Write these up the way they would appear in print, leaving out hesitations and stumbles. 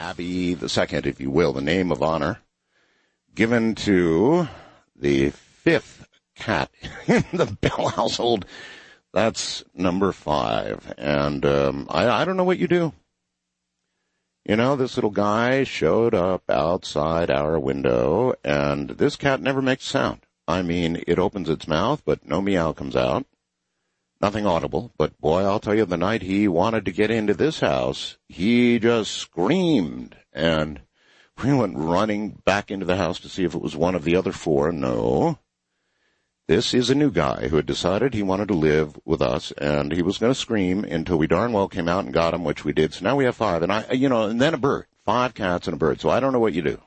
Abby II, if you will, the name of honor given to the fifth cat in the Bell household. That's number 5. And I don't know what you do. You know, this little guy showed up outside our window, and this cat never makes a sound. I mean, it opens its mouth, but no meow comes out. Nothing audible. But, boy, I'll tell you, the night he wanted to get into this house, he just screamed. And we went running back into the house to see if it was one of the other 4. No. This is a new guy who had decided he wanted to live with us, and he was going to scream until we darn well came out and got him, which we did. So now we have 5. And and then a bird. 5 cats and a bird. So I don't know what you do.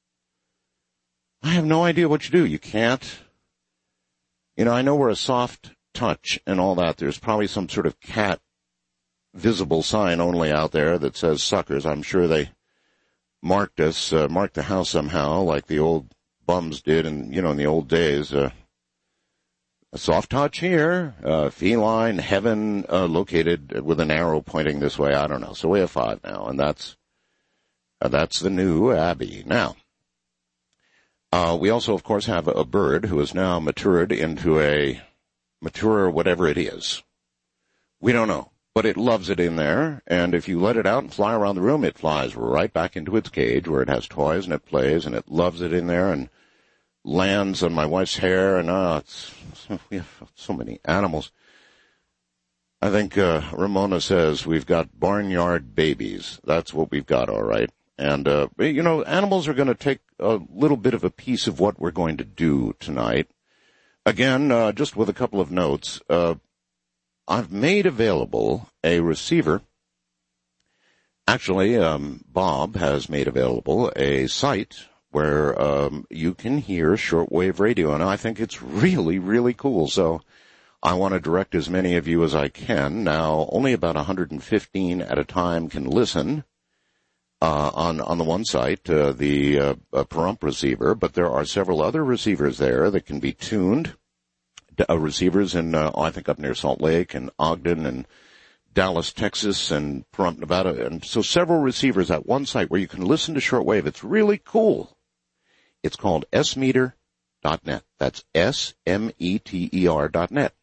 I have no idea what you do. You can't. I know we're a soft touch and all that. There's probably some sort of cat visible sign only out there that says suckers. I'm sure they marked the house somehow like the old bums did in the old days. A soft touch here, feline heaven, located with an arrow pointing this way. I don't know. So we have 5 now, and that's the new Abby. Now, we also, of course, have a bird who is now matured into a mature whatever it is. We don't know, but it loves it in there, and if you let it out and fly around the room, it flies right back into its cage where it has toys and it plays, and it loves it in there and lands on my wife's hair, and we have so many animals. I think Ramona says we've got barnyard babies. That's what we've got, all right. And, animals are going to take a little bit of a piece of what we're going to do tonight. Again, just with a couple of notes, I've made available a receiver. Actually, Bob has made available a site where you can hear shortwave radio, and I think it's really, really cool. So I want to direct as many of you as I can. Now, only about 115 at a time can listen on the one site, the Pahrump receiver, but there are several other receivers there that can be tuned. Receivers in, I think up near Salt Lake and Ogden and Dallas, Texas, and Pahrump, Nevada. And so several receivers at one site where you can listen to shortwave. It's really cool. It's called smeter.net. That's SMETER.net.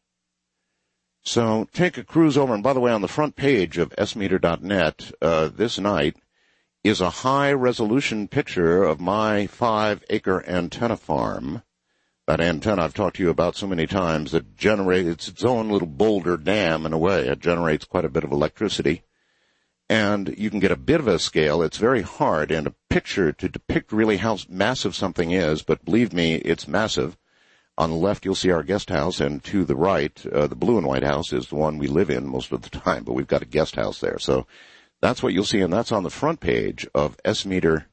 So take a cruise over. And by the way, on the front page of smeter.net this night is a high-resolution picture of my 5-acre antenna farm. That antenna I've talked to you about so many times that it's its own little boulder dam in a way. It generates quite a bit of electricity. And you can get a bit of a scale. It's very hard in a picture to depict really how massive something is, but believe me, it's massive. On the left, you'll see our guest house, and to the right, the blue and white house is the one we live in most of the time, but we've got a guest house there. So that's what you'll see, and that's on the front page of smeter.net.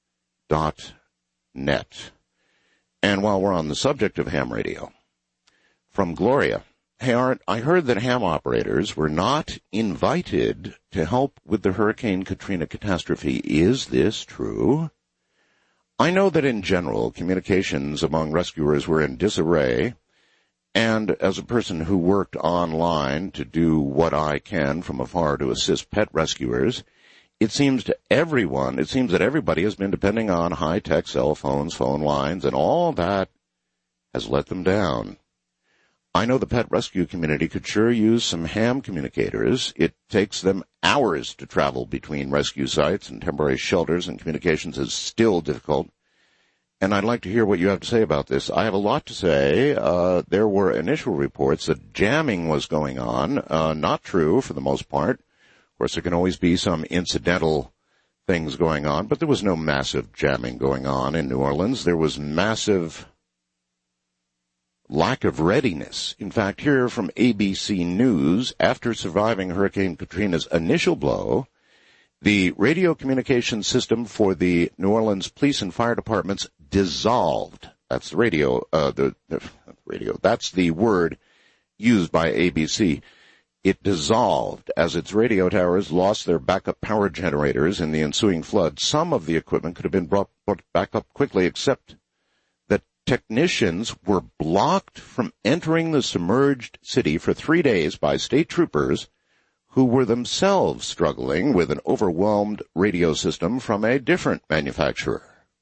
And while we're on the subject of ham radio, from Gloria, hey, Art, I heard that ham operators were not invited to help with the Hurricane Katrina catastrophe. Is this true? I know that in general, communications among rescuers were in disarray, and as a person who worked online to do what I can from afar to assist pet rescuers, it seems that everybody has been depending on high-tech cell phones, phone lines, and all that has let them down. I know the pet rescue community could sure use some ham communicators. It takes them hours to travel between rescue sites and temporary shelters, and communications is still difficult. And I'd like to hear what you have to say about this. I have a lot to say. There were initial reports that jamming was going on. Not true for the most part. Of course, there can always be some incidental things going on, but there was no massive jamming going on in New Orleans. There was massive lack of readiness. In fact, here from ABC News, after surviving Hurricane Katrina's initial blow, the radio communication system for the New Orleans police and fire departments dissolved. That's the radio, that's the word used by ABC. It dissolved as its radio towers lost their backup power generators in the ensuing flood. Some of the equipment could have been brought back up quickly, except that technicians were blocked from entering the submerged city for 3 days by state troopers who were themselves struggling with an overwhelmed radio system from a different manufacturer.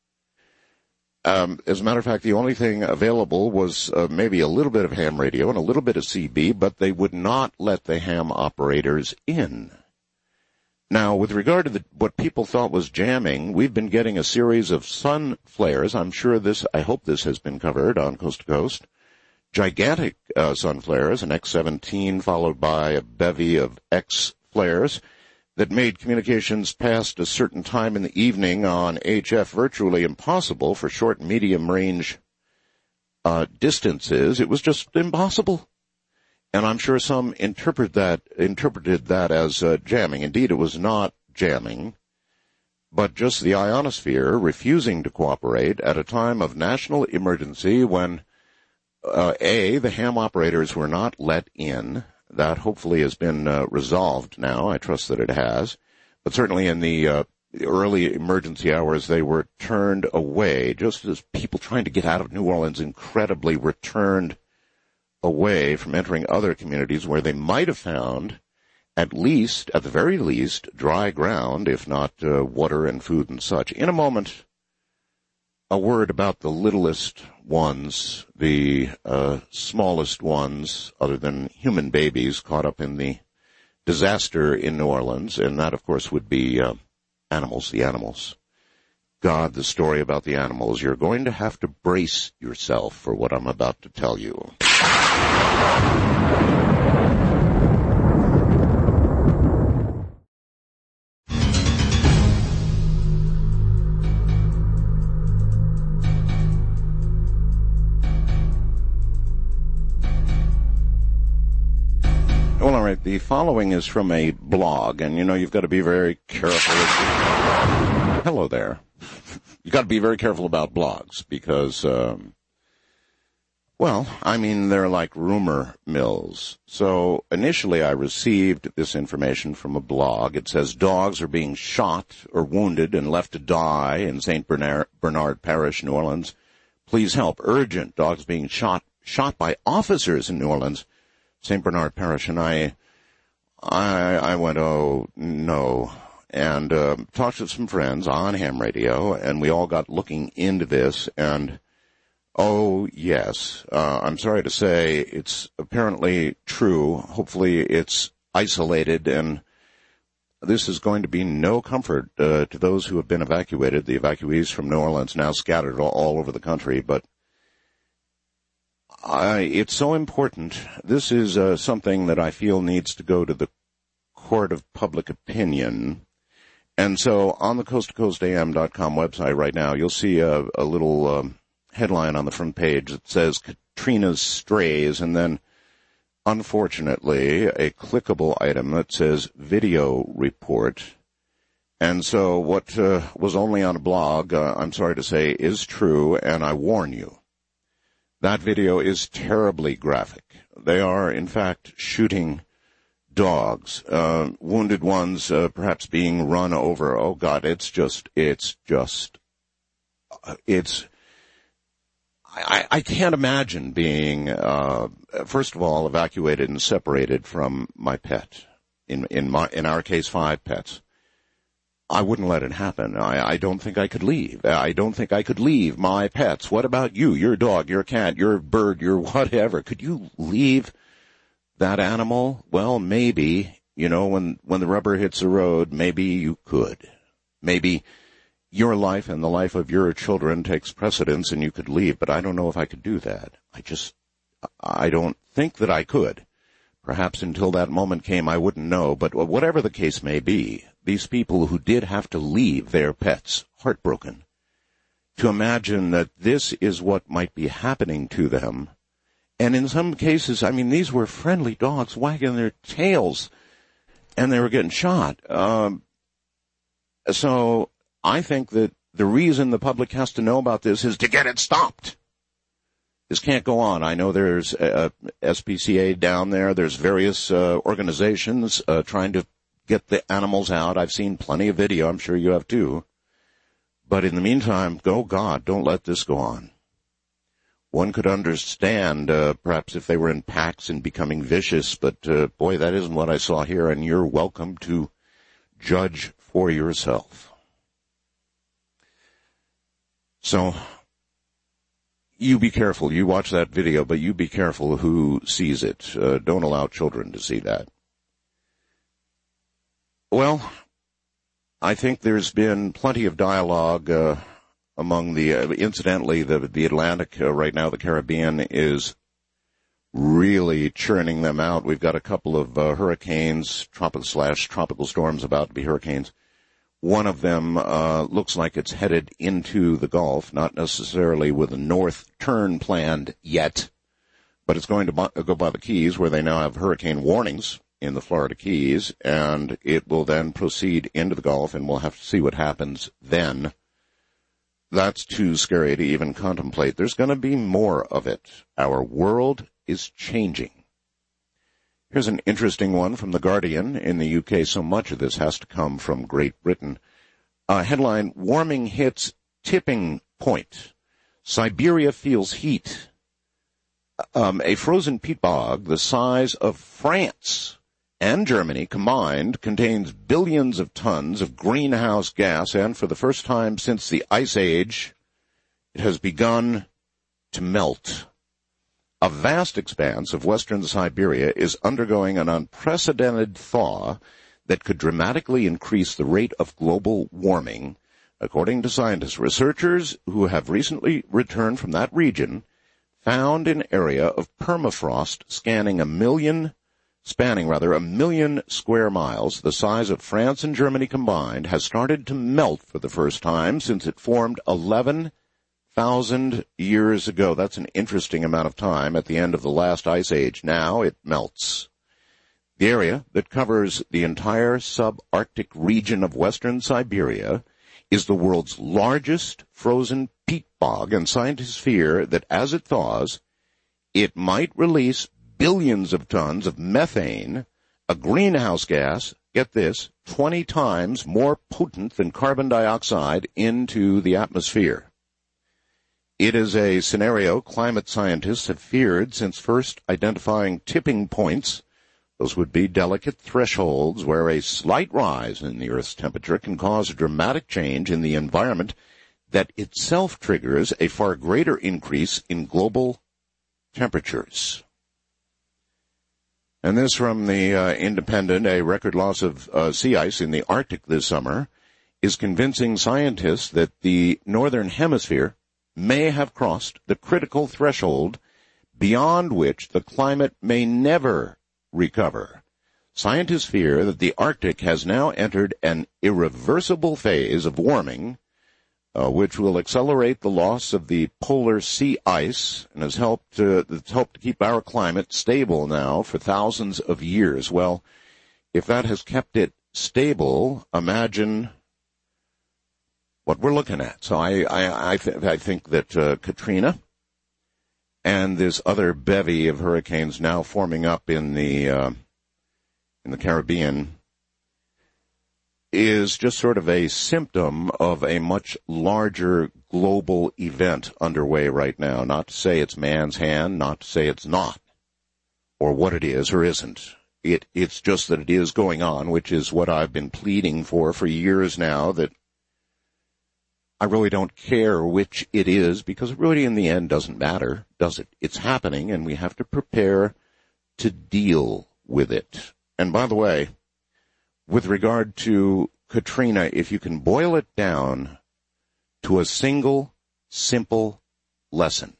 As a matter of fact, the only thing available was maybe a little bit of ham radio and a little bit of CB, but they would not let the ham operators in. Now, with regard to what people thought was jamming, we've been getting a series of sun flares. I hope this has been covered on Coast to Coast. Gigantic sun flares, an X-17 followed by a bevy of X flares that made communications past a certain time in the evening on HF virtually impossible for short and medium range distances. It was just impossible. And I'm sure some interpreted that as jamming. Indeed, it was not jamming, but just the ionosphere refusing to cooperate at a time of national emergency when, the ham operators were not let in. That hopefully has been resolved now. I trust that it has. But certainly in the early emergency hours, they were turned away, just as people trying to get out of New Orleans incredibly were turned away from entering other communities where they might have found at the very least, dry ground, if not water and food and such. In a moment, a word about the littlest ones, the smallest ones, other than human babies caught up in the disaster in New Orleans, and that, of course, would be animals, the animals. God, the story about the animals. You're going to have to brace yourself for what I'm about to tell you. Well, all right, the following is from a blog, and you've got to be very careful. Hello there. You've got to be very careful about blogs because, they're like rumor mills. So initially I received this information from a blog. It says dogs are being shot or wounded and left to die in St. Bernard Parish, New Orleans. Please help. Urgent. Dogs being shot by officers in New Orleans, St. Bernard Parish. And I went, oh, no. And talked to some friends on ham radio, and we all got looking into this, and oh, yes, I'm sorry to say it's apparently true. Hopefully it's isolated, and this is going to be no comfort to those who have been evacuated, the evacuees from New Orleans now scattered all over the country, but it's so important. This is something that I feel needs to go to the court of public opinion. And so on the coasttocoastam.com website right now, you'll see a little headline on the front page that says Katrina's strays, and then, unfortunately, a clickable item that says video report. And so what was only on a blog, I'm sorry to say, is true, and I warn you. That video is terribly graphic. They are, in fact, shooting dogs, wounded ones, perhaps being run over. Oh God, I can't imagine being, first of all, evacuated and separated from my pet. In our case, 5 pets. I wouldn't let it happen. I don't think I could leave. I don't think I could leave my pets. What about you? Your dog, your cat, your bird, your whatever. Could you leave that animal? Well, maybe, when the rubber hits the road, maybe you could. Maybe your life and the life of your children takes precedence and you could leave, but I don't know if I could do that. I don't think that I could. Perhaps until that moment came, I wouldn't know, but whatever the case may be, these people who did have to leave their pets, heartbroken, to imagine that this is what might be happening to them. And in some cases, these were friendly dogs wagging their tails, and they were getting shot. So I think that the reason the public has to know about this is to get it stopped. This can't go on. I know there's SPCA down there. There's various organizations trying to get the animals out. I've seen plenty of video. I'm sure you have too. But in the meantime, oh God, don't let this go on. one could understand, perhaps if they were in packs and becoming vicious, but boy, that isn't what I saw here, and you're welcome to judge for yourself. So, you be careful. You watch that video, but you be careful who sees it. Don't allow children to see that. Well, I think there's been plenty of dialogue among incidentally, the Atlantic right now, the Caribbean is really churning them out. We've got a couple of hurricanes, tropical storms about to be hurricanes. One of them looks like it's headed into the Gulf, not necessarily with a north turn planned yet, but it's going to go by the Keys, where they now have hurricane warnings in the Florida Keys, and it will then proceed into the Gulf, and we'll have to see what happens then. That's too scary to even contemplate. There's going to be more of it. Our world is changing. Here's an interesting one from The Guardian. In the UK, so much of this has to come from Great Britain. Headline, warming hits tipping point. Siberia feels heat. A frozen peat bog the size of France and Germany combined contains billions of tons of greenhouse gas, and for the first time since the Ice Age, it has begun to melt. A vast expanse of western Siberia is undergoing an unprecedented thaw that could dramatically increase the rate of global warming, according to scientists. Researchers who have recently returned from that region found an area of permafrost spanning a million square miles, the size of France and Germany combined, has started to melt for the first time since it formed 11,000 years ago. That's an interesting amount of time at the end of the last ice age. Now it melts. The area that covers the entire subarctic region of western Siberia is the world's largest frozen peat bog, and scientists fear that as it thaws, it might release billions of tons of methane, a greenhouse gas, get this, 20 times more potent than carbon dioxide, into the atmosphere. It is a scenario climate scientists have feared since first identifying tipping points. Those would be delicate thresholds where a slight rise in the Earth's temperature can cause a dramatic change in the environment that itself triggers a far greater increase in global temperatures. And this from the Independent, a record loss of sea ice in the Arctic this summer is convincing scientists that the Northern Hemisphere may have crossed the critical threshold beyond which the climate may never recover. Scientists fear that the Arctic has now entered an irreversible phase of warming, which will accelerate the loss of the polar sea ice and has helped to keep our climate stable now for thousands of years. Well, if that has kept it stable, imagine what we're looking at. So I think that Katrina and this other bevy of hurricanes now forming up in the Caribbean is just sort of a symptom of a much larger global event underway right now. Not to say it's man's hand, not to say it's not, or what it is or isn't. It's just that it is going on, which is what I've been pleading for years now, that I really don't care which it is, because it really in the end doesn't matter, does it? It's happening, and we have to prepare to deal with it. And by the way, with regard to Katrina, if you can boil it down to a single, simple lesson,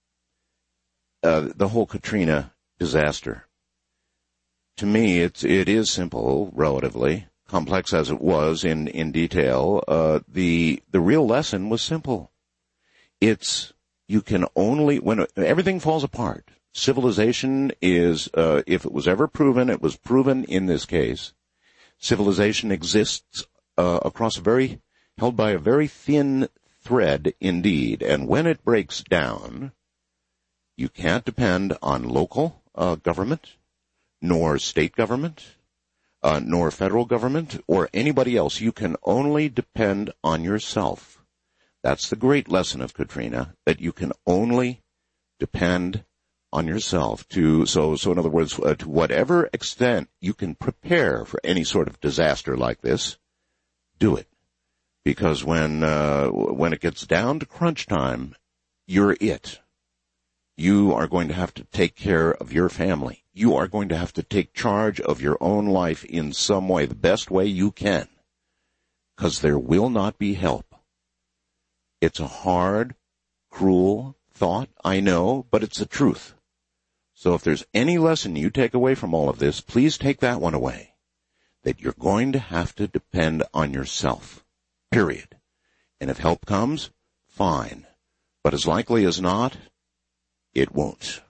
the whole Katrina disaster, to me, it is simple, relatively, complex as it was in detail. The real lesson was simple. It's, you can only, when everything falls apart, civilization is, if it was ever proven, it was proven in this case. Civilization exists held by a very thin thread indeed, and when it breaks down, you can't depend on local government, nor state government, nor federal government, or anybody else. You can only depend on yourself. That's the great lesson of Katrina, that you can only Depend on yourself so in other words, to whatever extent you can prepare for any sort of disaster like this, do it. Because when it gets down to crunch time, you're it. You are going to have to take care of your family. You are going to have to take charge of your own life in some way, the best way you can. Because there will not be help. It's a hard, cruel thought, I know, but it's the truth. So if there's any lesson you take away from all of this, please take that one away. That you're going to have to depend on yourself. Period. And if help comes, fine. But as likely as not, it won't.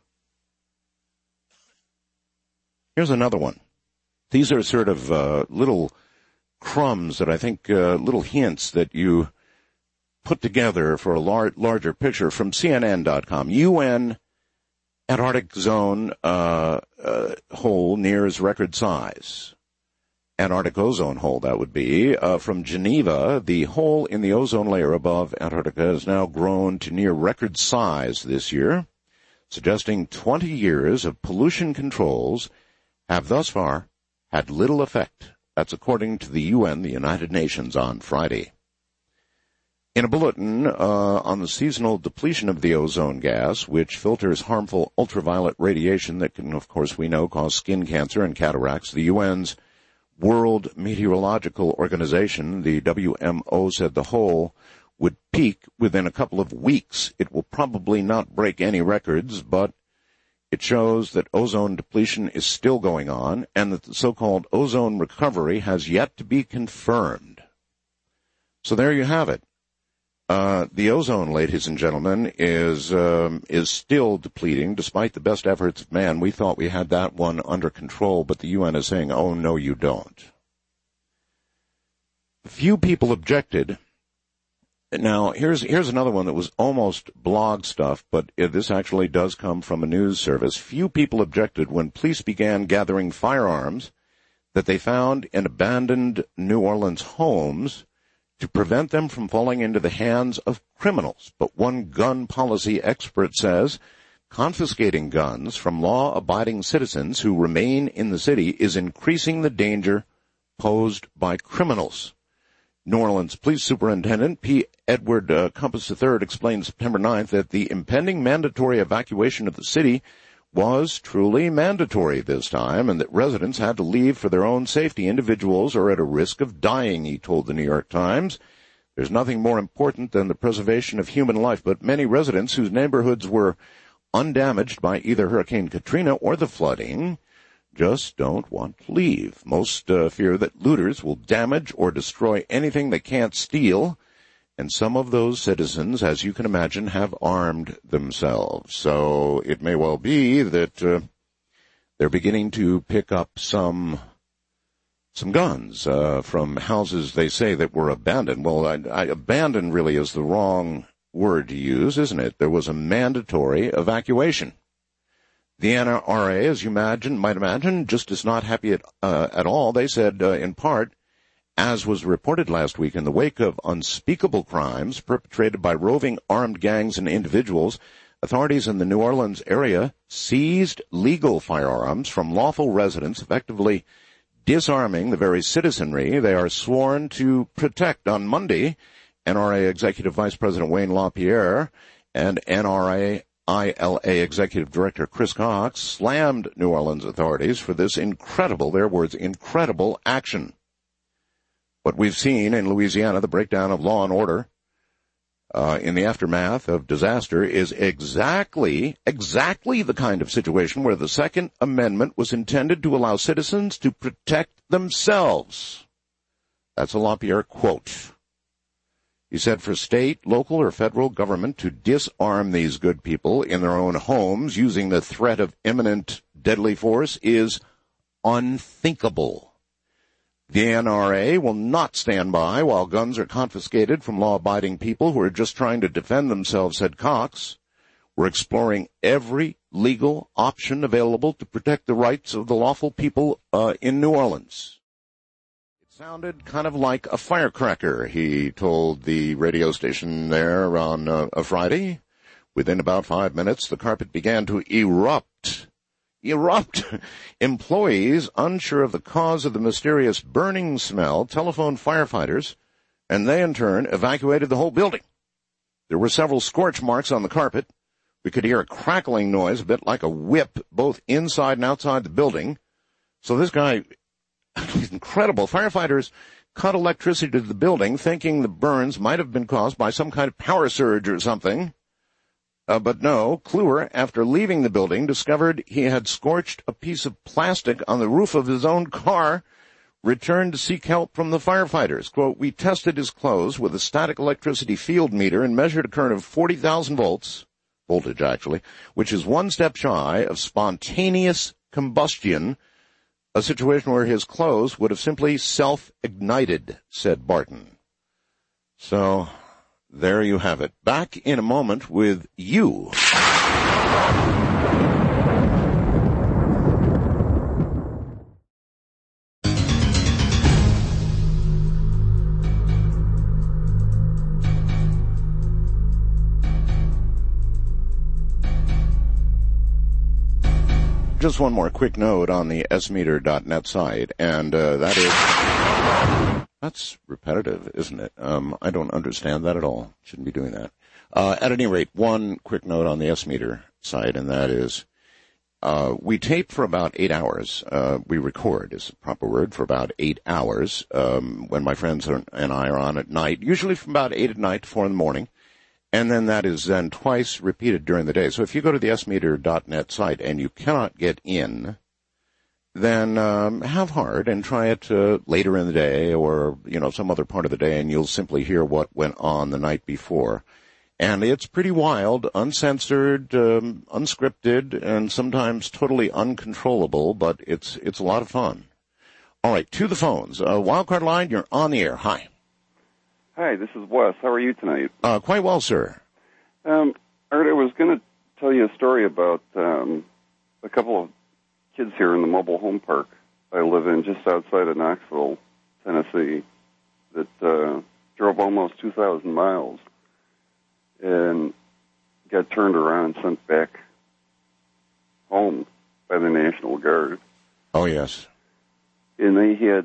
Here's another one. These are sort of little crumbs that I think, little hints that you put together for a larger picture from CNN.com. UN Antarctic zone hole nears record size. Antarctic ozone hole, that would be. From Geneva, the hole in the ozone layer above Antarctica has now grown to near record size this year, suggesting 20 years of pollution controls have thus far had little effect. That's according to the UN, the United Nations, on Friday. In a bulletin on the seasonal depletion of the ozone gas, which filters harmful ultraviolet radiation that can, of course, we know, cause skin cancer and cataracts, the UN's World Meteorological Organization, the WMO, said the hole would peak within a couple of weeks. It will probably not break any records, but it shows that ozone depletion is still going on and that the so-called ozone recovery has yet to be confirmed. So there you have it. The ozone, ladies and gentlemen, is still depleting despite the best efforts of man. We thought we had that one under control, but the UN is saying, oh, no, you don't. Few people objected. Now, here's another one that was almost blog stuff, but this actually does come from a news service. Few people objected when police began gathering firearms that they found in abandoned New Orleans homes to prevent them from falling into the hands of criminals. But one gun policy expert says confiscating guns from law-abiding citizens who remain in the city is increasing the danger posed by criminals. New Orleans Police Superintendent P. Edward Compass III explained September 9th that the impending mandatory evacuation of the city was truly mandatory this time, and that residents had to leave for their own safety. Individuals are at a risk of dying, he told the New York Times. There's nothing more important than the preservation of human life, but many residents whose neighborhoods were undamaged by either Hurricane Katrina or the flooding just don't want to leave. Most fear that looters will damage or destroy anything they can't steal. And some of those citizens, as you can imagine, have armed themselves. So it may well be that they're beginning to pick up some guns from houses they say that were abandoned. Well, abandoned really is the wrong word to use, isn't it? There was a mandatory evacuation. The NRA, as you might imagine, just is not happy at all. They said, in part, as was reported last week, in the wake of unspeakable crimes perpetrated by roving armed gangs and individuals, authorities in the New Orleans area seized legal firearms from lawful residents, effectively disarming the very citizenry they are sworn to protect. On Monday, NRA Executive Vice President Wayne LaPierre and NRA ILA Executive Director Chris Cox slammed New Orleans authorities for this incredible, their words, incredible action. What we've seen in Louisiana, the breakdown of law and order in the aftermath of disaster, is exactly the kind of situation where the Second Amendment was intended to allow citizens to protect themselves. That's a LaPierre quote. He said for state, local, or federal government to disarm these good people in their own homes using the threat of imminent deadly force is unthinkable. The NRA will not stand by while guns are confiscated from law-abiding people who are just trying to defend themselves, said Cox. We're exploring every legal option available to protect the rights of the lawful people in New Orleans. It sounded kind of like a firecracker, he told the radio station there on a Friday, Within about 5 minutes, the carpet began to erupt. Employees, unsure of the cause of the mysterious burning smell, telephoned firefighters, and they in turn evacuated the whole building. There were several scorch marks on the carpet. We could hear a crackling noise, a bit like a whip, both inside and outside the building. So this guy, he's incredible. Firefighters cut electricity to the building, thinking the burns might have been caused by some kind of power surge or something. But no, Kluwer, after leaving the building, discovered he had scorched a piece of plastic on the roof of his own car, returned to seek help from the firefighters. Quote, we tested his clothes with a static electricity field meter and measured a current of 40,000 voltage actually, which is one step shy of spontaneous combustion, a situation where his clothes would have simply self-ignited, said Barton. So, there you have it. Back in a moment with you. Just one more quick note on the smeter.net site, and that's repetitive, isn't it? I don't understand that at all. Shouldn't be doing that. At any rate, one quick note on the S-meter site, and that is, we tape for about 8 hours. We record is the proper word for about 8 hours, when my friends and I are on at night, usually from about 8 at night to 4 in the morning. And then that is then twice repeated during the day. So if you go to the smeter.net site and you cannot get in, then have heart and try it later in the day or, some other part of the day, and you'll simply hear what went on the night before. And it's pretty wild, uncensored, unscripted, and sometimes totally uncontrollable, but it's a lot of fun. All right, to the phones. Wildcard line, you're on the air. Hi. Hi, this is Wes. How are you tonight? Quite well, sir. Art, I was going to tell you a story about a couple of kids here in the mobile home park I live in just outside of Knoxville, Tennessee, that drove almost 2,000 miles and got turned around and sent back home by the National Guard. Oh, yes. And they had,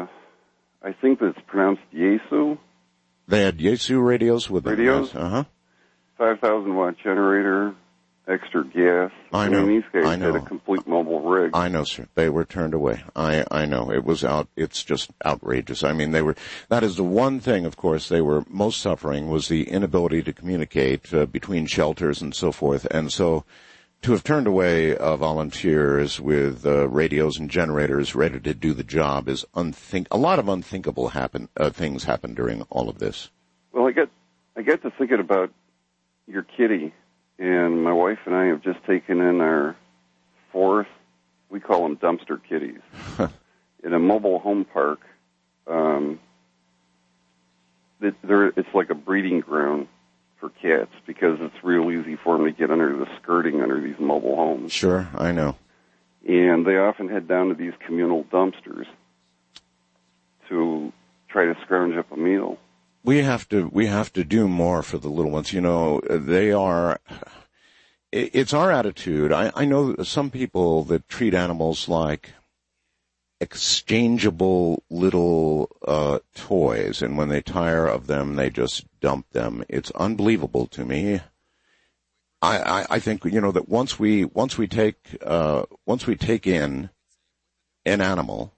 I think that's pronounced Yaesu. They had Yaesu radios with them. Radios? Yes. Uh-huh. 5,000-watt generator, extra gas. I know. These guys had a complete mobile rig. I know, sir. They were turned away. I know. It was it's just outrageous. I mean, that is the one thing, of course, they were most suffering was the inability to communicate between shelters and so forth. And so to have turned away volunteers with radios and generators ready to do the job is a lot of unthinkable things happened during all of this. Well, I get to thinking about your kitty, and my wife and I have just taken in our fourth, we call them dumpster kitties, in a mobile home park. It's like a breeding ground for cats because it's real easy for them to get under the skirting under these mobile homes. Sure, I know. And they often head down to these communal dumpsters to try to scrounge up a meal. We have to do more for the little ones. It's our attitude. I know some people that treat animals like exchangeable little toys, and when they tire of them, they just dump them. It's unbelievable to me. I think that once we take in an animal,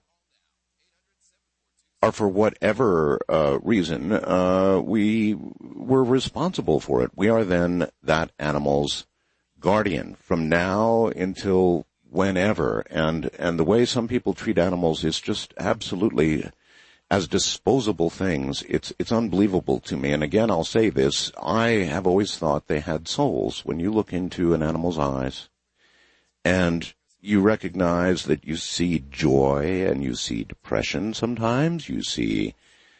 or for whatever reason, we're responsible for it. We are then that animal's guardian from now until whenever. And the way some people treat animals is just absolutely as disposable things. It's unbelievable to me. And again, I'll say this. I have always thought they had souls. When you look into an animal's eyes and you recognize that you see joy and you see depression sometimes, you see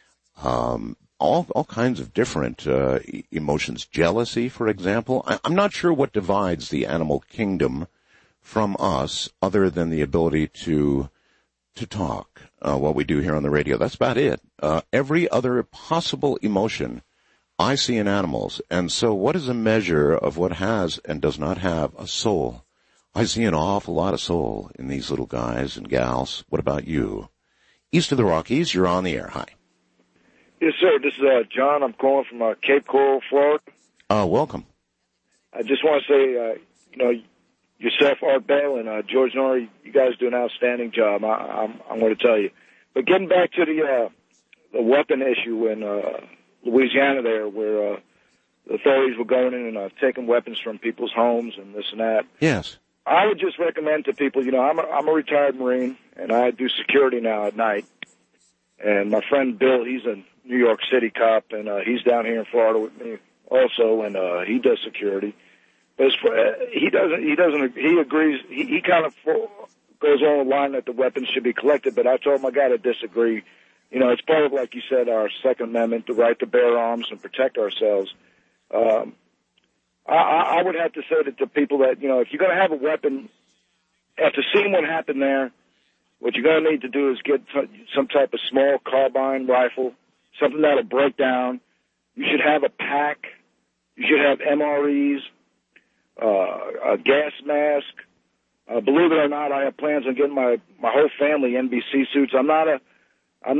all kinds of different emotions. Jealousy, for example. I'm not sure what divides the animal kingdom from us other than the ability to talk, what we do here on the radio. That's about it. Every other possible emotion I see in animals. And so what is a measure of what has and does not have a soul? I see an awful lot of soul in these little guys and gals. What about you? East of the Rockies, you're on the air. Hi. Yes, sir. This is John. I'm calling from Cape Coral, Florida. Welcome. I just want to say, yourself, Art Bell, and George Norrie, you guys do an outstanding job. I'm going to tell you. But getting back to the weapon issue in Louisiana there, where the authorities were going in and taking weapons from people's homes and this and that. Yes. I would just recommend to people, I'm a retired Marine, and I do security now at night. And my friend Bill, he's a New York City cop, and he's down here in Florida with me also, and he does security. But he agrees, he kind of goes on the line that the weapons should be collected, but I told him I got to disagree. It's part of, like you said, our Second Amendment, the right to bear arms and protect ourselves. I would have to say that to people that, if you're going to have a weapon, after seeing what happened there, what you're going to need to do is get some type of small carbine rifle, something that'll break down. You should have a pack. You should have MREs, a gas mask. Believe it or not, I have plans on getting my whole family NBC suits. I don't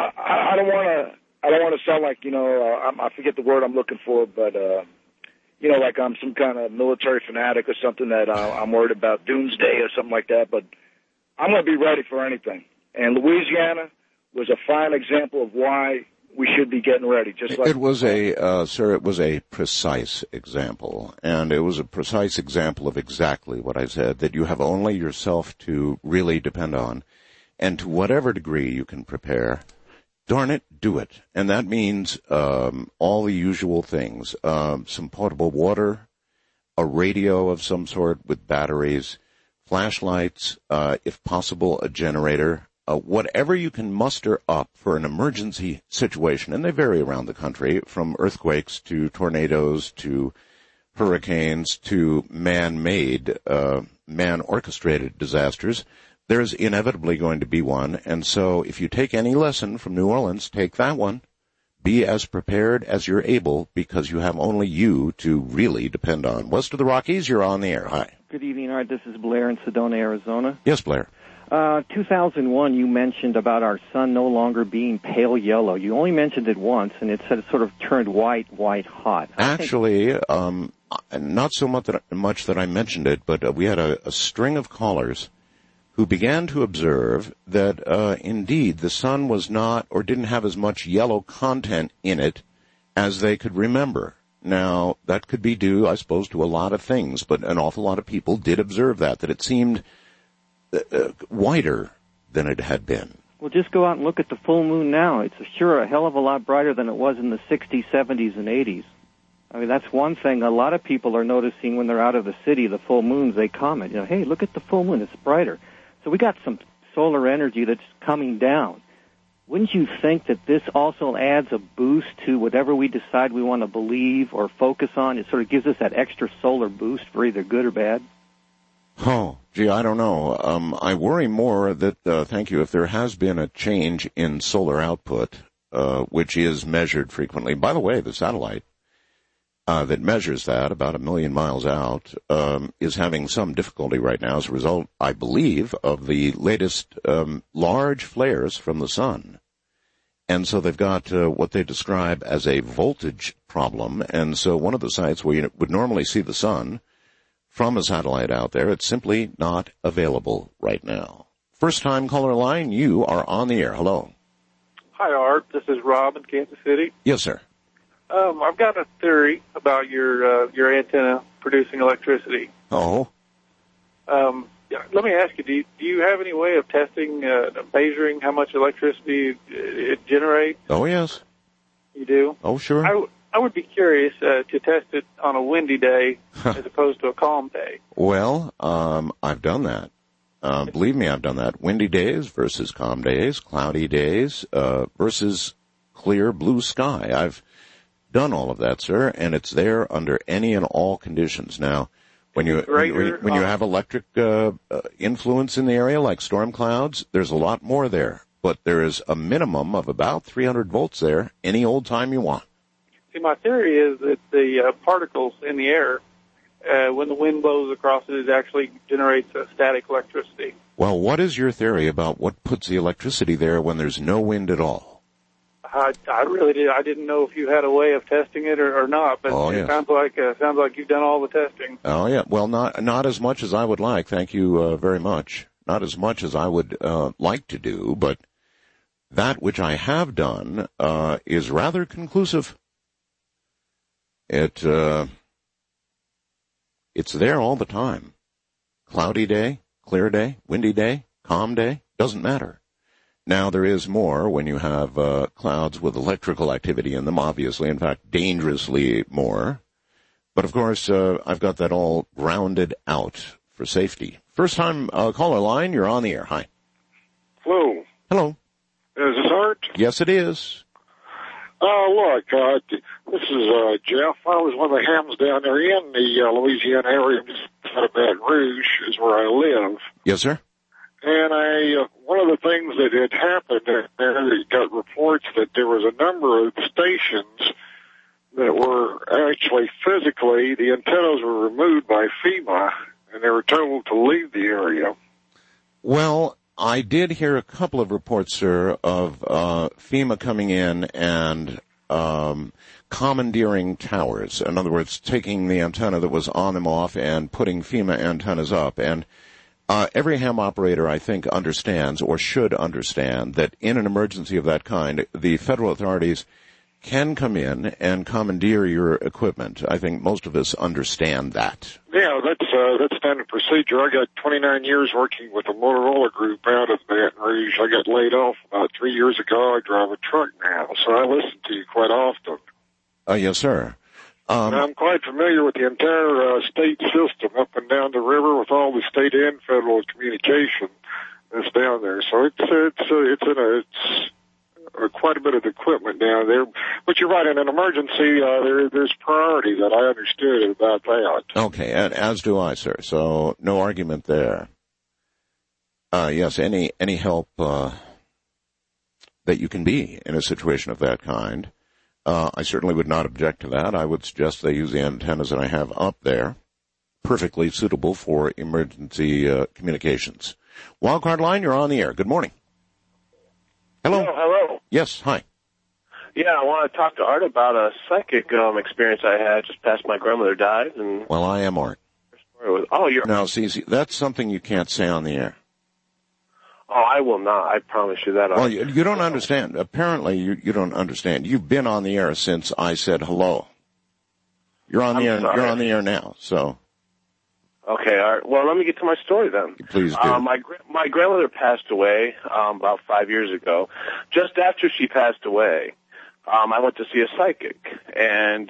want to sound like, I forget the word I'm looking for, but, like I'm some kind of military fanatic or something that I'm worried about doomsday or something like that, but I'm going to be ready for anything. And Louisiana was a fine example of why we should be getting ready. Just like it was it was a precise example, and it was a precise example of exactly what I said, that you have only yourself to really depend on, and to whatever degree you can prepare, darn it, do it. And that means all the usual things, some potable water, a radio of some sort with batteries, flashlights, if possible, a generator, whatever you can muster up for an emergency situation. And they vary around the country, from earthquakes to tornadoes to hurricanes to man-made, man-orchestrated disasters. There's inevitably going to be one. And so if you take any lesson from New Orleans, take that one. Be as prepared as you're able, because you have only you to really depend on. West of the Rockies, you're on the air. Hi. Good evening, Art. This is Blair in Sedona, Arizona. Yes, Blair. 2001, you mentioned about our sun no longer being pale yellow. You only mentioned it once, and it said it sort of turned white hot. Actually, not so much that I mentioned it, but we had a string of callers who began to observe that, indeed, the sun was not, or didn't have as much yellow content in it as they could remember. Now, that could be due, I suppose, to a lot of things, but an awful lot of people did observe that it seemed whiter than it had been. Well, just go out and look at the full moon now. It's sure a hell of a lot brighter than it was in the 60s, 70s, and 80s. I mean, that's one thing a lot of people are noticing when they're out of the city, the full moons. They comment, hey, look at the full moon, it's brighter. So we got some solar energy that's coming down. Wouldn't you think that this also adds a boost to whatever we decide we want to believe or focus on? It sort of gives us that extra solar boost for either good or bad? Oh, gee, I don't know. I worry more that, thank you, if there has been a change in solar output, which is measured frequently. By the way, the satellite that measures that about 1 million miles out is having some difficulty right now as a result, I believe, of the latest large flares from the sun. And so they've got what they describe as a voltage problem. And so one of the sites where you would normally see the sun from a satellite out there, it's simply not available right now. First time caller line, you are on the air. Hello. Hi, Art. This is Rob in Kansas City. Yes, sir. I've got a theory about your antenna producing electricity. Oh. Let me ask you, do you have any way of testing, measuring how much electricity it generates? Oh, yes. You do? Oh, sure. I would be curious to test it on a windy day as opposed to a calm day. Well, I've done that. Believe me, I've done that. Windy days versus calm days, cloudy days versus clear blue sky. I've done all of that, sir, and it's there under any and all conditions. Now, when you have electric influence in the area, like storm clouds, there's a lot more there. But there is a minimum of about 300 volts there any old time you want. See, my theory is that the particles in the air, when the wind blows across it, it actually generates static electricity. Well, what is your theory about what puts the electricity there when there's no wind at all? I really did. I didn't know if you had a way of testing it or not, but it sounds like you've done all the testing. Oh yeah. Well, not as much as I would like. Thank you very much. Not as much as I would like to do, but that which I have done is rather conclusive. It's there all the time. Cloudy day, clear day, windy day, calm day, doesn't matter. Now, there is more when you have clouds with electrical activity in them, obviously, in fact, dangerously more. But, of course, I've got that all grounded out for safety. First time caller line, you're on the air. Hi. Hello. Hello. Is this Art? Yes, it is. Look, this is Jeff. I was one of the hams down there in the Louisiana area, just out of Baton Rouge is where I live. Yes, sir. And one of the things that had happened there, you got reports that there was a number of stations that were actually physically, the antennas were removed by FEMA, and they were told to leave the area. Well, I did hear a couple of reports, sir, of FEMA coming in and commandeering towers. In other words, taking the antenna that was on them off and putting FEMA antennas up. And every ham operator, I think, understands or should understand that in an emergency of that kind, the federal authorities can come in and commandeer your equipment. I think most of us understand that. Yeah, that's standard procedure. I got 29 years working with a Motorola group out of Baton Rouge. I got laid off about 3 years ago. I drive a truck now, so I listen to you quite often. Yes, sir. I'm quite familiar with the entire state system up and down the river with all the state and federal communication that's down there. So it's quite a bit of equipment down there. But you're right, in an emergency, there's priority that I understood about that. Okay, and as do I, sir. So no argument there. Yes, any help that you can be in a situation of that kind. I certainly would not object to that. I would suggest they use the antennas that I have up there, perfectly suitable for emergency communications. Wildcard line, you're on the air. Good morning. Hello. Hello. Yes, hi. Yeah, I want to talk to Art about a psychic experience I had just past my grandmother died. And well, I am Art. You're... Now, see, that's something you can't say on the air. Oh, I will not. I promise you that. Well, you don't understand. Apparently, you don't understand. You've been on the air since I said hello. You're on the air. Sorry. You're on the air now. So. Okay. All right. Well, let me get to my story then. Please do. My grandmother passed away about 5 years ago. Just after she passed away, I went to see a psychic, and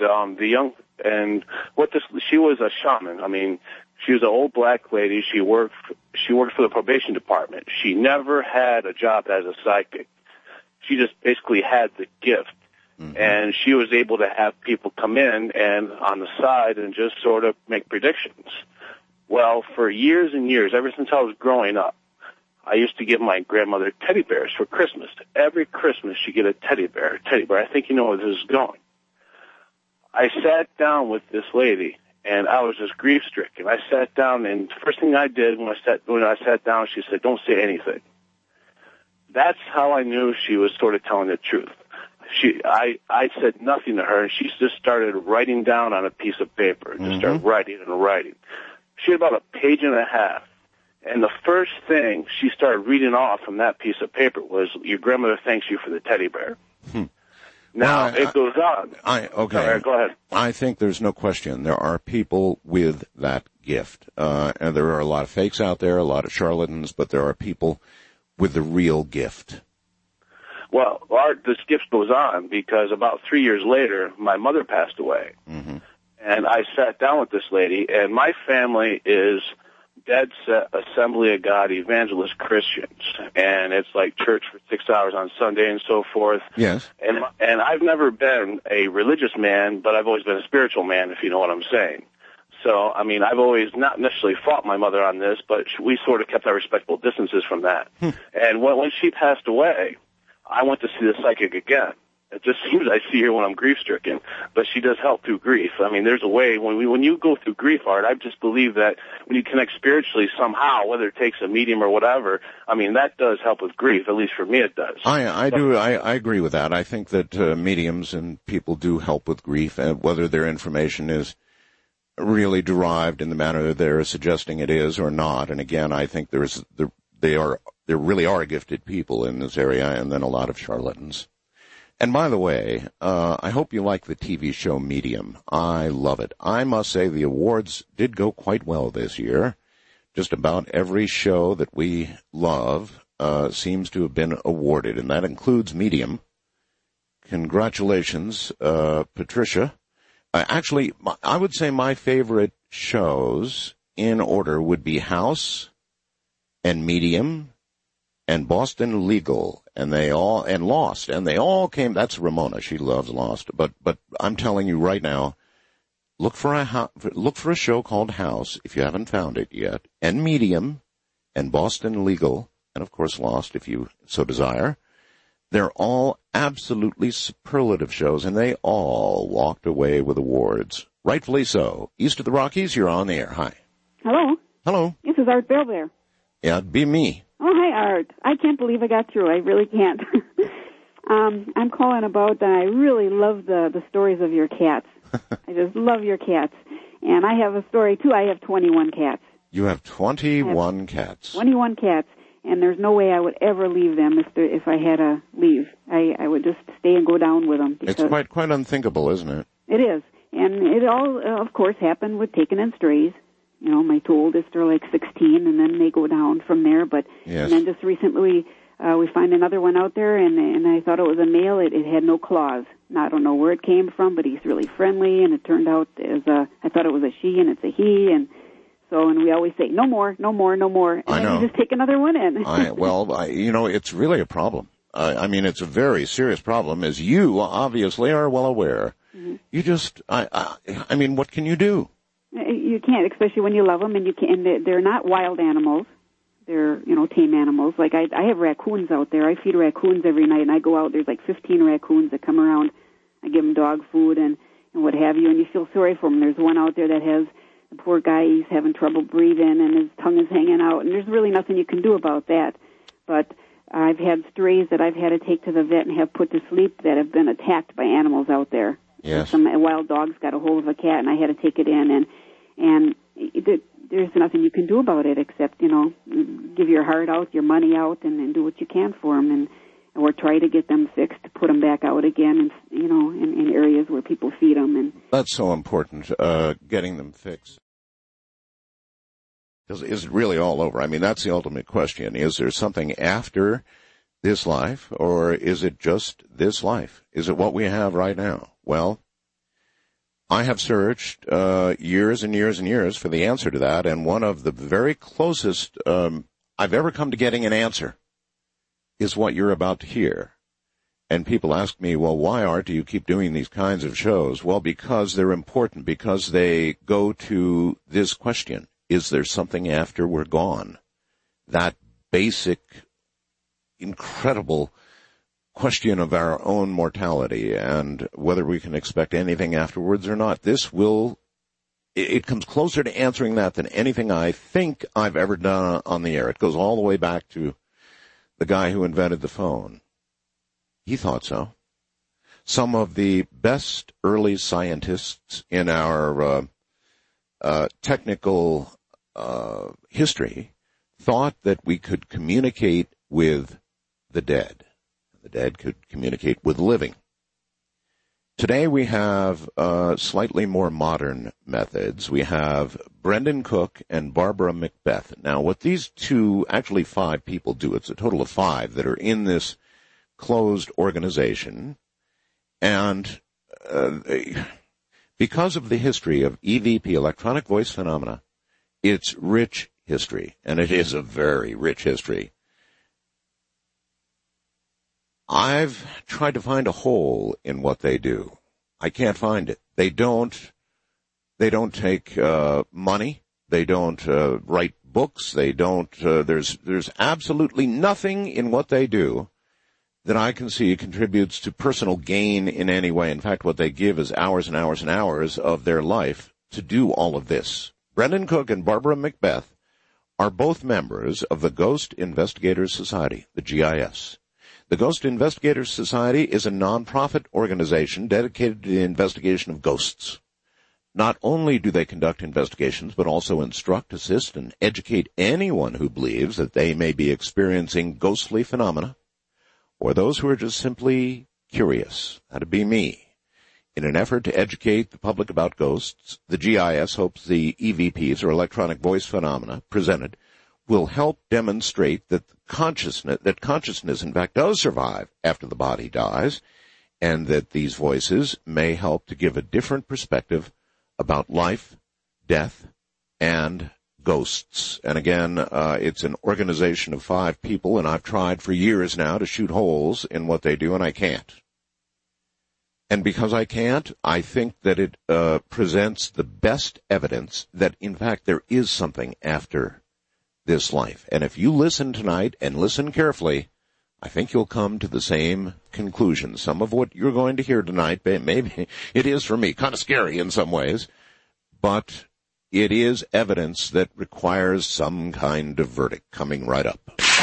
she was a shaman. I mean, she was an old black lady. She worked for the probation department. She never had a job as a psychic. She just basically had the gift. Mm-hmm. And she was able to have people come in and on the side and just sort of make predictions. Well, for years and years, ever since I was growing up, I used to give my grandmother teddy bears for Christmas. Every Christmas she'd get a teddy bear. I think you know where this is going. I sat down with this lady, and I was just grief-stricken. I sat down, and the first thing I did when I sat down, she said, "Don't say anything." That's how I knew she was sort of telling the truth. I said nothing to her, and she just started writing down on a piece of paper. Just started writing and writing. She had about a page and a half. And the first thing she started reading off from that piece of paper was, "Your grandmother thanks you for the teddy bear." Now, it goes on. Okay. Right, go ahead. I think there's no question. There are people with that gift. And there are a lot of fakes out there, a lot of charlatans, but there are people with the real gift. Well, this gift goes on because about 3 years later, my mother passed away. Mm-hmm. And I sat down with this lady, and my family is dead set Assembly of God evangelist Christians, and it's like church for 6 hours on Sunday and so forth. Yes. And I've never been a religious man, but I've always been a spiritual man, if you know what I'm saying. So, I mean, I've always not necessarily fought my mother on this, but we sort of kept our respectable distances from that. And when she passed away, I went to see the psychic again. It just seems I see her when I'm grief-stricken, but she does help through grief. I mean, there's a way when you go through grief, Art, I just believe that when you connect spiritually somehow, whether it takes a medium or whatever, I mean, that does help with grief. At least for me, it does. I do. I agree with that. I think that mediums and people do help with grief, and whether their information is really derived in the manner that they're suggesting it is or not. And again, I think there really are gifted people in this area, and then a lot of charlatans. And by the way, I hope you like the TV show Medium. I love it. I must say the awards did go quite well this year. Just about every show that we love seems to have been awarded, and that includes Medium. Congratulations, Patricia. Actually, I would say my favorite shows in order would be House and Medium and Boston Legal, and Lost, and they all came. That's Ramona. She loves Lost. But I'm telling you right now, look for a show called House if you haven't found it yet, and Medium, and Boston Legal, and of course Lost if you so desire. They're all absolutely superlative shows, and they all walked away with awards. Rightfully so. East of the Rockies, you're on the air. Hi. Hello. Hello. This is Art Bell there. Yeah, it'd be me. Oh, hi, Art. I can't believe I got through. I really can't. I'm calling about, I really love the stories of your cats. I just love your cats. And I have a story, too. I have 21 cats. You have 21 cats. 21 cats. And there's no way I would ever leave them if I had to leave. I would just stay and go down with them. It's quite unthinkable, isn't it? It is. And it all, of course, happened with taking in strays. You know, my two oldest are like 16, and then they go down from there. But yes. And then just recently, we find another one out there, and I thought it was a male. It had no claws. Now, I don't know where it came from, but he's really friendly, and it turned out I thought it was a she, and it's a he, and so, and we always say, no more, no more, no more. And I know. then we just take another one in. It's really a problem. I mean, it's a very serious problem, as you obviously are well aware. Mm-hmm. You just, I mean, what can you do? You can't, especially when you love them, and you can. And they're not wild animals. They're, tame animals. Like I have raccoons out there. I feed raccoons every night, and I go out. There's like 15 raccoons that come around. I give them dog food and what have you, and you feel sorry for them. There's one out there that has the poor guy. He's having trouble breathing, and his tongue is hanging out, and there's really nothing you can do about that. But I've had strays that I've had to take to the vet and have put to sleep that have been attacked by animals out there. Yes. Some wild dogs got a hold of a cat, and I had to take it in, and there's nothing you can do about it except, give your heart out, your money out, and do what you can for them, or try to get them fixed, to put them back out again, and in areas where people feed them. And that's so important, getting them fixed. Is it really all over? I mean, that's the ultimate question. Is there something after this life, or is it just this life? Is it what we have right now? Well, I have searched years and years and years for the answer to that, and one of the very closest I've ever come to getting an answer is what you're about to hear. And people ask me, well, why, Art, do you keep doing these kinds of shows? Well, because they're important, because they go to this question: is there something after we're gone? That basic, incredible question of our own mortality and whether we can expect anything afterwards or not. It comes closer to answering that than anything I think I've ever done on the air. It goes all the way back to the guy who invented the phone. He thought so. Some of the best early scientists in our technical history thought that we could communicate with the dead. The dead could communicate with the living. Today we have slightly more modern methods. We have Brendan Cook and Barbara Macbeth. Now, what these two, actually 5 people do, it's a total of 5 that are in this closed organization. And because of the history of EVP, electronic voice phenomena, it's rich history, and it is a very rich history. I've tried to find a hole in what they do. I can't find it. They don't take money. They don't write books. They don't. There's absolutely nothing in what they do that I can see contributes to personal gain in any way. In fact, what they give is hours and hours and hours of their life to do all of this. Brendan Cook and Barbara Macbeth are both members of the Ghost Investigators Society, the GIS. The Ghost Investigators Society is a nonprofit organization dedicated to the investigation of ghosts. Not only do they conduct investigations, but also instruct, assist, and educate anyone who believes that they may be experiencing ghostly phenomena, or those who are just simply curious. That'd be me. In an effort to educate the public about ghosts, the GIS hopes the EVPs, or electronic voice phenomena, presented will help demonstrate that consciousness in fact does survive after the body dies, and that these voices may help to give a different perspective about life, death, and ghosts. And again, it's an organization of 5 people, and I've tried for years now to shoot holes in what they do, and I can't. And because I can't, I think that it presents the best evidence that, in fact, there is something after this life. And if you listen tonight and listen carefully, I think you'll come to the same conclusion. Some of what you're going to hear tonight, maybe it is for me kind of scary in some ways, but it is evidence that requires some kind of verdict coming right up.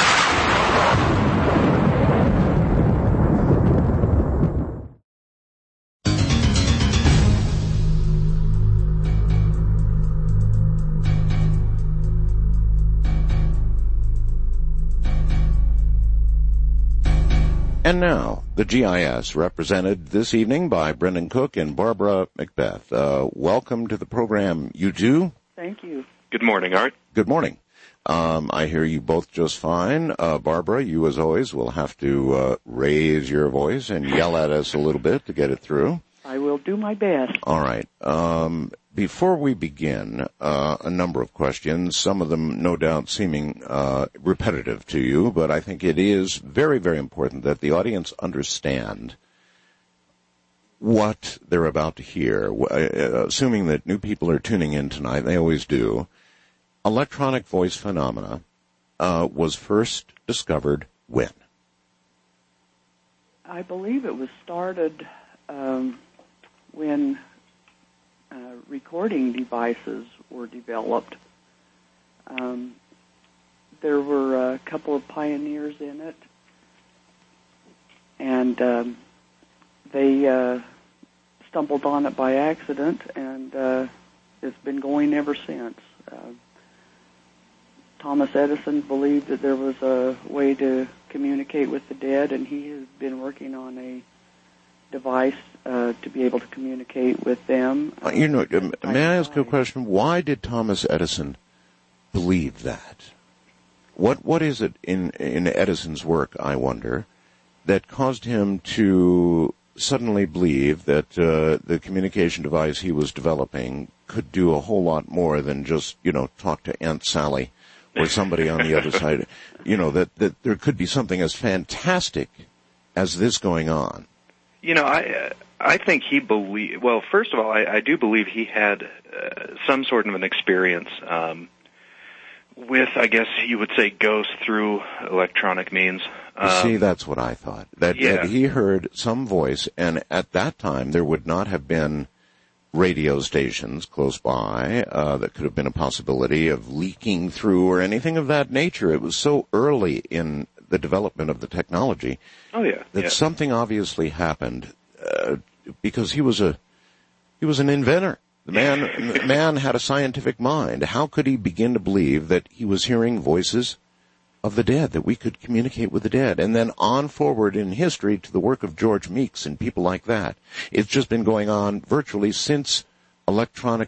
And now, the GIS, represented this evening by Brendan Cook and Barbara Macbeth. Welcome to the program, you two. Thank you. Good morning, Art. Good morning. I hear you both just fine. Barbara, you as always will have to raise your voice and yell at us a little bit to get it through. I will do my best. All right. Before we begin, a number of questions, some of them no doubt seeming repetitive to you, but I think it is very, very important that the audience understand what they're about to hear. Assuming that new people are tuning in tonight, they always do. Electronic voice phenomena was first discovered when? I believe it was started when recording devices were developed. There were a couple of pioneers in it, and they stumbled on it by accident, and it's been going ever since. Thomas Edison believed that there was a way to communicate with the dead, and he has been working on a device to be able to communicate with them. May I ask you a question? Why did Thomas Edison believe that? What is it in Edison's work, I wonder, that caused him to suddenly believe that the communication device he was developing could do a whole lot more than just, talk to Aunt Sally or somebody on the other side? That there could be something as fantastic as this going on. I think he believed, well, first of all, I do believe he had some sort of an experience with, I guess you would say, ghosts through electronic means. See, that's what I thought. That he heard some voice, and at that time there would not have been radio stations close by that could have been a possibility of leaking through or anything of that nature. It was so early in the development of the technology that something obviously happened because he was an inventor. The man had a scientific mind. How could he begin to believe that he was hearing voices of the dead, that we could communicate with the dead? And then on forward in history to the work of George Meeks and people like that. It's just been going on virtually since electronic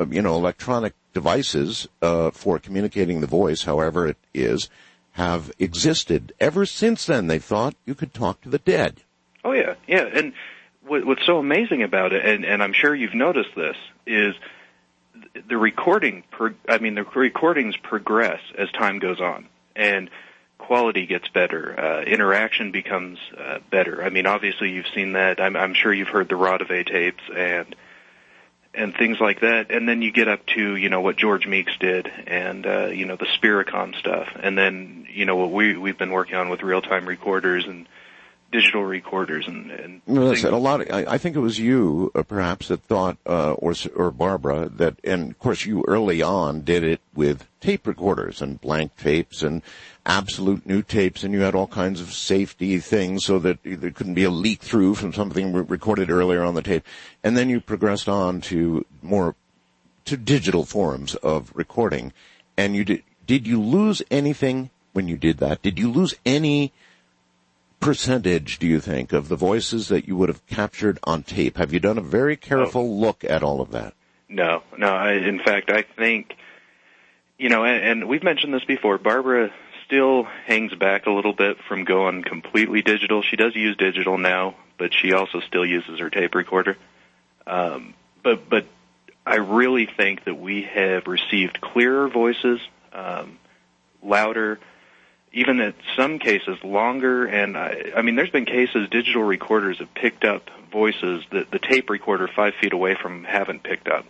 devices for communicating the voice, however it is, have existed. Ever since then, they thought you could talk to the dead. Oh, yeah. And what's so amazing about it, and I'm sure you've noticed this, is the recordings progress as time goes on, and quality gets better. Interaction becomes better. I mean, obviously you've seen that. I'm sure you've heard the Rodavay tapes and things like that. And then you get up to, what George Meeks did and, the Spiricom stuff. And then, what we've been working on with real-time recorders and digital recorders and no, that's it. A lot. I think it was you, perhaps, that thought, or Barbara, that, and of course you early on did it with tape recorders and blank tapes and absolute new tapes, and you had all kinds of safety things so that there couldn't be a leak through from something recorded earlier on the tape. And then you progressed on to digital forms of recording. And did you lose anything when you did that? Did you lose any percentage, do you think, of the voices that you would have captured on tape? Have you done a very careful look at all of that? No. In fact, I think, and we've mentioned this before, Barbara still hangs back a little bit from going completely digital. She does use digital now, but she also still uses her tape recorder. But I really think that we have received clearer voices, louder, even in some cases longer, and I mean, there's been cases digital recorders have picked up voices that the tape recorder 5 feet away from haven't picked up.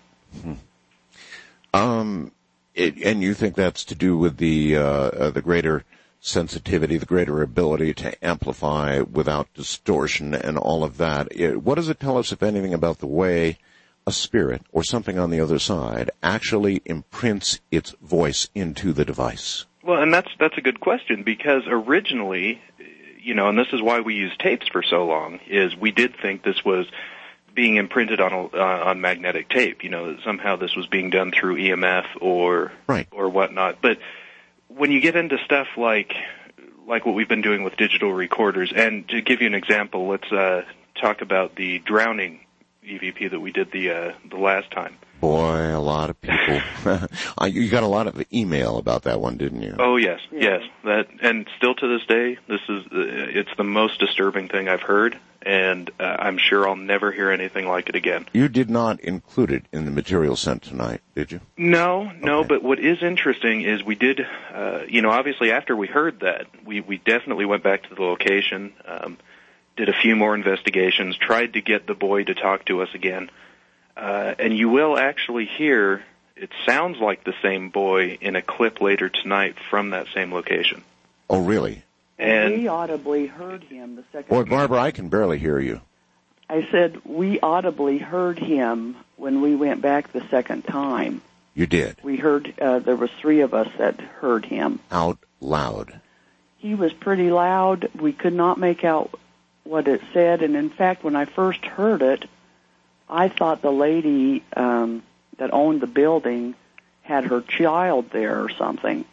And you think that's to do with the greater sensitivity, the greater ability to amplify without distortion and all of that. What does it tell us, if anything, about the way a spirit or something on the other side actually imprints its voice into the device? Well, and that's a good question, because originally, and this is why we used tapes for so long, is we did think this was being imprinted on magnetic tape. That somehow this was being done through EMF or whatnot. But when you get into stuff like what we've been doing with digital recorders, and to give you an example, let's talk about the drowning EVP that we did the last time. Boy, a lot of people. You got a lot of email about that one, didn't you? Oh yes. That, and still to this day, it's the most disturbing thing I've heard, and I'm sure I'll never hear anything like it again. You did not include it in the material sent tonight, did you? No. But what is interesting is we did, obviously after we heard that, we definitely went back to the location, did a few more investigations, tried to get the boy to talk to us again. And you will actually hear, it sounds like the same boy in a clip later tonight from that same location. Oh, really? And we audibly heard him the second time. Boy, Barbara, I can barely hear you. I said we audibly heard him when we went back the second time. You did? We heard, there was 3 of us that heard him. Out loud? He was pretty loud. We could not make out what it said, and in fact, when I first heard it, I thought the lady that owned the building had her child there or something.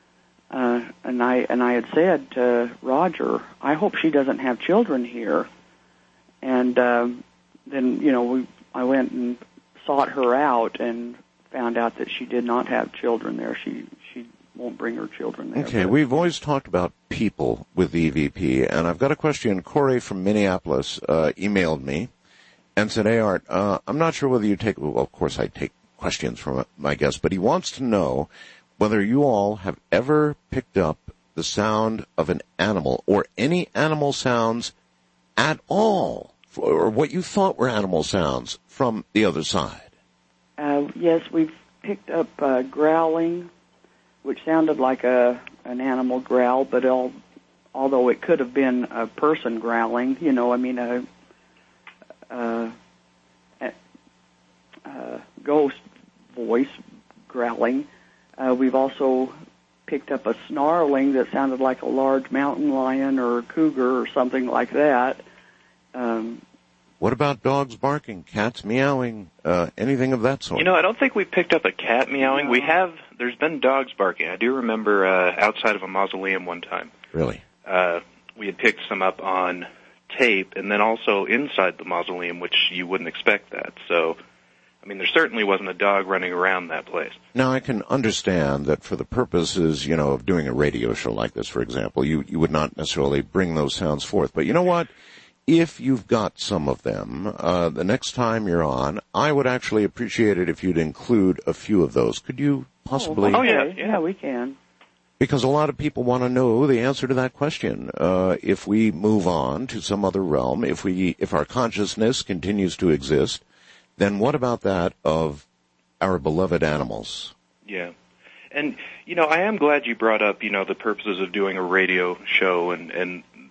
And I had said to Roger, I hope she doesn't have children here. And then, I went and sought her out and found out that she did not have children there. She won't bring her children there. Okay, we've always talked about people with EVP, and I've got a question. Corey from Minneapolis emailed me and said, hey, Art, I'm not sure whether you well, of course I take questions from my guests, but he wants to know whether you all have ever picked up the sound of an animal or any animal sounds at all, or what you thought were animal sounds from the other side. Yes, we've picked up growling, which sounded like an animal growl, but although it could have been a person growling, ghost voice growling. We've also picked up a snarling that sounded like a large mountain lion or a cougar or something like that. What about dogs barking, cats meowing, anything of that sort? I don't think we've picked up a cat meowing. No. There's been dogs barking. I do remember outside of a mausoleum one time. Really? We had picked some up on tape, and then also inside the mausoleum, which you wouldn't expect that. So, there certainly wasn't a dog running around that place. Now, I can understand that for the purposes, of doing a radio show like this, for example, you would not necessarily bring those sounds forth. But you know what? If you've got some of them, the next time you're on, I would actually appreciate it if you'd include a few of those. Could you possibly? Oh, yeah. Yeah, we can. Because a lot of people want to know the answer to that question. If we move on to some other realm, if our consciousness continues to exist, then what about that of our beloved animals? Yeah. And, I am glad you brought up, the purposes of doing a radio show and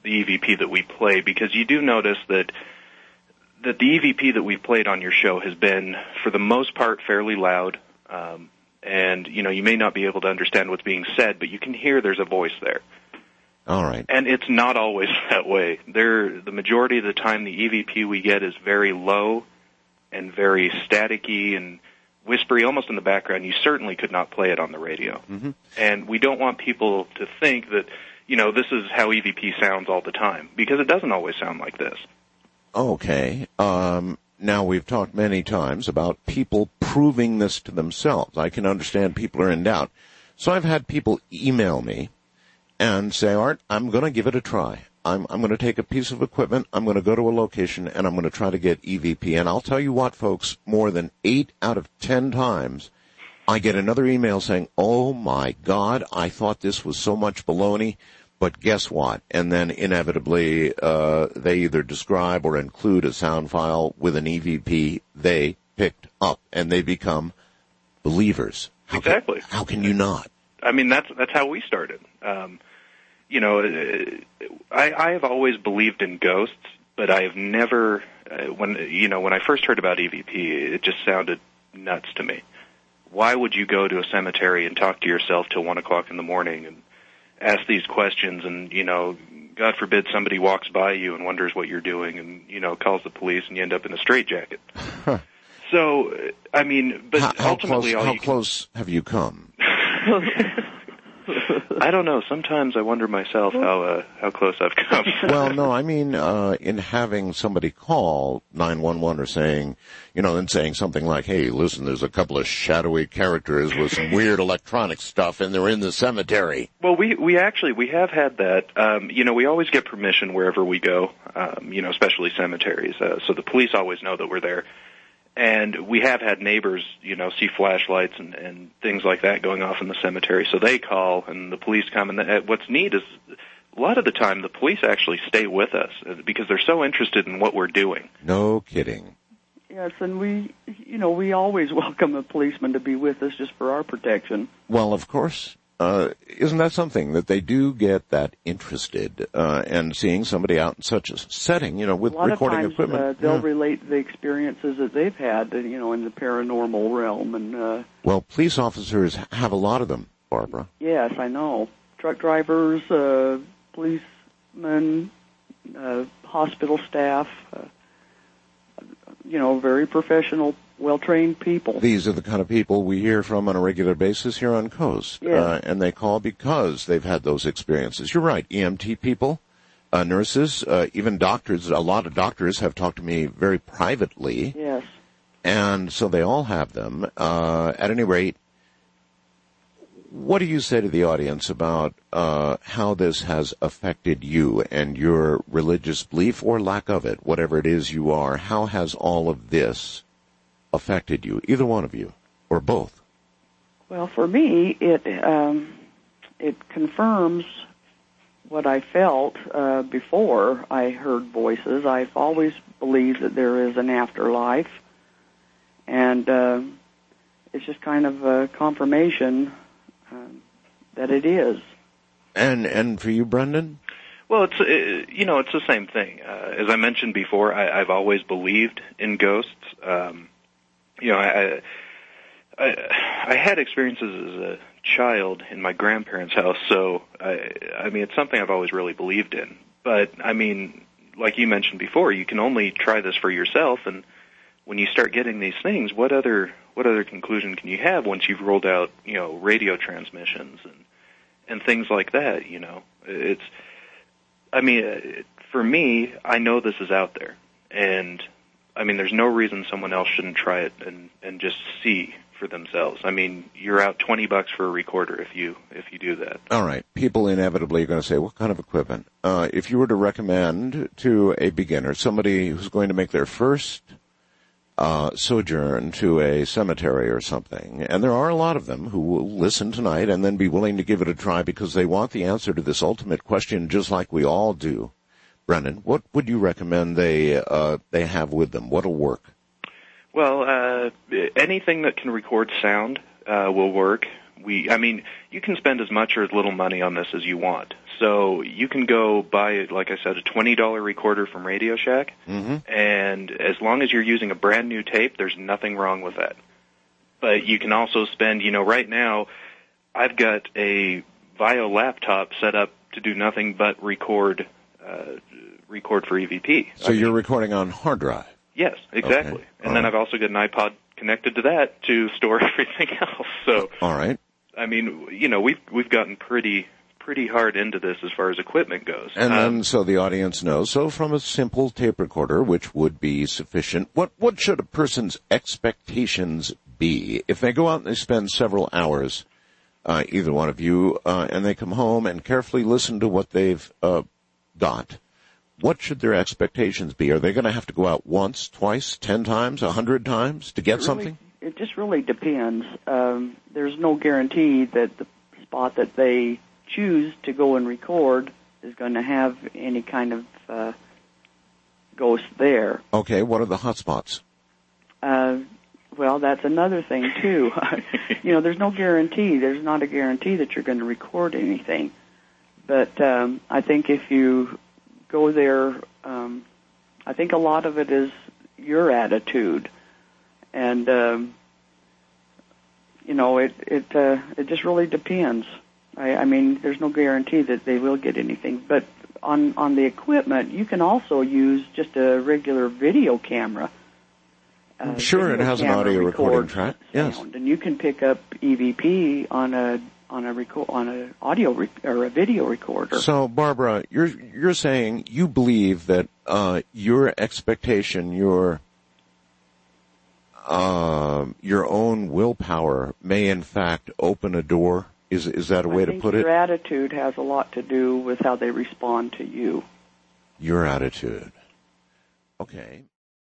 the EVP that we play, because you do notice that the EVP that we've played on your show has been, for the most part, fairly loud. And, you may not be able to understand what's being said, but you can hear there's a voice there. All right. And it's not always that way. The majority of the time, the EVP we get is very low and very staticky and whispery, almost in the background. You certainly could not play it on the radio. Mm-hmm. And we don't want people to think that, this is how EVP sounds all the time, because it doesn't always sound like this. Okay. Now, we've talked many times about people proving this to themselves. I can understand people are in doubt. So I've had people email me and say, Art, I'm going to give it a try. I'm going to take a piece of equipment, I'm going to go to a location, and I'm going to try to get EVP. And I'll tell you what, folks, more than 8 out of 10 times, I get another email saying, oh, my God, I thought this was so much baloney. But guess what? And then inevitably, they either describe or include a sound file with an EVP they picked up, and they become believers. Exactly. How can you not? I mean, that's how we started. I have always believed in ghosts, but I have never, when I first heard about EVP, it just sounded nuts to me. Why would you go to a cemetery and talk to yourself till 1 o'clock in the morning and ask these questions, and, God forbid somebody walks by you and wonders what you're doing and, calls the police and you end up in a straitjacket. Huh. So, I mean, but ultimately... How close have you come? I don't know. Sometimes I wonder myself how close I've come. Well, no, I mean, in having somebody call 911 or saying, and saying something like, hey, listen, there's a couple of shadowy characters with some weird electronic stuff and they're in the cemetery. Well, we have had that. We always get permission wherever we go, especially cemeteries. So the police always know that we're there. And we have had neighbors, see flashlights and things like that going off in the cemetery. So they call and the police come. And what's neat is a lot of the time the police actually stay with us because they're so interested in what we're doing. No kidding. Yes, and we always welcome a policeman to be with us just for our protection. Well, of course. Isn't that something that they do get that interested, and seeing somebody out in such a setting, with recording equipment? A lot of times, they'll relate the experiences that they've had, in the paranormal realm. And well, police officers have a lot of them, Barbara. Yes, I know. Truck drivers, policemen, hospital staff, very professional, well-trained people. These are the kind of people we hear from on a regular basis here on Coast. Yeah. And they call because they've had those experiences. You're right, EMT people, nurses, even doctors. A lot of doctors have talked to me very privately. Yes. And so they all have them. At any rate, what do you say to the audience about how this has affected you and your religious belief or lack of it, whatever it is you are? How has all of this affected you, either one of you, or both? Well, for me, it confirms what I felt before I heard voices. I've always believed that there is an afterlife, and it's just kind of a confirmation that it is. And for you, Brendan? Well, it's the same thing. As I mentioned before, I've always believed in ghosts. I had experiences as a child in my grandparents' house, so I mean, it's something I've always really believed in. But I mean, like you mentioned before, you can only try this for yourself, and when you start getting these things, what other conclusion can you have once you've rolled out, radio transmissions and things like that? For me, I know this is out there, and I mean, there's no reason someone else shouldn't try it and just see for themselves. I mean, you're out $20 for a recorder if you do that. All right. People inevitably are going to say, what kind of equipment? If you were to recommend to a beginner, somebody who's going to make their first sojourn to a cemetery or something, and there are a lot of them who will listen tonight and then be willing to give it a try because they want the answer to this ultimate question just like we all do. Brendan, what would you recommend they have with them? What'll work? Well, anything that can record sound will work. You can spend as much or as little money on this as you want. So you can go buy, like I said, a $20 recorder from Radio Shack, and as long as you're using a brand new tape, there's nothing wrong with that. But you can also spend, right now, I've got a Vio laptop set up to do nothing but record for EVP. So you're recording on hard drive? Yes, exactly. Okay. And then I've also got an iPod connected to that to store everything else. So, all right. I mean, we've gotten pretty hard into this as far as equipment goes. And then, so the audience knows. So from a simple tape recorder, which would be sufficient, what should a person's expectations be if they go out and they spend several hours, either one of you, and they come home and carefully listen to what they've got? What should their expectations be? Are they going to have to go out once, twice, 10 times, 100 times to get something? It just really depends. There's no guarantee that the spot that they choose to go and record is going to have any kind of ghost there. Okay, what are the hot spots? Well, that's another thing, too. There's no guarantee. There's not a guarantee that you're going to record anything. But I think if you go there, I think a lot of it is your attitude. And, it just really depends. I mean, there's no guarantee that they will get anything. But on the equipment, you can also use just a regular video camera. Sure, it has an audio recording track. Yes, and you can pick up EVP on an audio or a video recorder. So, Barbara, you're saying you believe that your expectation, your own willpower, may in fact open a door. Is that a way to put it? Your attitude has a lot to do with how they respond to you. Your attitude. Okay.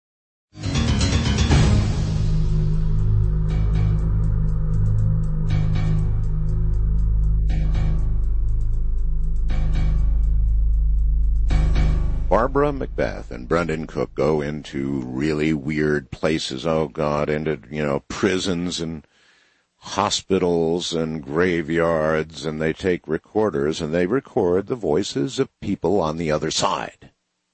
Barbara Macbeth and Brendan Cook go into really weird places. Oh, God, into, prisons and hospitals and graveyards, and they take recorders and they record the voices of people on the other side.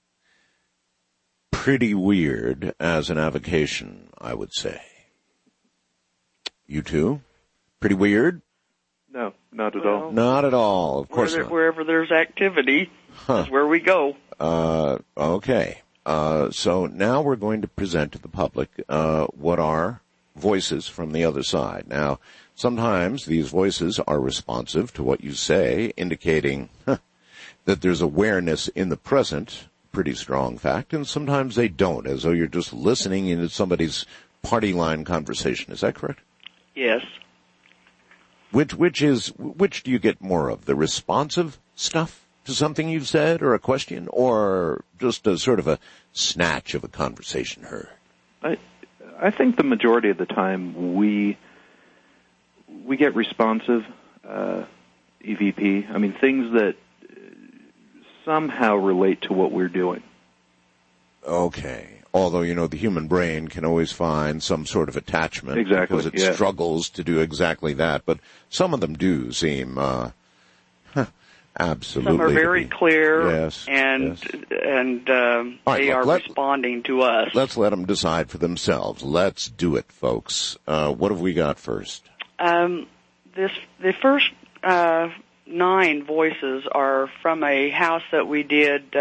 Pretty weird as an avocation, I would say. You too? Pretty weird? No, not at all. Not at all, of course not. Wherever there's activity is where we go. Okay. So now we're going to present to the public what are voices from the other side. Now, sometimes these voices are responsive to what you say, indicating that there's awareness in the present, pretty strong fact, and sometimes they don't, as though you're just listening into somebody's party line conversation. Is that correct? Yes. Which do you get more of, the responsive stuff to something you've said or a question, or just a sort of a snatch of a conversation heard? I think the majority of the time we get responsive EVP. I mean, things that somehow relate to what we're doing. Okay. Although, the human brain can always find some sort of attachment. Exactly, because it struggles to do exactly that. But some of them do seem absolutely. Some are very clear, yes, and right, they are responding to us. Let's let them decide for themselves. Let's do it, folks. What have we got first? The first 9 voices are from a house that we did.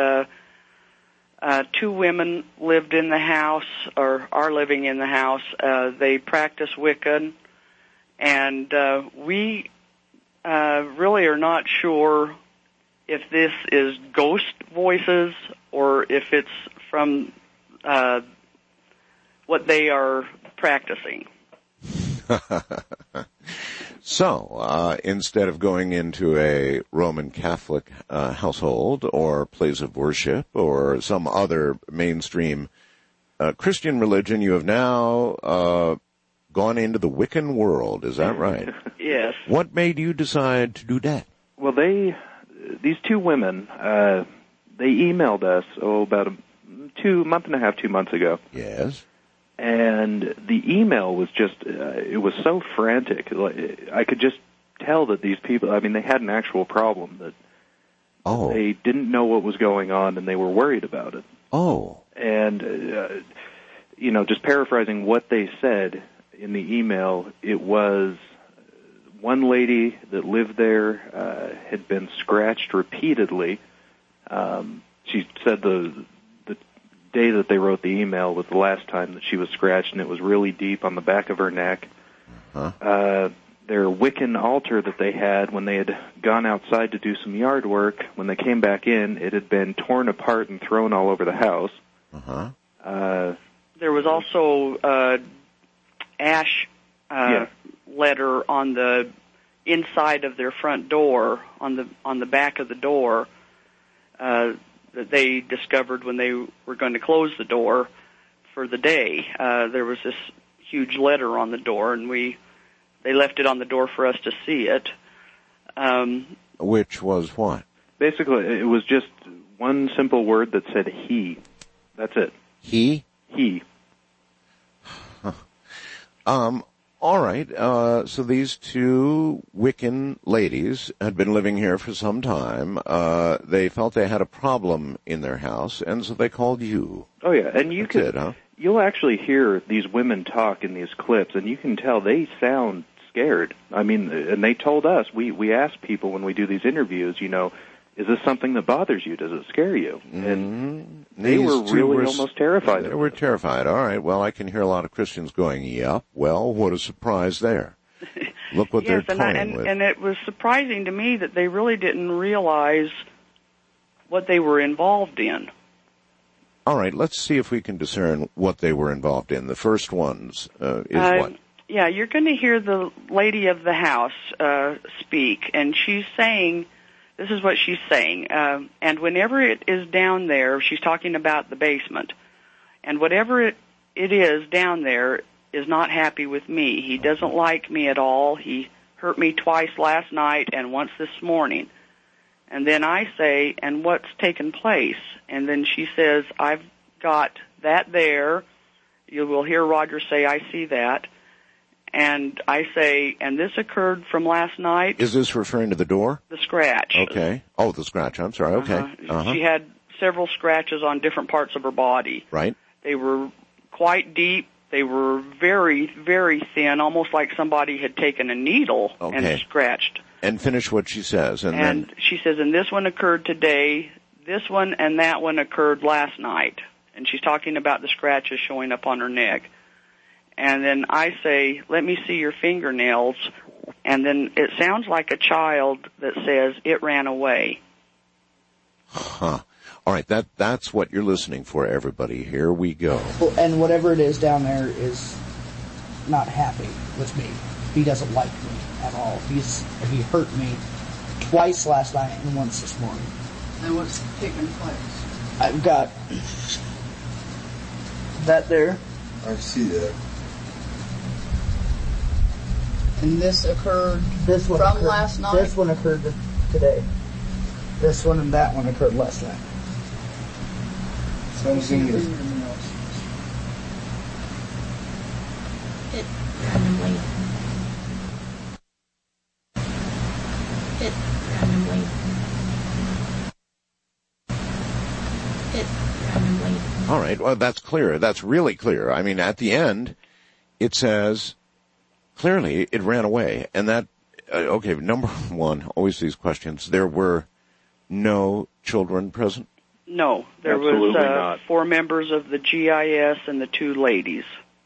2 women lived in the house, or are living in the house. They practice Wiccan, and we really are not sure if this is ghost voices or if it's from what they are practicing. So, instead of going into a Roman Catholic household or place of worship or some other mainstream Christian religion, you have now gone into the Wiccan world. Is that right? Yes. What made you decide to do that? Well, these 2 women, they emailed us, about a month and a half, 2 months ago. Yes. And the email was just, it was so frantic. I could just tell that these people, I mean, they had an actual problem Oh. They didn't know what was going on, and they were worried about it. Oh. And, just paraphrasing what they said in the email, it was one lady that lived there had been scratched repeatedly. She said the day that they wrote the email was the last time that she was scratched, and it was really deep on the back of her neck. Their Wiccan altar that they had when they had gone outside to do some yard work, when they came back in, it had been torn apart and thrown all over the house. There was also ash letter on the inside of their front door, on the back of the door, that they discovered when they were going to close the door for the day. There was this huge letter on the door, and they left it on the door for us to see it. Which was what? Basically, it was just one simple word that said he. That's it. He? He. All right. So these two Wiccan ladies had been living here for some time. They felt they had a problem in their house, and so they called you. Oh, yeah. And you'll actually hear these women talk in these clips, and you can tell they sound scared. I mean, and they told us, we ask people when we do these interviews, is this something that bothers you? Does it scare you? And they were really almost terrified. They were terrified. All right. Well, I can hear a lot of Christians going, yep, well, what a surprise there. Look what they're toying with. And it was surprising to me that they really didn't realize what they were involved in. All right. Let's see if we can discern what they were involved in. The first ones is what? Yeah, you're going to hear the lady of the house speak, and she's saying, this is what she's saying, and whenever it is down there, she's talking about the basement, and whatever it is down there is not happy with me. He doesn't like me at all. He hurt me twice last night and once this morning. And then I say, and what's taken place? And then she says, I've got that there. You will hear Roger say, I see that. And I say, and this occurred from last night. Is this referring to the door? The scratch. Okay. Oh, the scratch. I'm sorry. Okay. She had several scratches on different parts of her body. Right. They were quite deep. They were very, very thin, almost like somebody had taken a needle and scratched. And finish what she says. And then she says, and this one occurred today, this one and that one occurred last night. And she's talking about the scratches showing up on her neck. And then I say, let me see your fingernails. And then it sounds like a child that says, it ran away. All right, that's what you're listening for, everybody. Here we go. Well, and whatever it is down there is not happy with me. He doesn't like me at all. He hurt me twice last night and once this morning. And what's taking place? I've got that there. I see that. And this occurred from last night? This one occurred today. This one and that one occurred last night. Something is... It randomly. All right, well, that's clear. That's really clear. I mean, at the end, it says, clearly, it ran away. And that, okay, number one, always these questions. There were no children present? No, there Absolutely was not. 4 members of the GIS and the 2 ladies.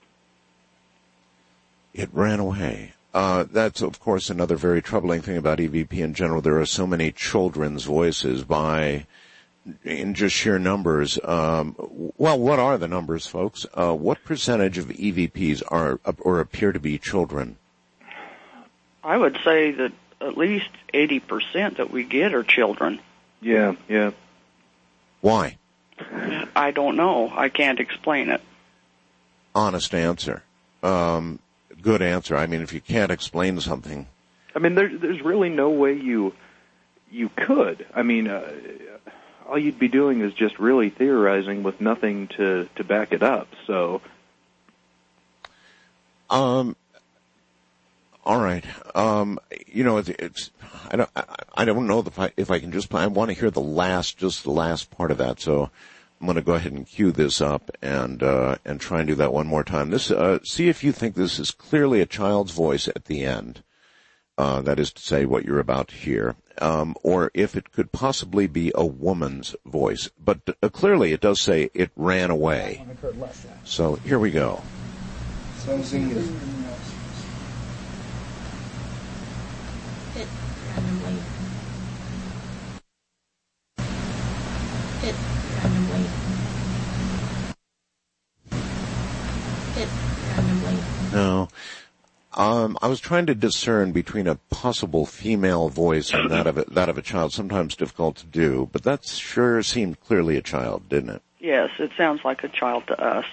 It ran away. That's, of course, another very troubling thing about EVP in general. There are so many children's voices in just sheer numbers. Well, what are the numbers, folks? What percentage of EVPs are or appear to be children? I would say that at least 80% that we get are children. Yeah. Why? I don't know. I can't explain it. Honest answer. Good answer. I mean, if you can't explain something. I mean, there's really no way you could. I mean, all you'd be doing is just really theorizing with nothing to back it up. So, all All right. It's I don't know if I can just play. I want to hear the last part of that. So I'm going to go ahead and cue this up and try and do that one more time. This, see if you think this is clearly a child's voice at the end. That is to say what you're about to hear. Or if it could possibly be a woman's voice. But clearly it does say it ran away. So here we go. It randomly. It randomly. It randomly. No. I was trying to discern between a possible female voice and that of a child. Sometimes difficult to do, but that sure seemed clearly a child, didn't it? Yes, it sounds like a child to us.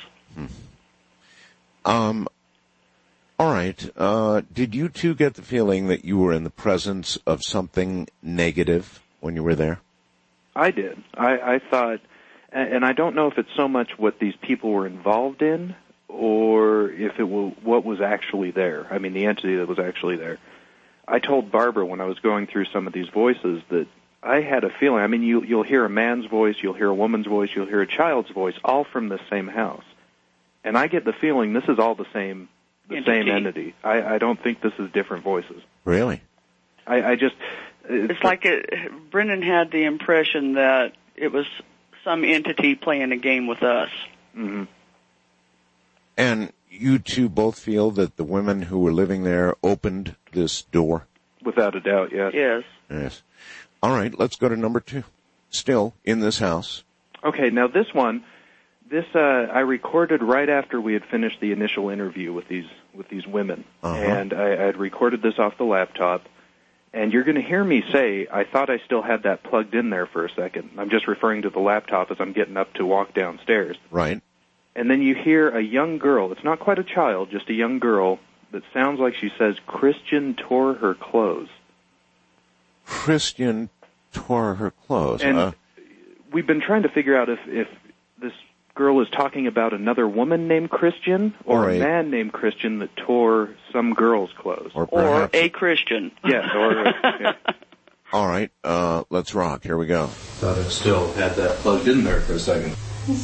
All right. Did you two get the feeling that you were in the presence of something negative when you were there? I did. I thought, and I don't know if it's so much what these people were involved in or if it was what was actually there. I mean, the entity that was actually there. I told Barbara when I was going through some of these voices that I had a feeling. I mean, you'll hear a man's voice, you'll hear a woman's voice, you'll hear a child's voice, all from the same house. And I get the feeling this is all the same entity. I don't think this is different voices. Really? I just... It's like Brendan had the impression that it was some entity playing a game with us. Mm-hmm. And you two both feel that the women who were living there opened this door? Without a doubt, yes. Yes. All right, let's go to number 2. Still in this house. Okay, now this one, I recorded right after we had finished the initial interview with these women. Uh-huh. And I had recorded this off the laptop. And you're going to hear me say, I thought I still had that plugged in there for a second. I'm just referring to the laptop as I'm getting up to walk downstairs. Right. And then you hear a young girl, it's not quite a child, just a young girl, that sounds like she says, Christian tore her clothes. Christian tore her clothes. And we've been trying to figure out if this girl is talking about another woman named Christian or a man named Christian that tore some girl's clothes. Or a Christian. Yes. Yeah. All right, let's rock. Here we go. Thought I still had that plugged in there for a second.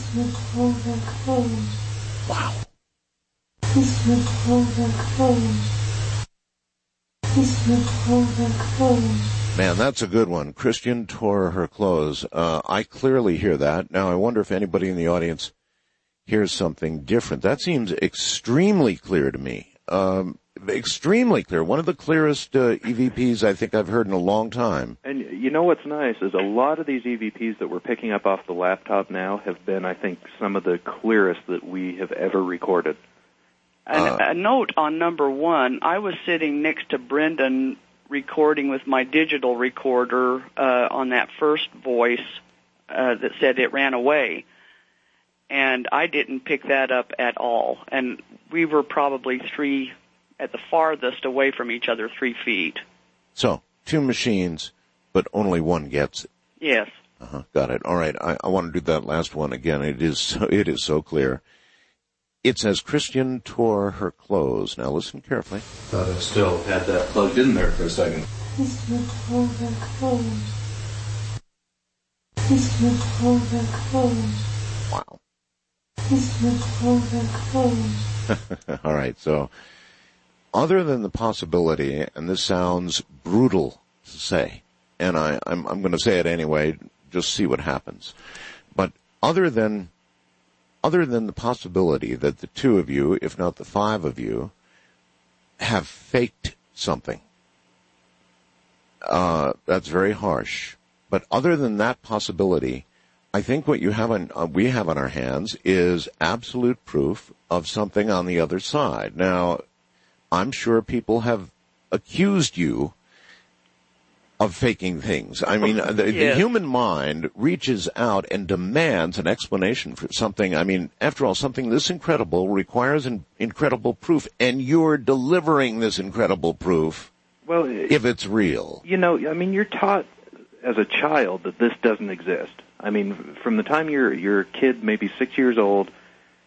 Wow. Man, that's a good one. Christian tore her clothes. I clearly hear that. Now, I wonder if anybody in the audience hears something different. That seems extremely clear to me. Extremely clear. One of the clearest EVPs I think I've heard in a long time. And you know what's nice is a lot of these EVPs that we're picking up off the laptop now have been, I think, some of the clearest that we have ever recorded. And a note on number 1, I was sitting next to Brendan recording with my digital recorder on that first voice that said it ran away. And I didn't pick that up at all. And we were probably at the farthest away from each other, 3 feet. So, 2 machines, but only one gets it. Yes. Got it. All right. I want to do that last one again. It is so clear. It says Christian tore her clothes. Now listen carefully. Thought I still had that plugged in there for a second. Christian tore her clothes. Christian tore her clothes. Wow. Christian tore her clothes. All right. So, other than the possibility, and this sounds brutal to say, and I'm going to say it anyway, just see what happens. But other than the possibility that the 2 of you, if not the 5 of you, have faked something, that's very harsh. But other than that possibility, I think what we have on our hands is absolute proof of something on the other side. Now, I'm sure people have accused you of faking things. I mean, the human mind reaches out and demands an explanation for something. I mean, after all, something this incredible requires an incredible proof, and you're delivering this incredible proof. Well, if it's real. You know, I mean, you're taught as a child that this doesn't exist. I mean, from the time you're a kid, maybe 6 years old,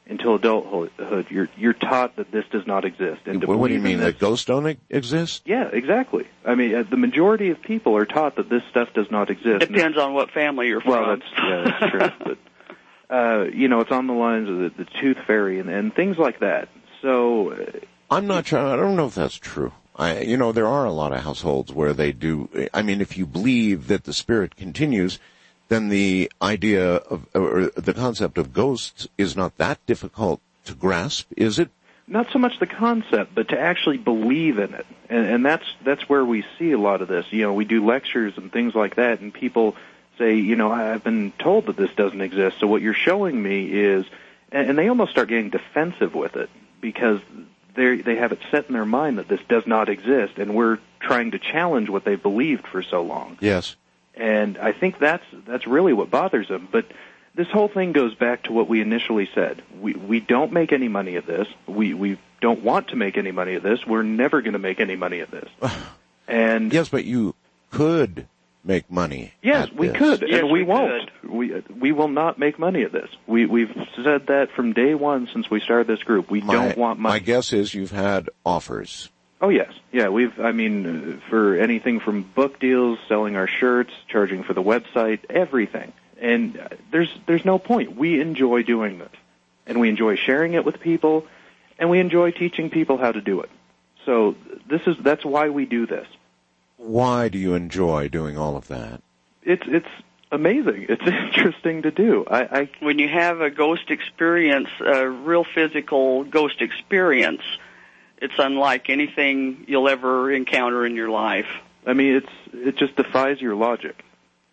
until adulthood, you're taught that this does not exist. And what do you mean, that ghosts don't exist? Yeah, exactly. I mean, the majority of people are taught that this stuff does not exist. Depends on what family you're from. Well, that's true. But, it's on the lines of the tooth fairy and things like that. So I'm not sure. I don't know if that's true. There are a lot of households where they do. I mean, if you believe that the spirit continues, then the idea of, or the concept of ghosts is not that difficult to grasp, is it? Not so much the concept, but to actually believe in it. And that's where we see a lot of this. We do lectures and things like that, and people say, I've been told that this doesn't exist, so what you're showing me is, and they almost start getting defensive with it, because they have it set in their mind that this does not exist, and we're trying to challenge what they've believed for so long. Yes. And I think that's really what bothers them. But this whole thing goes back to what we initially said. We don't make any money at this. We don't want to make any money at this. We're never going to make any money at this. And yes, but you could make money. Yes, we could, yes, and we won't. We will not make money at this. We've said that from day one since we started this group. We don't want money. My guess is you've had offers. Oh, yes. Yeah, for anything from book deals, selling our shirts, charging for the website, everything. And there's no point. We enjoy doing this. And we enjoy sharing it with people, and we enjoy teaching people how to do it. So that's why we do this. Why do you enjoy doing all of that? It's amazing. It's interesting to do. When you have a ghost experience, a real physical ghost experience, it's unlike anything you'll ever encounter in your life. I mean, it just defies your logic.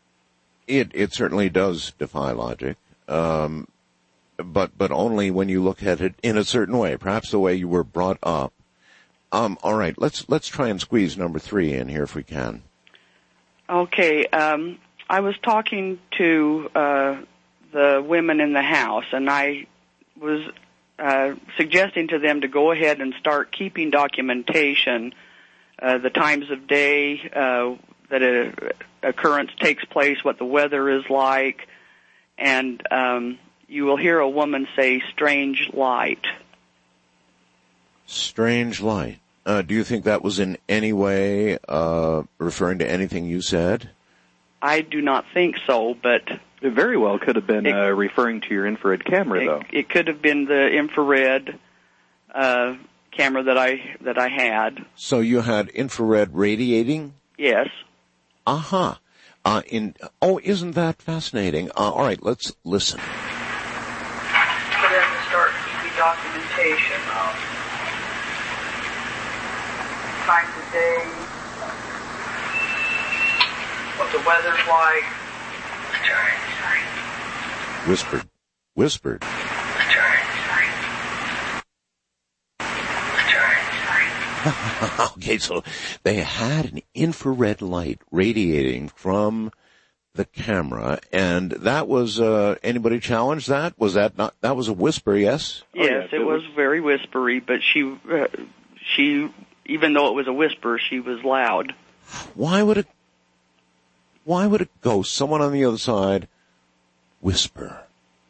It certainly does defy logic, but only when you look at it in a certain way, perhaps the way you were brought up. All right, let's try and squeeze number 3 in here if we can. Okay, I was talking to the women in the house, and I was suggesting to them to go ahead and start keeping documentation, the times of day that an occurrence takes place, what the weather is like, and you will hear a woman say, "strange light." Strange light. Do you think that was in any way referring to anything you said? I do not think so, but it very well could have been referring to your infrared camera, though. It could have been the infrared camera that I had. So you had infrared radiating? Yes. Uh-huh. Isn't that fascinating? All right, let's listen. For them to start keeping documentation of times of day, what the weather's like. Whispered. Okay, so they had an infrared light radiating from the camera, and that was, anybody challenge that? Was that not, that was a whisper, yes? Yes, it was very whispery, but she, even though it was a whisper, she was loud. Why would a ghost, someone on the other side, whisper?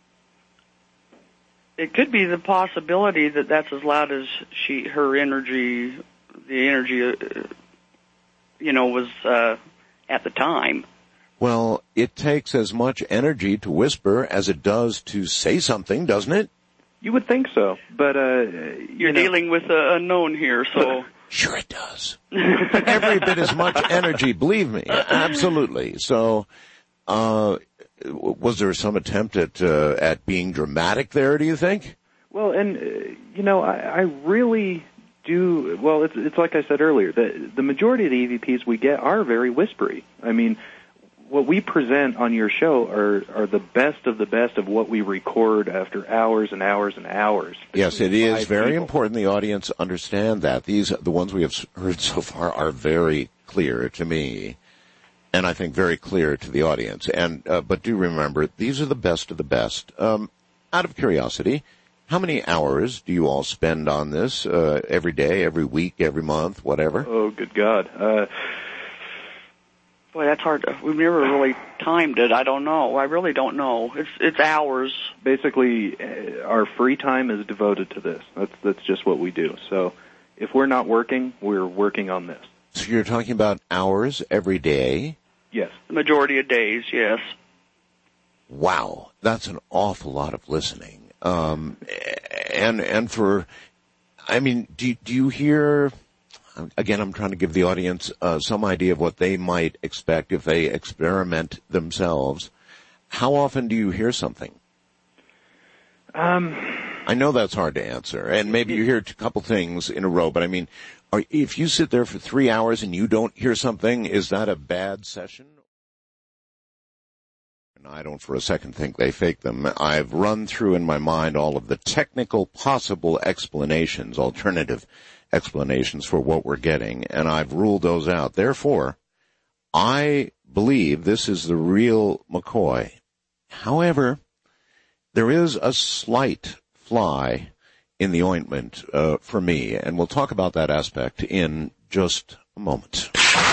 It could be the possibility that that's as loud as her energy, the energy, was at the time. Well, it takes as much energy to whisper as it does to say something, doesn't it? You would think so, but you're dealing with the unknown here, so. Sure it does. Every bit as much energy, believe me. Absolutely. So, was there some attempt at being dramatic there, do you think? Well, and, I really do, well, it's like I said earlier, the majority of the EVPs we get are very whispery. I mean, what we present on your show are the best of what we record after hours and hours and hours. Yes, it is very important the audience understand that. The ones we have heard so far are very clear to me, and I think very clear to the audience. And but do remember, these are the best of the best. Out of curiosity, how many hours do you all spend on this every day, every week, every month, whatever? Oh, good God. Boy, that's hard. We've never really timed it. I don't know. I really don't know. It's hours. Basically, our free time is devoted to this. That's just what we do. So if we're not working, we're working on this. So you're talking about hours every day? Yes. The majority of days, yes. Wow, that's an awful lot of listening. And for, I mean, do you hear? Again, I'm trying to give the audience some idea of what they might expect if they experiment themselves. How often do you hear something? I know that's hard to answer, and maybe you hear a couple things in a row, but I mean, if you sit there for 3 hours and you don't hear something, is that a bad session? And I don't for a second think they fake them. I've run through in my mind all of the technical possible explanations, alternative explanations for what we're getting, and I've ruled those out. Therefore, I believe this is the real McCoy. However, there is a slight fly in the ointment for me, and we'll talk about that aspect in just a moment.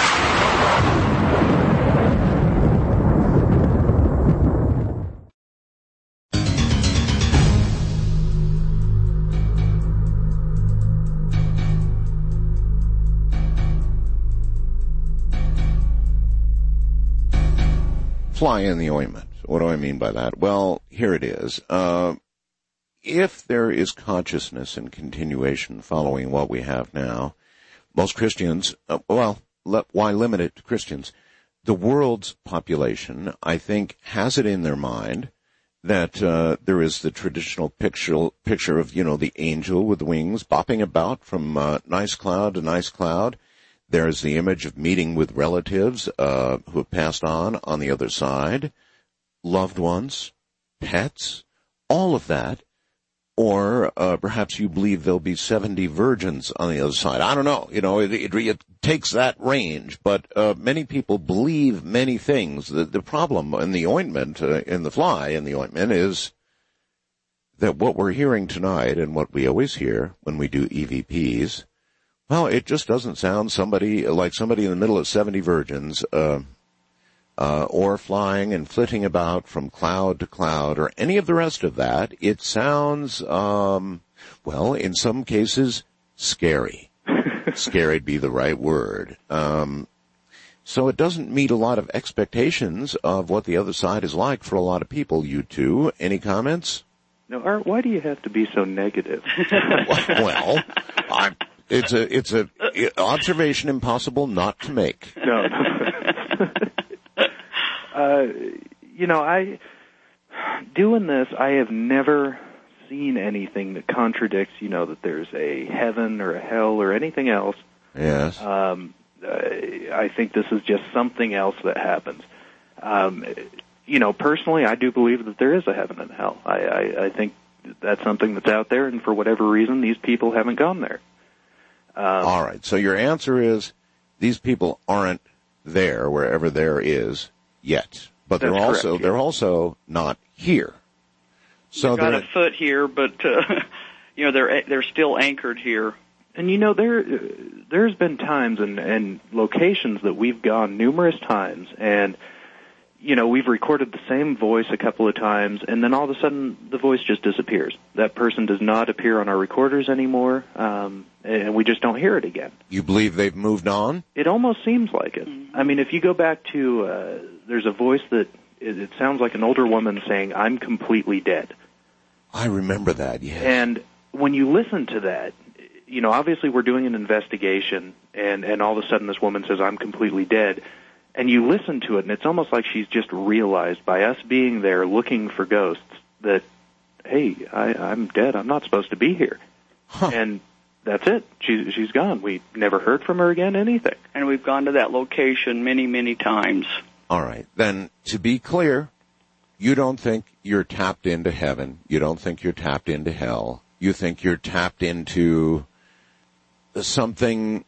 Fly in the ointment. What do I mean by that? Well, here it is. If there is consciousness and continuation following what we have now, most Christians, why limit it to Christians? The world's population, I think, has it in their mind that there is the traditional picture of, the angel with wings bopping about from nice cloud to nice cloud. There's the image of meeting with relatives who have passed on the other side, loved ones, pets, all of that. Or perhaps you believe there'll be 70 virgins on the other side. I don't know. It takes that range, but many people believe many things. The problem in the ointment, in the fly in the ointment, is that what we're hearing tonight and what we always hear when we do EVPs, well, it just doesn't sound like somebody in the middle of 70 virgins, or flying and flitting about from cloud to cloud, or any of the rest of that. It sounds, in some cases, scary. Scary'd be the right word. So it doesn't meet a lot of expectations of what the other side is like for a lot of people. You two, any comments? No, Art, why do you have to be so negative? Well, it's a observation impossible not to make. No. Doing this, I have never seen anything that contradicts, that there's a heaven or a hell or anything else. Yes. I think this is just something else that happens. Personally, I do believe that there is a heaven and hell. I think that's something that's out there, and for whatever reason, these people haven't gone there. All right. So your answer is these people aren't there, wherever there is, yet. But they're also not here. So they've got a foot here, but they're still anchored here. And there's been times and locations that we've gone numerous times, and we've recorded the same voice a couple of times, and then all of a sudden the voice just disappears. That person does not appear on our recorders anymore, and we just don't hear it again. You believe they've moved on? It almost seems like it. I mean, if you go back to, there's a voice that it sounds like an older woman saying, "I'm completely dead." I remember that, yes. And when you listen to that, obviously we're doing an investigation, and all of a sudden this woman says, "I'm completely dead." And you listen to it, and it's almost like she's just realized by us being there looking for ghosts that, hey, I'm dead. I'm not supposed to be here. Huh. And that's it. She's gone. We never heard from her again, anything. And we've gone to that location many, many times. All right. Then, to be clear, you don't think you're tapped into heaven. You don't think you're tapped into hell. You think you're tapped into something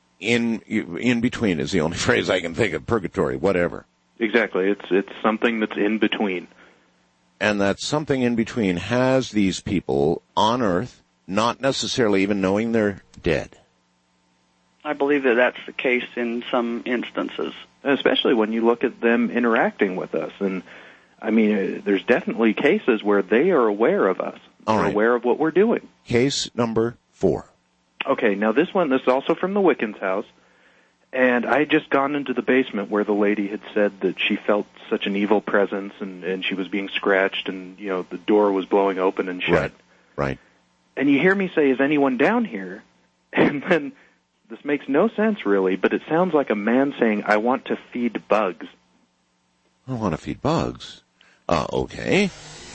in between is the only phrase I can think of. Purgatory, whatever. Exactly. It's something that's in between. And that something in between has these people on Earth not necessarily even knowing they're dead. I believe that that's the case in some instances. especially when you look at them interacting with us. And, I mean, there's definitely cases where they are aware of us. They're aware of what we're doing. Case number 4. Okay, now this is also from the Wiccans' house. And I had just gone into the basement where the lady had said that she felt such an evil presence and she was being scratched and, you know, the door was blowing open and shut. Right. And you hear me say, is anyone down here? And then this makes no sense really, but it sounds like a man saying, I want to feed bugs. I want to feed bugs. Okay.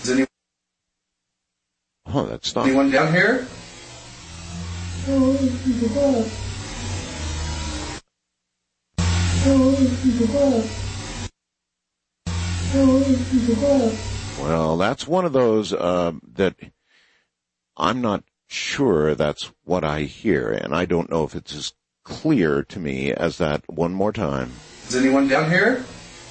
That's not... Anyone down here? Well, that's one of those that I'm not sure that's what I hear, and I don't know if it's as clear to me as that. One more time. Is anyone down here?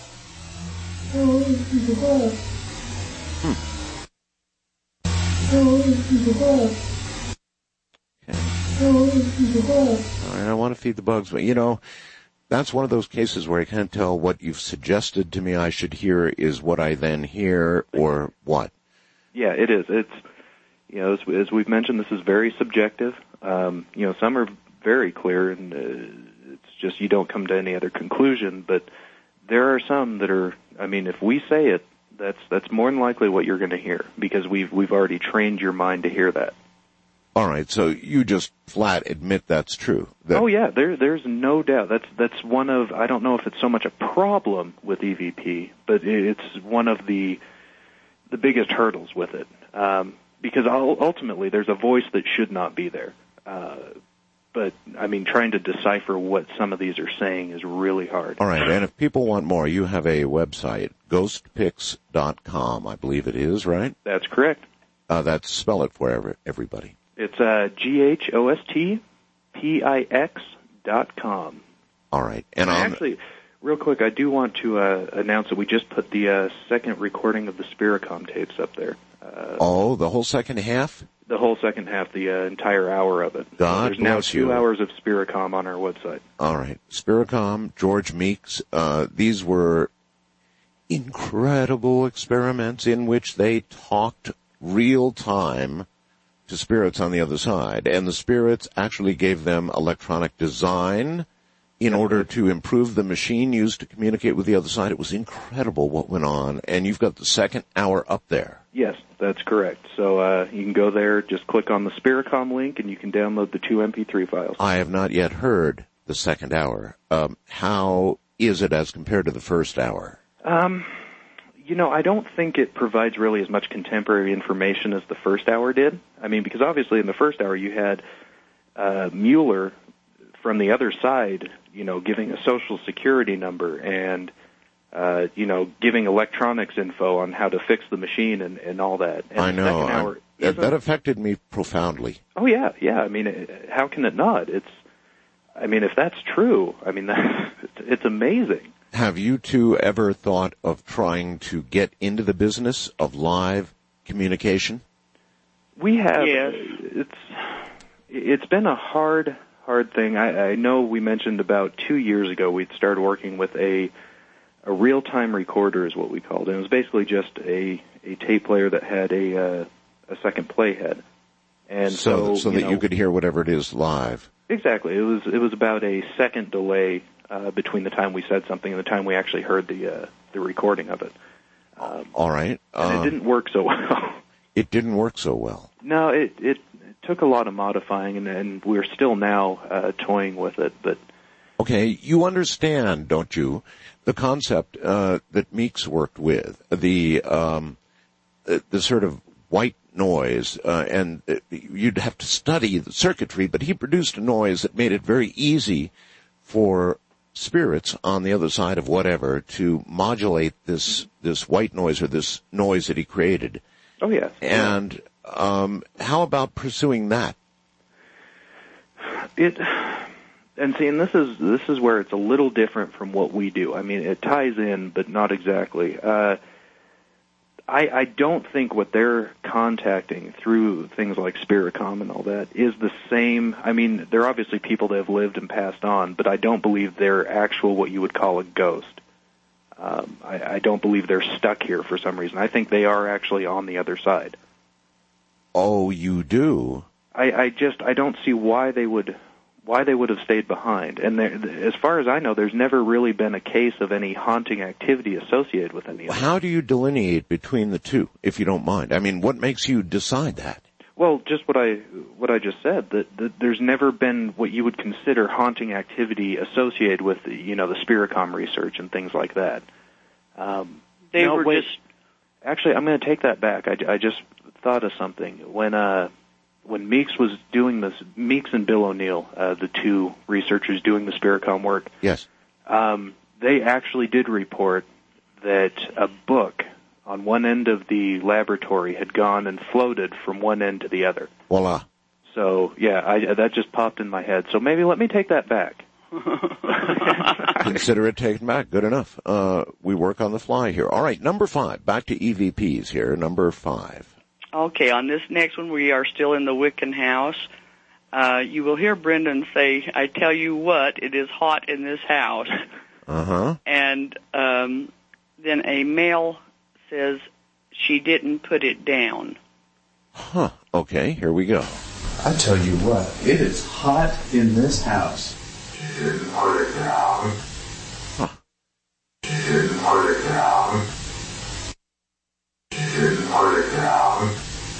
All right, I want to feed the bugs, but, you know, that's one of those cases where I can't tell what you've suggested to me I should hear is what I then hear or what. Yeah, it is. It's, you know, as we've mentioned, this is very subjective. You know, some are very clear, and it's just you don't come to any other conclusion. But there are some that are, I mean, if we say it, that's more than likely what you're going to hear because we've already trained your mind to hear that. All right, so you just flat admit that's true. Oh yeah, there's no doubt. That's one of, I don't know if it's so much a problem with EVP, but it's one of the biggest hurdles with it. Because ultimately there's a voice that should not be there. But I mean, trying to decipher what some of these are saying is really hard. All right, and if people want more, you have a website, ghostpix.com, I believe it is, right? That's correct. That's spell it for everybody. It's GHOSTPIX.com. All right. And actually, real quick, I do want to announce that we just put the second recording of the Spiricom tapes up there. The whole second half? The whole second half, the entire hour of it. God bless you. There's now 2 hours of Spiricom on our website. All right. Spiricom, George Meeks, these were incredible experiments in which they talked real time to spirits on the other side, and the spirits actually gave them electronic design in order to improve the machine used to communicate with the other side. It was incredible what went on, and you've got the second hour up there. Yes, that's correct. So you can go there, just click on the Spiricom link, and you can download the 2 MP3 files. I have not yet heard the second hour. How is it as compared to the first hour? You know, I don't think it provides really as much contemporary information as the first hour did. I mean, because obviously in the first hour you had Mueller from the other side, you know, giving a social security number and, you know, giving electronics info on how to fix the machine and all that. And I know. That affected me profoundly. Oh, yeah. I mean, how can it not? I mean, if that's true, I mean, it's amazing. Have you two ever thought of trying to get into the business of live communication? We have. Yes. It's been a hard thing. I know we mentioned about 2 years ago we'd started working with a real-time recorder is what we called it. It was basically just a tape player that had a second playhead. And so that you could hear whatever it is live. Exactly. It was about a second delay between the time we said something and the time we actually heard the recording of it. All right. And it didn't work so well. It didn't work so well. No, it took a lot of modifying, and we're still now toying with it. But okay, you understand, don't you, the concept that Meeks worked with, the sort of white noise, and you'd have to study the circuitry, but he produced a noise that made it very easy for spirits on the other side of whatever to modulate this white noise or this noise that he created. Oh, yes. And how about pursuing that? And this is where it's a little different from what we do. I mean, it ties in, but not exactly. I don't think what they're contacting through things like Spiritcom and all that is the same. I mean, they're obviously people that have lived and passed on, but I don't believe they're actual what you would call a ghost. I don't believe they're stuck here for some reason. I think they are actually on the other side. Oh, you do? I don't see why they would have stayed behind. And as far as I know, there's never really been a case of any haunting activity associated with any of them. How do you delineate between the two, if you don't mind? I mean, what makes you decide that? Well, just what I just said, that there's never been what you would consider haunting activity associated with, the Spiritcom research and things like that. Actually, I'm going to take that back. I just thought of something. When Meeks was doing this, Meeks and Bill O'Neill, the two researchers doing the Spiritcom work, yes, they actually did report that a book on one end of the laboratory had gone and floated from one end to the other. Voila. So, yeah, that just popped in my head. So maybe let me take that back. Consider it taken back. Good enough. We work on the fly here. All right, number 5. Back to EVPs here. Number 5. Okay, on this next one, we are still in the Wiccan house. You will hear Brendan say, "I tell you what, it is hot in this house." Uh-huh. And then a male says, "She didn't put it down." Huh. Okay, here we go. I tell you what, it is hot in this house. She didn't put it down. Huh. She didn't put it down. She didn't put it down.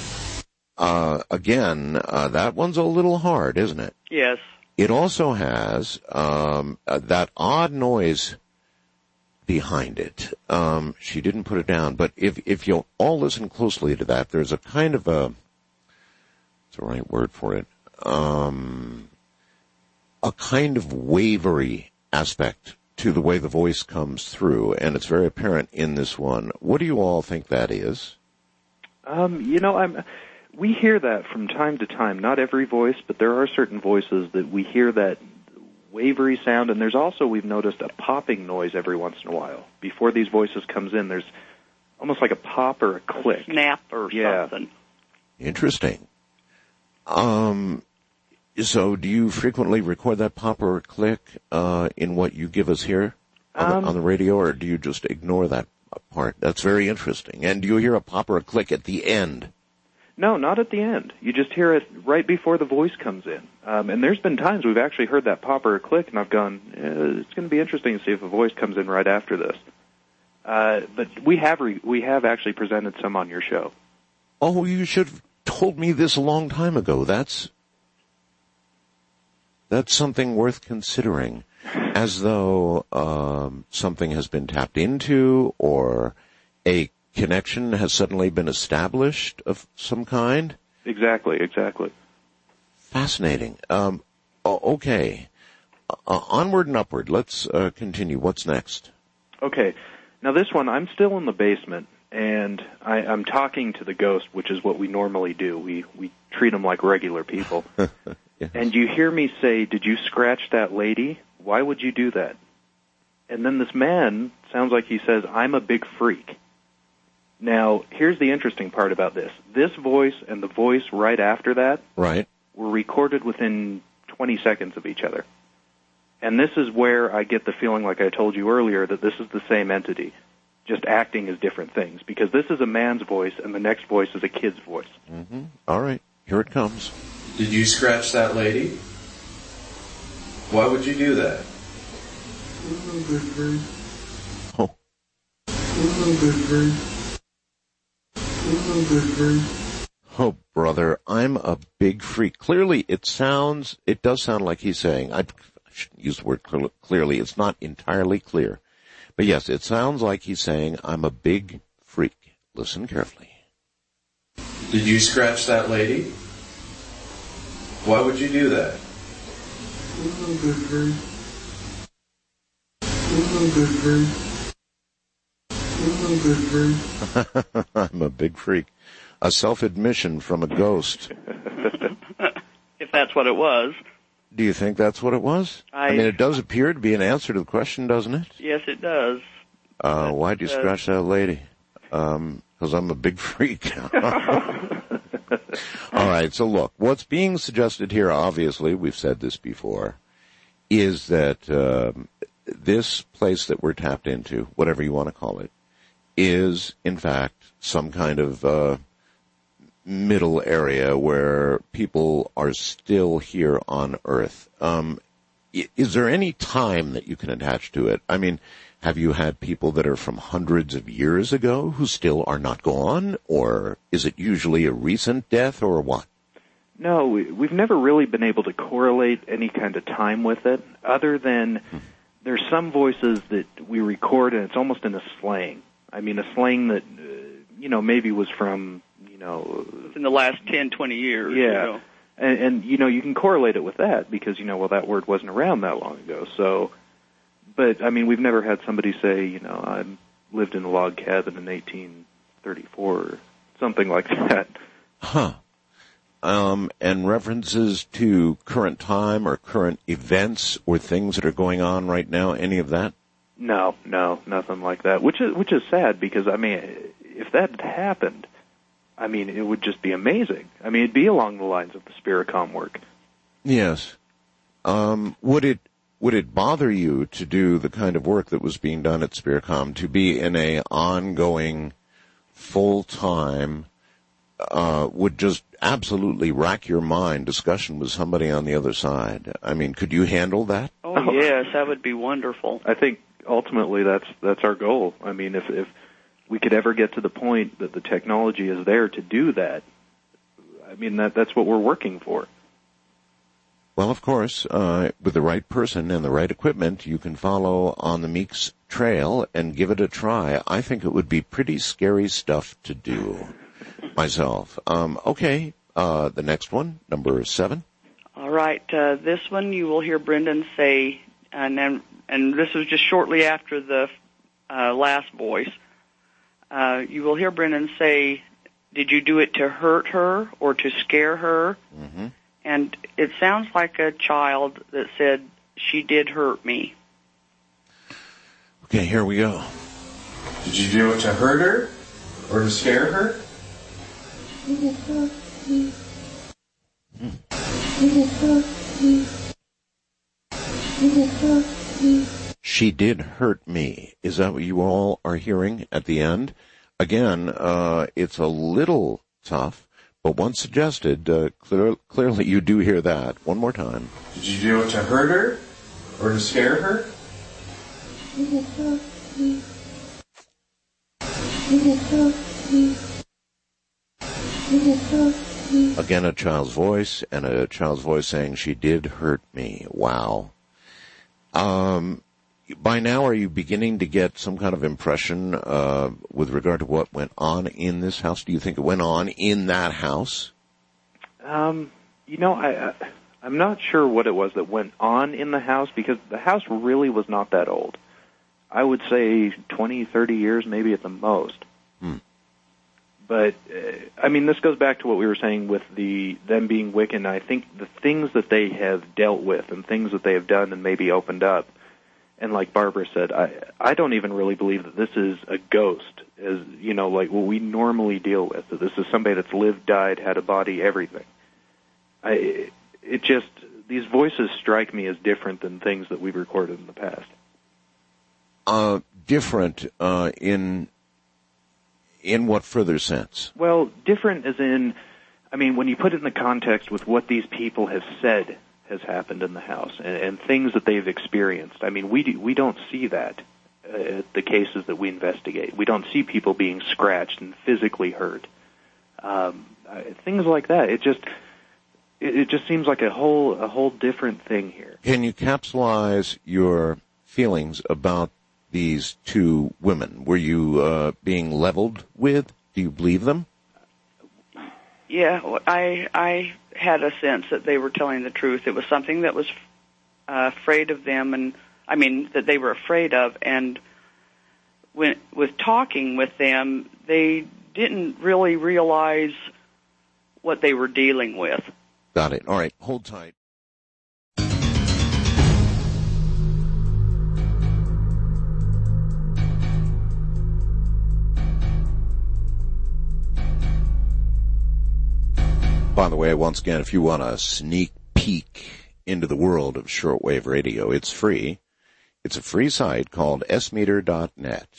Again, that one's a little hard, isn't it? Yes. It also has that odd noise behind it. She didn't put it down, but if you'll all listen closely to that, there's a kind of what's the right word for it? A kind of wavery aspect to the way the voice comes through, and it's very apparent in this one. What do you all think that is? We hear that from time to time. Not every voice, but there are certain voices that we hear that wavery sound, and there's also, we've noticed, a popping noise every once in a while. Before these voices comes in, there's almost like a pop or a click. A snap or something. Interesting. So do you frequently record that pop or click in what you give us here on the radio, or do you just ignore that part? That's very interesting. And do you hear a pop or a click at the end? No, not at the end. You just hear it right before the voice comes in. And there's been times we've actually heard that pop or a click, and I've gone, it's going to be interesting to see if a voice comes in right after this. But we have actually presented some on your show. Oh, you should have told me this a long time ago. That's something worth considering, as though something has been tapped into or a connection has suddenly been established of some kind. Exactly. Fascinating. Okay. Onward and upward. Let's continue. What's next? Okay. Now this one, I'm still in the basement, and I'm talking to the ghost, which is what we normally do. We treat them like regular people. Yes. And you hear me say, "Did you scratch that lady? Why would you do that?" And then this man sounds like he says, "I'm a big freak." Now, here's the interesting part about this. This voice and the voice right after that were recorded within 20 seconds of each other. And this is where I get the feeling, like I told you earlier, that this is the same entity, just acting as different things, because this is a man's voice and the next voice is a kid's voice. Mm-hmm. All right, here it comes. Did you scratch that lady? Why would you do that? Oh. Oh, brother, I'm a big freak. Clearly, it does sound like he's saying, I shouldn't use the word clearly, it's not entirely clear. But yes, it sounds like he's saying, I'm a big freak. Listen carefully. Did you scratch that lady? Why would you do that? I'm a big freak. A self-admission from a ghost. If that's what it was. Do you think that's what it was? I mean, it does appear to be an answer to the question, doesn't it? Yes, it does. Why'd you scratch that lady? because I'm a big freak. All right, so look, what's being suggested here, obviously, we've said this before, is that this place that we're tapped into, whatever you want to call it, is, in fact, some kind of middle area where people are still here on Earth. Is there any time that you can attach to it? I mean, have you had people that are from hundreds of years ago who still are not gone? Or is it usually a recent death, or what? No, we've never really been able to correlate any kind of time with it, other than there's some voices that we record, and it's almost in a slang. I mean, a slang that, maybe was from, in the last 10, 20 years. Yeah. And you can correlate it with that because, that word wasn't around that long ago. So, but, I mean, we've never had somebody say, I lived in a log cabin in 1834 or something like that. Huh. And references to current time or current events or things that are going on right now, any of that? No, nothing like that, which is sad because, I mean, if that had happened, I mean, it would just be amazing. I mean, it'd be along the lines of the Spiricom work. Yes. Would it bother you to do the kind of work that was being done at Spiricom, to be in a ongoing, full-time, would just absolutely rack your mind discussion with somebody on the other side? I mean, could you handle that? Oh, yes, that would be wonderful. I think ultimately that's our goal. I mean, if we could ever get to the point that the technology is there to do that, I mean, that's what we're working for. Well, of course, with the right person and the right equipment, you can follow on the Meeks trail and give it a try. I think it would be pretty scary stuff to do myself. Okay, the next one, number 7. All right, this one you will hear Brendan say, and this was just shortly after the last voice. You will hear Brendan say, "Did you do it to hurt her or to scare her?" Mm-hmm. And it sounds like a child that said, "She did hurt me." Okay, here we go. Did you do it to hurt her or to scare her? She did hurt me. She did hurt me. She did hurt me. She did hurt me. Is that what you all are hearing at the end? Again, it's a little tough, but once suggested, clearly you do hear that. One more time. Did you do it to hurt her or to scare her? She did hurt me. She did hurt me. She did hurt me. Again, a child's voice, and a child's voice saying, "She did hurt me." Wow. By now, are you beginning to get some kind of impression with regard to what went on in this house? Do you think it went on in that house? I'm not sure what it was that went on in the house, because the house really was not that old. I would say 20, 30 years, maybe at the most. But, I mean, this goes back to what we were saying with them being Wiccan. I think the things that they have dealt with and things that they have done and maybe opened up, and like Barbara said, I don't even really believe that this is a ghost, as like what we normally deal with. That this is somebody that's lived, died, had a body, everything. These voices strike me as different than things that we've recorded in the past. Different in what further sense? Well, different as in, I mean, when you put it in the context with what these people have said has happened in the house and things that they've experienced. I mean, we don't see that at the cases that we investigate. We don't see people being scratched and physically hurt. Things like that. It just seems like a whole different thing here. Can you capsulize your feelings about these two women? Were you being leveled with? Do you believe them? Yeah, I had a sense that they were telling the truth. It was something that was afraid of them, and I mean that they were afraid of. And with talking with them, they didn't really realize what they were dealing with. Got it. All right, hold tight. By the way, once again, if you want a sneak peek into the world of shortwave radio, it's free. It's a free site called smeter.net.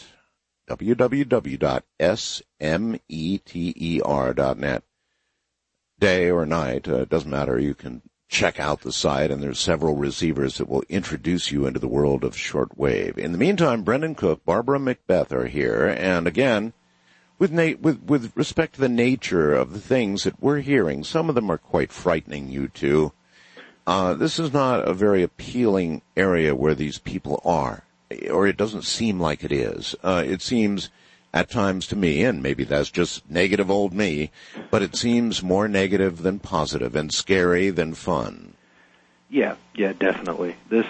www.smeter.net. Day or night, doesn't matter. You can check out the site, and there's several receivers that will introduce you into the world of shortwave. In the meantime, Brendan Cook, Barbara Macbeth are here, and again, with respect to the nature of the things that we're hearing, some of them are quite frightening, you two. This is not a very appealing area where these people are, or it doesn't seem like it is. It seems at times to me, and maybe that's just negative old me, but it seems more negative than positive and scary than fun. Yeah, definitely. This,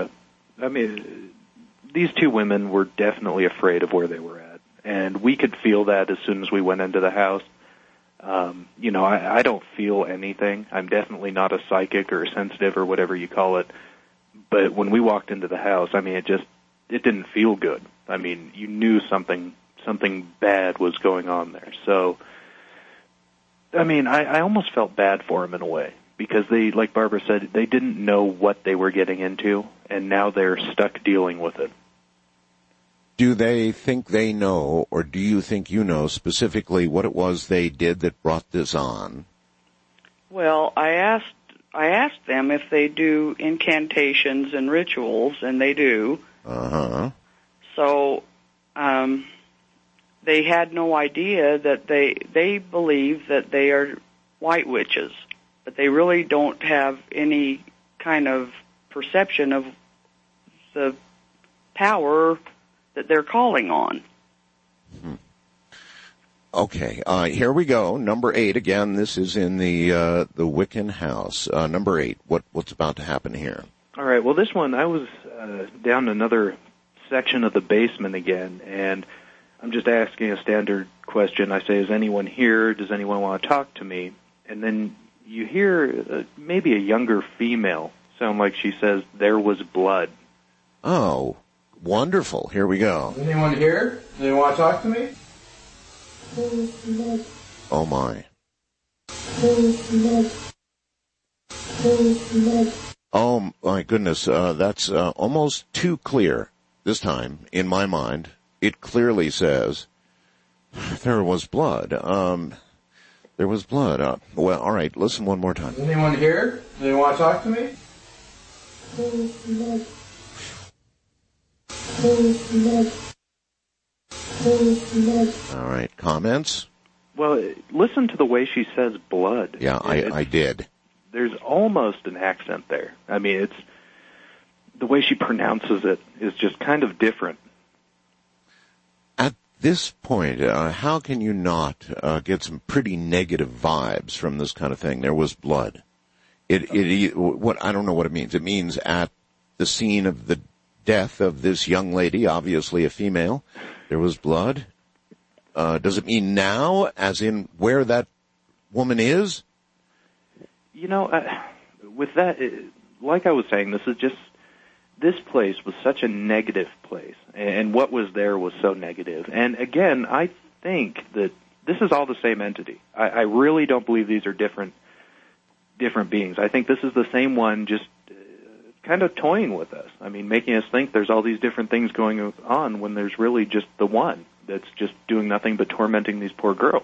these two women were definitely afraid of where they were at, and we could feel that as soon as we went into the house. I don't feel anything. I'm definitely not a psychic or a sensitive or whatever you call it. But when we walked into the house, it didn't feel good. You knew something bad was going on there. So, I almost felt bad for them in a way, because they, like Barbara said, they didn't know what they were getting into, and now they're stuck dealing with it. Do they think they know, or do you think you know specifically what it was they did that brought this on? Well, I asked them if they do incantations and rituals, and they do. Uh-huh. So, they had no idea that they believe that they are white witches, but they really don't have any kind of perception of the power that they're calling on. Okay, here we go. Number 8 again. This is in the Wiccan house. Number 8. What's about to happen here? All right. Well, this one I was down another section of the basement again, and I'm just asking a standard question. I say, "Is anyone here? Does anyone want to talk to me?" And then you hear maybe a younger female sound like she says, "There was blood." Oh. Wonderful. Here we go. Anyone here? Do they want to talk to me? Oh, my. Oh, my goodness. That's almost too clear this time, in my mind. It clearly says, there was blood. There was blood. Well, all right. Listen one more time. Anyone here? Do they want to talk to me? All right, comments? Well, listen to the way she says blood. Yeah, I did. There's almost an accent there. It's the way she pronounces it is just kind of different. At this point, how can you not get some pretty negative vibes from this kind of thing? There was blood. What I don't know what it means. It means at the scene of the death of this young lady, obviously a female, there was blood. Does it mean now, as in where that woman is? With that, like I was saying, this place was such a negative place, and what was there was so negative. And again, I think that this is all the same entity. I really don't believe these are different beings. I think this is the same one, just kind of toying with us. Making us think there's all these different things going on when there's really just the one that's just doing nothing but tormenting these poor girls.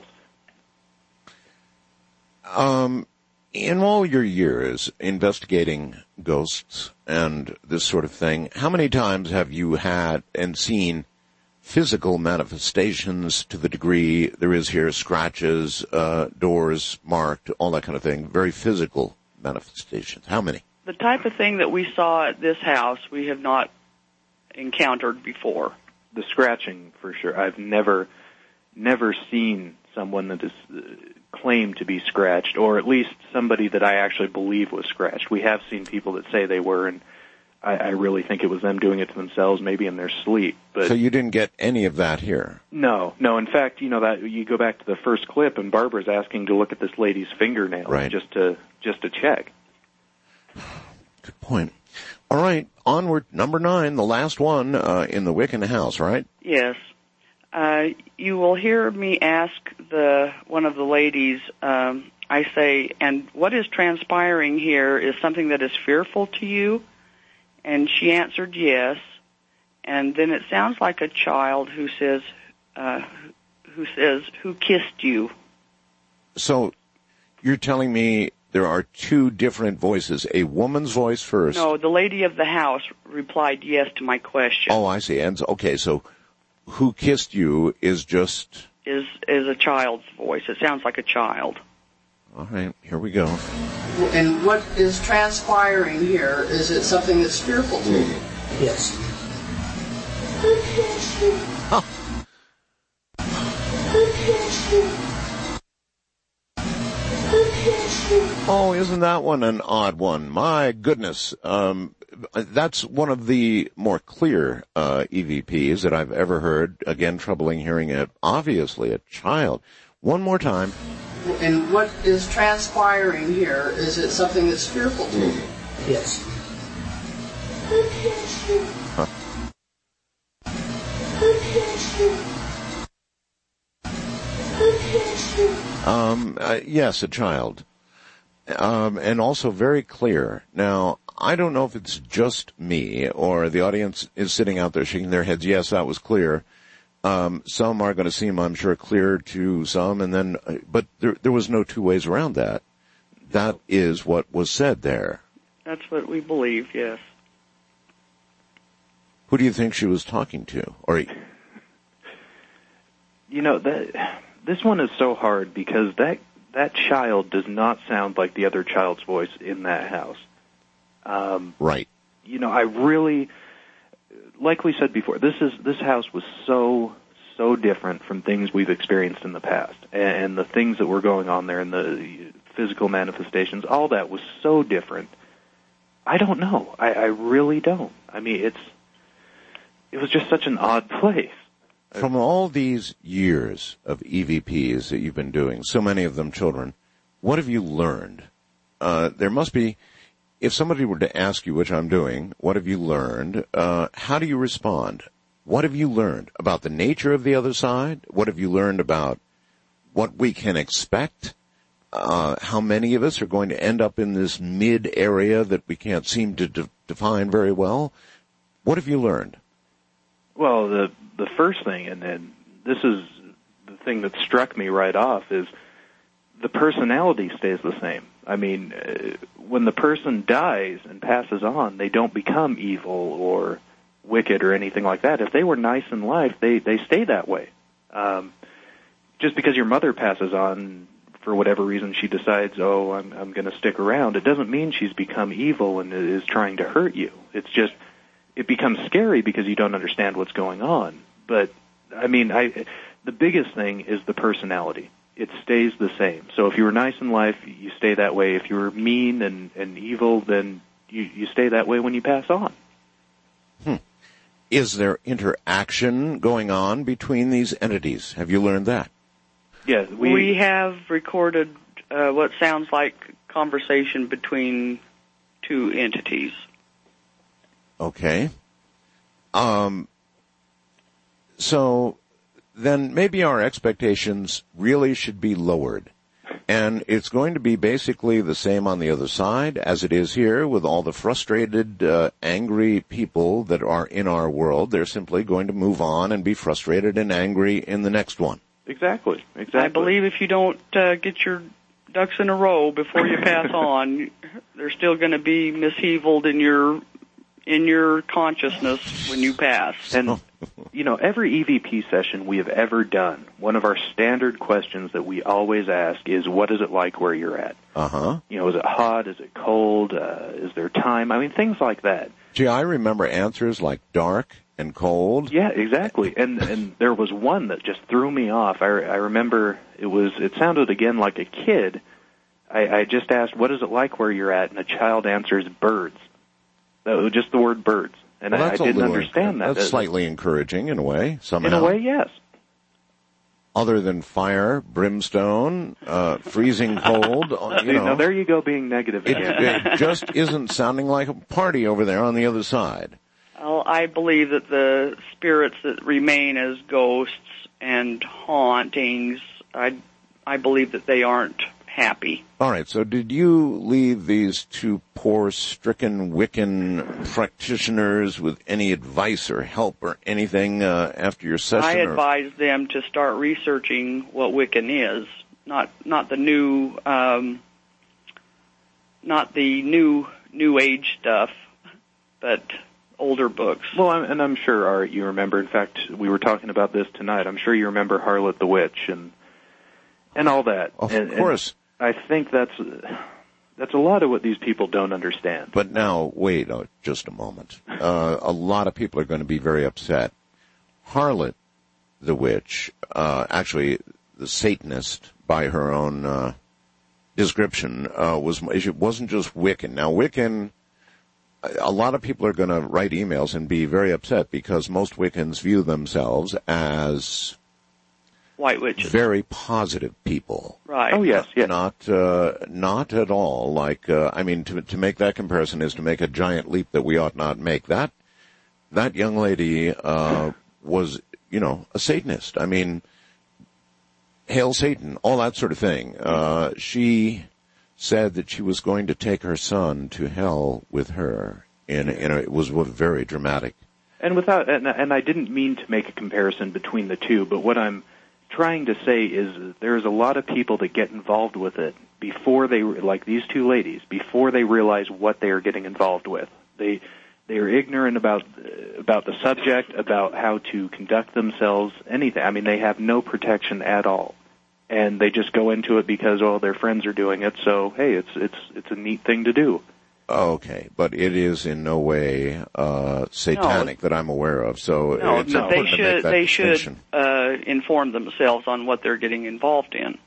In all your years investigating ghosts and this sort of thing, how many times have you had and seen physical manifestations to the degree there is here, scratches, doors marked, all that kind of thing, very physical manifestations? How many? The type of thing that we saw at this house, we have not encountered before. The scratching, for sure. I've never seen someone that is claimed to be scratched, or at least somebody that I actually believe was scratched. We have seen people that say they were, and I really think it was them doing it to themselves, maybe in their sleep. But so you didn't get any of that here? No. In fact, that you go back to the first clip, and Barbara's asking to look at this lady's fingernails, right, just to check. Good point. All right, onward. Number 9, the last one in the Wiccan house, right? Yes. You will hear me ask one of the ladies, I say, and what is transpiring here is something that is fearful to you? And she answered yes. And then it sounds like a child who says, who kissed you? So you're telling me there are two different voices, a woman's voice first. No, the lady of the house replied yes to my question. Oh, I see. And okay, so who kissed you is just... Is a child's voice. It sounds like a child. All right, here we go. And what is transpiring here, is it something that's fearful to you? Yes. Oh, isn't that one an odd one? My goodness. That's one of the more clear EVPs that I've ever heard. Again, troubling hearing it. Obviously, a child. One more time. And what is transpiring here, is it something that's fearful to you? Yes. Huh. Yes, a child. And also very clear. Now, I don't know if it's just me or the audience is sitting out there shaking their heads. Yes, that was clear. Some are going to seem, I'm sure, clear to some, and then, but there was no two ways around that. That is what was said there. That's what we believe, yes. Who do you think she was talking to? Or, you know, this one is so hard because that child does not sound like the other child's voice in that house. Right. You know, I really, like we said before, this house was so different from things we've experienced in the past, and the things that were going on there, and the physical manifestations, all that was so different. I don't know. I really don't. I mean, it was just such an odd place. From all these years of EVPs that you've been doing, so many of them children, what have you learned? There must be, if somebody were to ask you, which I'm doing, what have you learned? How do you respond? What have you learned about the nature of the other side? What have you learned about what we can expect? How many of us are going to end up in this mid area that we can't seem to define very well? What have you learned? Well, the first thing, and then this is the thing that struck me right off, is the personality stays the same. I mean, when the person dies and passes on, they don't become evil or wicked or anything like that. If they were nice in life, they stay that way. Just because your mother passes on, for whatever reason she decides, oh, I'm going to stick around, it doesn't mean she's become evil and is trying to hurt you. It's just, it becomes scary because you don't understand what's going on. But, I mean, the biggest thing is the personality. It stays the same. So if you were nice in life, you stay that way. If you were mean and evil, then you stay that way when you pass on. Is there interaction going on between these entities? Have you learned that? Yes. We have recorded what sounds like conversation between two entities. Okay. So then maybe our expectations really should be lowered. And it's going to be basically the same on the other side as it is here with all the frustrated, angry people that are in our world. They're simply going to move on and be frustrated and angry in the next one. Exactly. I believe if you don't get your ducks in a row before you pass on, they're still going to be misheveled in your consciousness when you pass. And, you know, every EVP session we have ever done, one of our standard questions that we always ask is, what is it like where you're at? Uh-huh. You know, is it hot? Is it cold? Is there time? I mean, things like that. Gee, I remember answers like dark and cold. Yeah, exactly. And there was one that just threw me off. I remember it sounded again like a kid. I just asked, what is it like where you're at? And a child answers, birds. Just the word birds. And well, I didn't understand that. That's slightly encouraging in a way, somehow. In a way, yes. Other than fire, brimstone, freezing cold, you know. Now, there you go being negative again. It just isn't sounding like a party over there on the other side. Well, I believe that the spirits that remain as ghosts and hauntings, I believe that they aren't happy. All right, so did you leave these two poor, stricken Wiccan practitioners with any advice or help or anything after your session? I advised them to start researching what Wiccan is, not the new New Age stuff, but older books. Well, I'm sure, Art, you remember. In fact, we were talking about this tonight. I'm sure you remember Harlot the Witch and all that. Of course. I think that's a lot of what these people don't understand. But now, wait just a moment. A lot of people are going to be very upset. Harlot the Witch, actually the Satanist by her own description, it wasn't just Wiccan. Now, Wiccan, a lot of people are going to write emails and be very upset because most Wiccans view themselves as white witches, very positive people. Right. Oh, yes, yes. Not at all like, to make that comparison is to make a giant leap that we ought not make. That young lady, was, a Satanist. I mean, hail Satan, all that sort of thing. She said that she was going to take her son to hell with her. It was very dramatic. And I didn't mean to make a comparison between the two, but what I'm trying to say is there's a lot of people that get involved with it before they, like these two ladies, before they realize what they are getting involved with. They are ignorant about the subject, about how to conduct themselves, anything. I mean, they have no protection at all, and they just go into it because their friends are doing it. So hey, it's a neat thing to do. Okay, but it is in no way satanic that I'm aware of. So it's important to make that distinction. They should inform themselves on what they're getting involved in.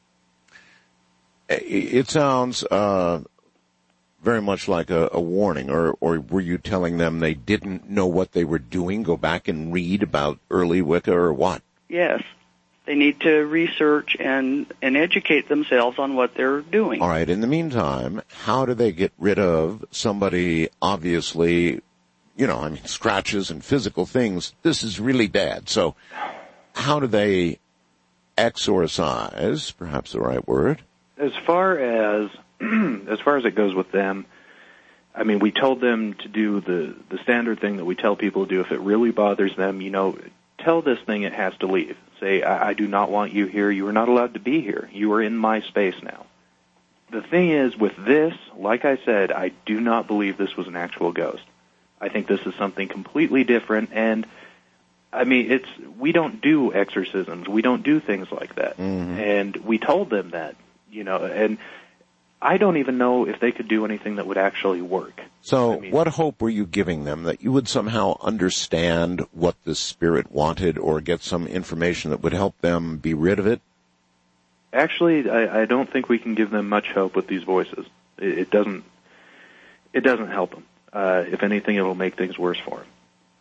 It sounds very much like a warning, or were you telling them they didn't know what they were doing? Go back and read about early Wicca or what? Yes. They need to research and educate themselves on what they're doing. All right. In the meantime, how do they get rid of somebody obviously, scratches and physical things? This is really bad. So how do they exorcise, perhaps the right word? As far as it goes with them, I mean, we told them to do the standard thing that we tell people to do. If it really bothers them, tell this thing it has to leave. Say, I do not want you here. You are not allowed to be here. You are in my space now. The thing is, with this, like I said, I do not believe this was an actual ghost. I think this is something completely different, and, I mean, we don't do exorcisms. We don't do things like that. Mm-hmm. And we told them that, and I don't even know if they could do anything that would actually work. So what hope were you giving them, that you would somehow understand what the spirit wanted or get some information that would help them be rid of it? Actually, I don't think we can give them much hope with these voices. It doesn't help them. If anything, it will make things worse for them.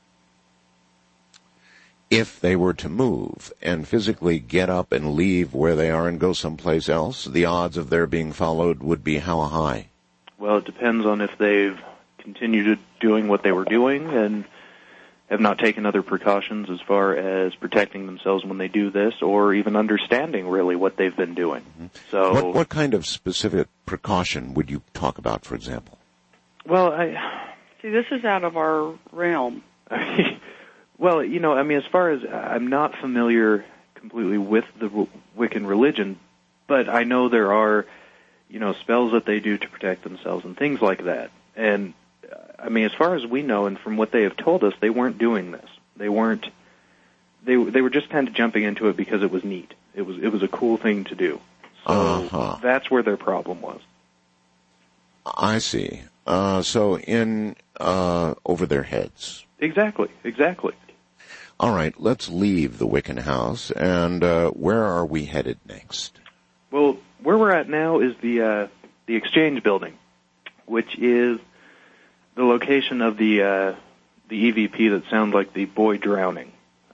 If they were to move and physically get up and leave where they are and go someplace else, the odds of their being followed would be how high? Well, it depends on if they've continued doing what they were doing and have not taken other precautions as far as protecting themselves when they do this, or even understanding really what they've been doing. Mm-hmm. So, what kind of specific precaution would you talk about, for example? Well, this is out of our realm. Well, as far as I'm not familiar completely with the Wiccan religion, but I know there are, spells that they do to protect themselves and things like that. And as far as we know, and from what they have told us, they weren't doing this. They were just kind of jumping into it because it was neat. It was a cool thing to do. So that's where their problem was. I see. So in over their heads. Exactly. All right, let's leave the Wiccan house, and where are we headed next? Well, where we're at now is the Exchange Building, which is the location of the EVP that sounds like the boy drowning.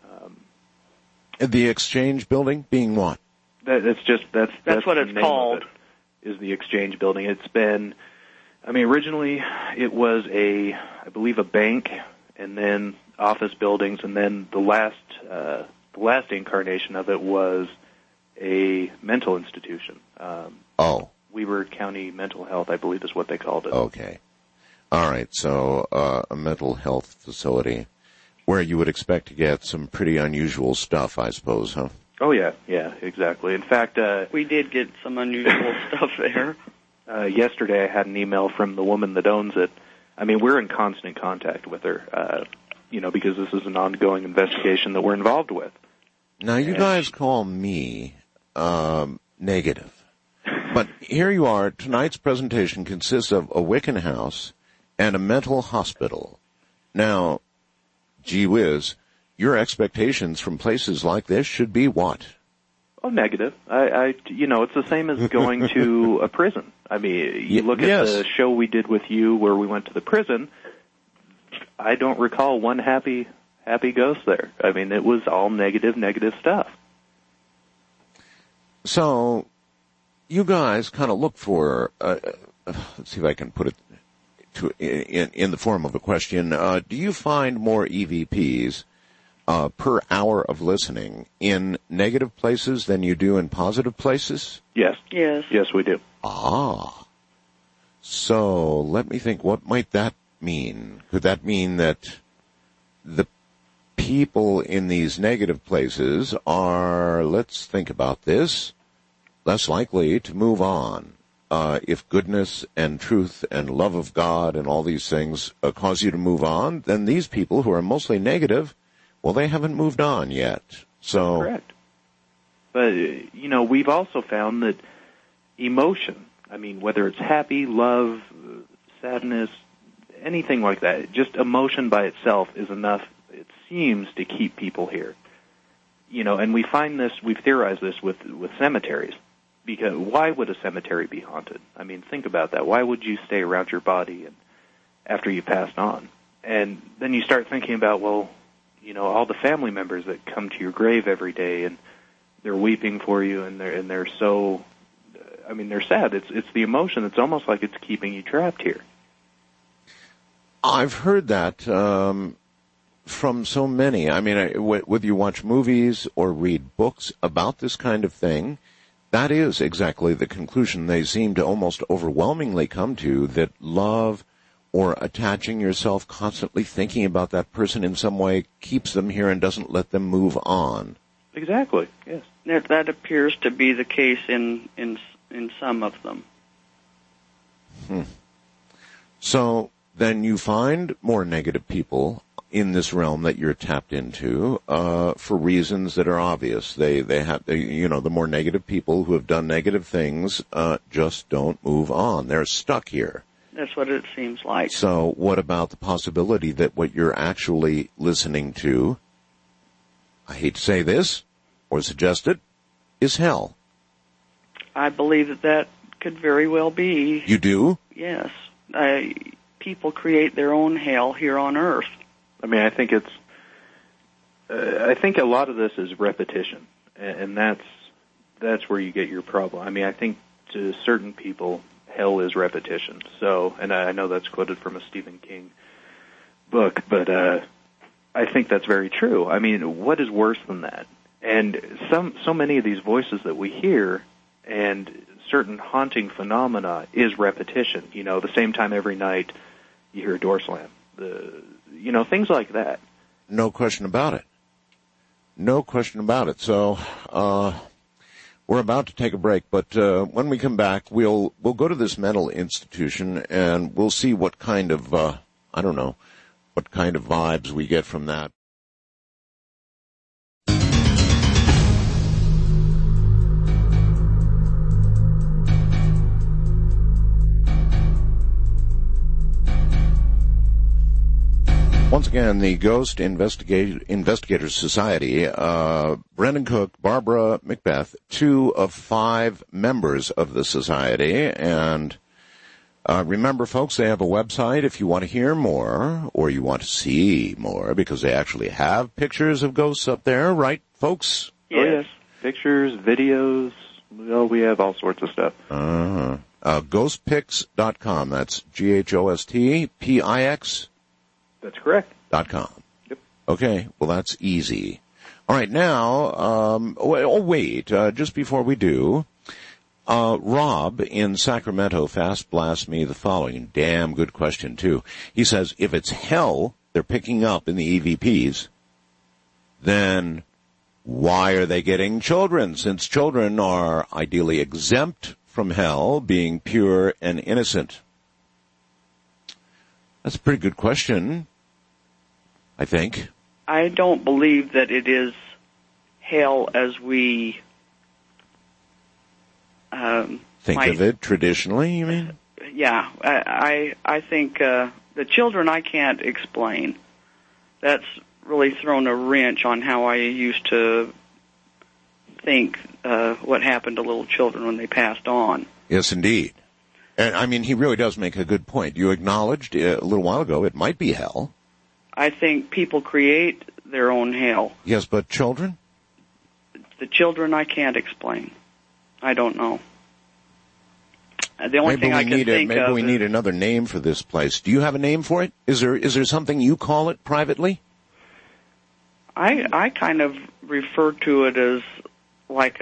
The Exchange Building being what? That's what it's called. Is the Exchange Building. It's been, originally it was I believe a bank, and then office buildings, and then the last incarnation of it was a mental institution. Oh. Weber County Mental Health, I believe is what they called it. Okay. All right, so a mental health facility where you would expect to get some pretty unusual stuff, I suppose, huh? Oh, yeah, exactly. In fact, we did get some unusual stuff there. Yesterday I had an email from the woman that owns it. I mean, we're in constant contact with her, because this is an ongoing investigation that we're involved with. Now, you guys call me negative. But here you are. Tonight's presentation consists of a Wiccan house and a mental hospital. Now, gee whiz, your expectations from places like this should be what? Oh, negative. It's the same as going to a prison. I mean, you look at the show we did with you where we went to the prison. I don't recall one happy ghost there. I mean, it was all negative stuff. So, you guys kind of look for, let's see if I can put it in the form of a question. Do you find more EVPs per hour of listening in negative places than you do in positive places? Yes. Yes, we do. Ah. So, let me think, what might that mean? Could that mean that the people in these negative places are, let's think about this, less likely to move on? If goodness and truth and love of God and all these things cause you to move on, then these people who are mostly negative, well, they haven't moved on yet. So, correct. But, we've also found that emotion, I mean, whether it's happy, love, sadness, anything like that, just emotion by itself is enough, it seems, to keep people here. And we find this, we've theorized this with cemeteries. Because why would a cemetery be haunted? I mean, think about that. Why would you stay around your body after you passed on? And then you start thinking about, well, all the family members that come to your grave every day and they're weeping for you and they're so, I mean, they're sad. It's the emotion. It's almost like it's keeping you trapped here. I've heard that from so many. I mean, whether you watch movies or read books about this kind of thing, that is exactly the conclusion they seem to almost overwhelmingly come to, that love or attaching yourself, constantly thinking about that person in some way, keeps them here and doesn't let them move on. Exactly, yes. That appears to be the case in some of them. So then you find more negative people in this realm that you're tapped into for reasons that are obvious. They have, the more negative people who have done negative things just don't move on. They're stuck here. That's what it seems like. So what about the possibility that what you're actually listening to, I hate to say this or suggest it, is hell? I believe that could very well be. You do? Yes. People create their own hell here on Earth. I mean, I think I think a lot of this is repetition, and that's where you get your problem. I mean, I think to certain people, hell is repetition. So, and I know that's quoted from a Stephen King book, but I think that's very true. I mean, what is worse than that? And so many of these voices that we hear and certain haunting phenomena is repetition. The same time every night you hear a door slam. Things like that. No question about it. No question about it. So, we're about to take a break, but when we come back, we'll go to this mental institution and we'll see what kind of, what kind of vibes we get from that. Once again, the Ghost Investigators Society, Brendan Cook, Barbara Macbeth, 2 of 5 members of the society. And remember, folks, they have a website if you want to hear more or you want to see more, because they actually have pictures of ghosts up there, right, folks? Yes. Pictures, videos, we have all sorts of stuff. Ghostpix.com. That's GHOSTPIX. That's correct. .com. Yep. Okay, well, that's easy. All right, now, wait, just before we do, Rob in Sacramento fast blasts me the following. Damn good question, too. He says, if it's hell they're picking up in the EVPs, then why are they getting children? Since children are ideally exempt from hell, being pure and innocent. That's a pretty good question, I think. I don't believe that it is hell as we think of it traditionally, you mean? Yeah, I think the children I can't explain. That's really thrown a wrench on how I used to think what happened to little children when they passed on. Yes, indeed. And, I mean, he really does make a good point. You acknowledged a little while ago it might be hell. I think people create their own hell. Yes, but children? The children I can't explain. I don't know. The only thing I can think of... Maybe we need another name for this place. Do you have a name for it? Is there something you call it privately? I kind of refer to it as like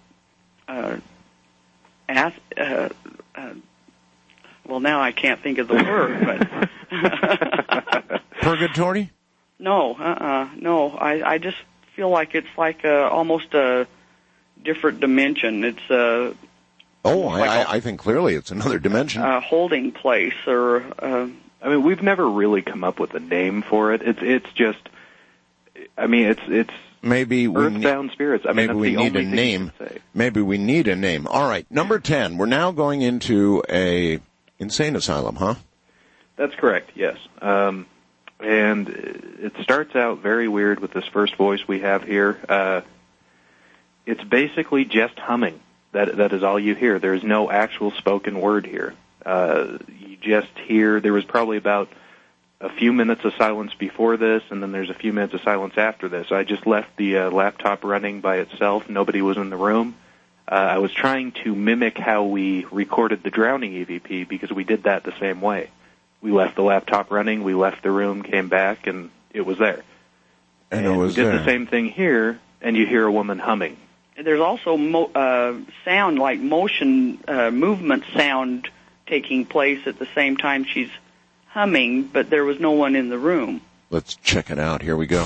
well, now I can't think of the word, but... Purgatory? No, no. I just feel like it's like almost a different dimension. It's I think clearly it's another dimension. A holding place, or... I mean, we've never really come up with a name for it. It's just... I mean, it's maybe earthbound spirits. I mean, maybe we need a name. Maybe we need a name. All right, number 10. We're now going into a insane asylum, huh? That's correct. Yes. And it starts out very weird with this first voice we have here. It's basically just humming. That is all you hear. There's no actual spoken word here. You just hear. There was probably about a few minutes of silence before this, and then there's a few minutes of silence after this. I just left the laptop running by itself. Nobody was in the room. I was trying to mimic how we recorded the drowning EVP because we did that the same way. We left the laptop running, we left the room, came back, and it was there. And it was we did there. the same thing here, and you hear a woman humming. There's also sound, like motion, movement sound taking place at the same time she's humming, but there was no one in the room. Let's check it out. Here we go.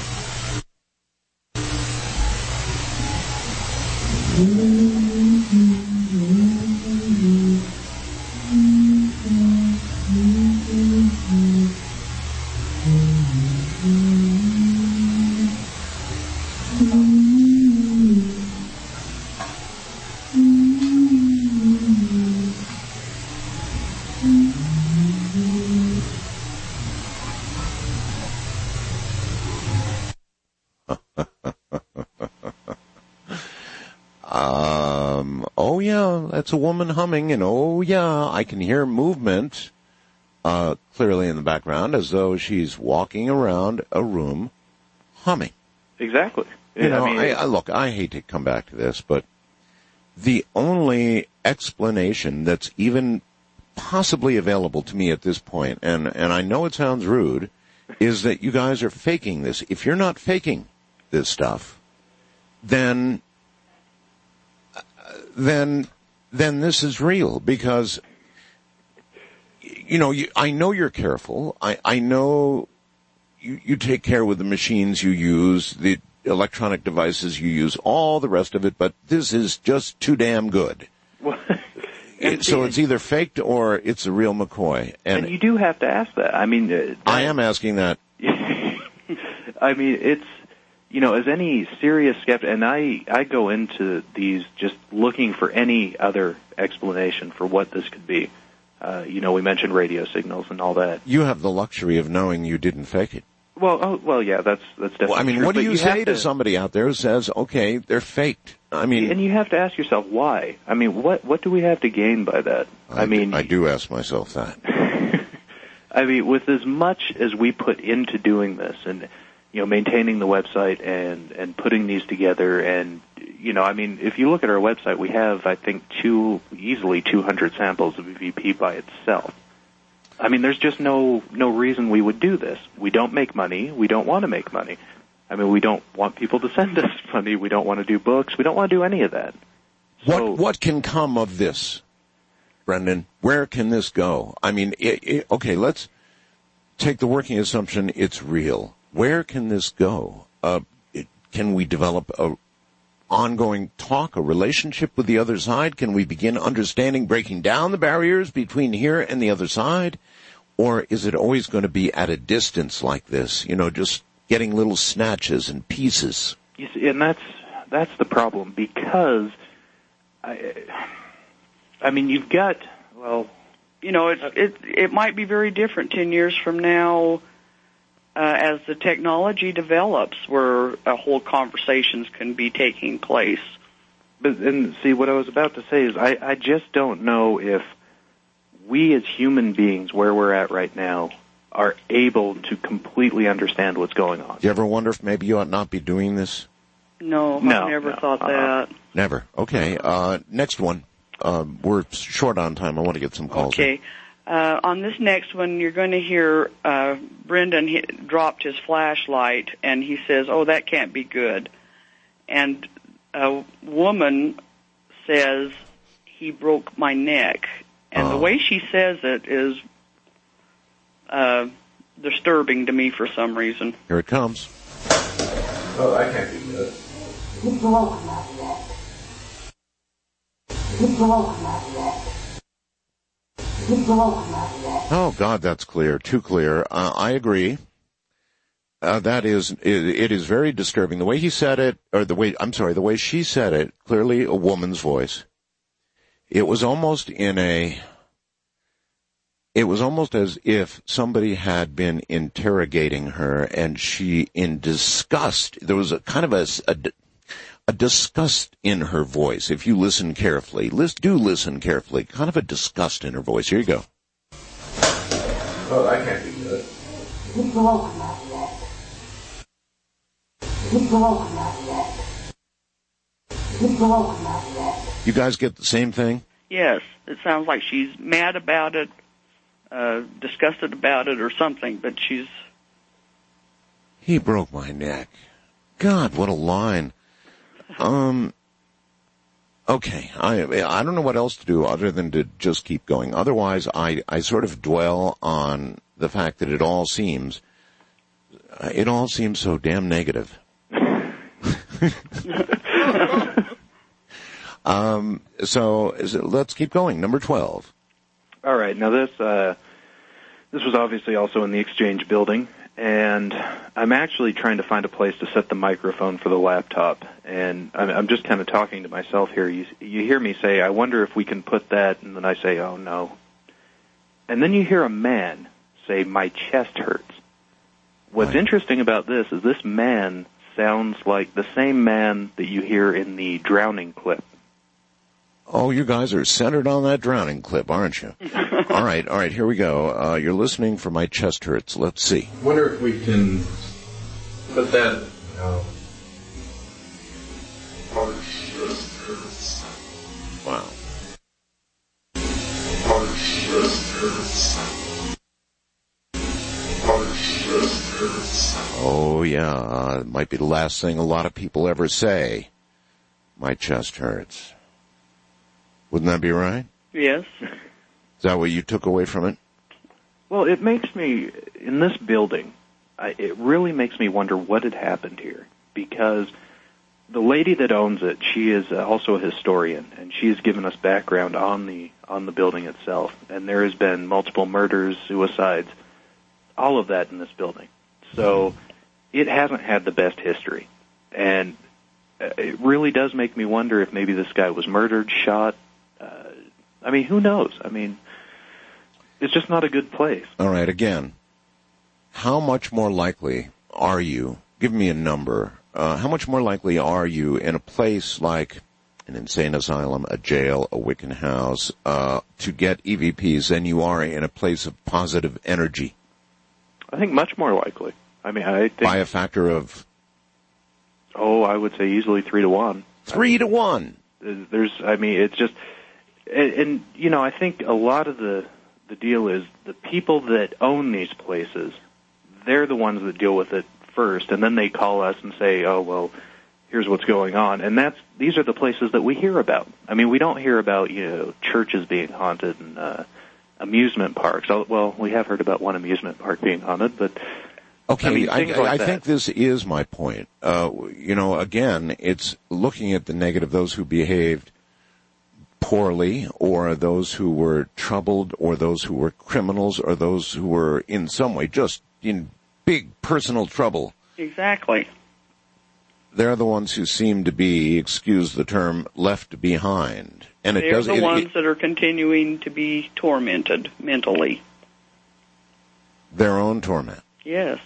Oh yeah, that's a woman humming, and oh yeah, I can hear movement clearly in the background as though she's walking around a room humming. Exactly. You know, look, I hate to come back to this, but the only explanation that's even possibly available to me at this point, and I know it sounds rude, is that you guys are faking this. If you're not faking this stuff, then this is real, because, you know, I know you're careful. I know you take care with the machines you use, the electronic devices you use, all the rest of it, but this is just too damn good. So it's either faked or it's a real McCoy. And you do have to ask that. I mean... I am asking that. I mean, it's... You know, as any serious skeptic, and I go into these just looking for any other explanation for what this could be. You know, we mentioned radio signals and all that. You have the luxury of knowing you didn't fake it. Well, yeah, that's definitely Well, I mean, true, what do but you say to somebody out there who says, okay, they're faked? I mean... And you have to ask yourself, why? I mean, what do we have to gain by that? I do ask myself that. I mean, with as much as we put into doing this, and... you know, maintaining the website and putting these together, and, you know, I mean, if you look at our website, we have, I think, easily 200 samples of EVP by itself. I mean, there's just no reason we would do this. We don't make money. We don't want to make money. I mean, we don't want people to send us money. We don't want to do books. We don't want to do any of that. What can come of this, Brendan? Where can this go? I mean, okay, let's take the working assumption it's real. Where can this go? Can we develop a ongoing talk, a relationship with the other side? Can we begin understanding, breaking down the barriers between here and the other side? Or is it always going to be at a distance like this, just getting little snatches and pieces? You see, and that's the problem, because, I mean, you've got, well... it might be very different 10 years from now as the technology develops, where whole conversations can be taking place. And see, what I was about to say is I just don't know if we as human beings, where we're at right now, are able to completely understand what's going on. Do you ever wonder if maybe you ought not be doing this? No, I never thought that. Never. Okay. Next one. We're short on time. I want to get some calls. Okay. On this next one, you're going to hear Brendan dropped his flashlight, and he says, "Oh, that can't be good." And a woman says, "He broke my neck." And the way she says it is disturbing to me for some reason. Here it comes. Oh, that can't be good. He broke my neck. He broke my neck. He broke my neck. Oh, God, that's clear. Too clear. I agree. It is very disturbing. The way he said it, the way she said it, clearly a woman's voice. It was almost as if somebody had been interrogating her, and she, in disgust, there was a kind of a disgust in her voice. If you listen carefully, do listen carefully, kind of a disgust in her voice. Here you go. Oh, that can't be good. He broke my neck. He broke my neck. He broke my neck. You guys get the same thing? Yes. It sounds like she's mad about it, disgusted about it or something, but she's... He broke my neck. God, what a line. Okay, I don't know what else to do other than to just keep going. Otherwise, I sort of dwell on the fact that it all seems so damn negative. So let's keep going. Number 12. All right. Now this was obviously also in the Exchange building, and I'm actually trying to find a place to set the microphone for the laptop. And I'm just kind of talking to myself here. You hear me say, "I wonder if we can put that," and then I say, "Oh no." And then you hear a man say, "My chest hurts." What's interesting about this is this man sounds like the same man that you hear in the drowning clip. Oh, you guys are centered on that drowning clip, aren't you? All right, here we go. You're listening for My Chest Hurts. Let's see. Wonder if we can put that... No. My chest hurts. Wow. My chest hurts. My chest hurts. Oh, yeah. It might be the last thing a lot of people ever say. My chest hurts. Wouldn't that be right? Yes. Is that what you took away from it? Well, it makes me, in this building, it really makes me wonder what had happened here. Because the lady that owns it, she is also a historian, and she has given us background on the building itself. And there has been multiple murders, suicides, all of that in this building. So it hasn't had the best history. And it really does make me wonder if maybe this guy was murdered, shot. I mean, who knows? I mean, it's just not a good place. All right, again, how much more likely are you, give me a number, how much more likely are you in a place like an insane asylum, a jail, a Wiccan house, to get EVPs than you are in a place of positive energy? I think much more likely. I mean, I think... By a factor of... Oh, I would say easily 3 to 1. 3 to 1? It's just... And, you know, I think a lot of the deal is the people that own these places, they're the ones that deal with it first, and then they call us and say, "Oh, well, here's what's going on. And these are the places that we hear about. I mean, we don't hear about, churches being haunted and amusement parks. Well, we have heard about one amusement park being haunted, but okay, I think this is my point. Again, it's looking at the negative, those who behaved poorly, or those who were troubled, or those who were criminals, or those who were in some way just in big personal trouble. Exactly. They're the ones who seem to be, excuse the term, left behind. And they're the ones that are continuing to be tormented mentally. Their own torment. Yes.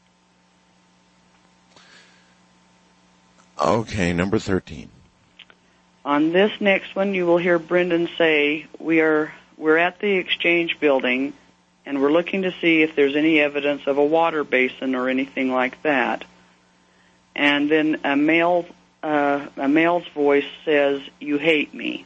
Okay, number 13. On this next one, you will hear Brendan say, we're at the Exchange Building, and we're looking to see if there's any evidence of a water basin or anything like that. And then a male's voice says, "You hate me."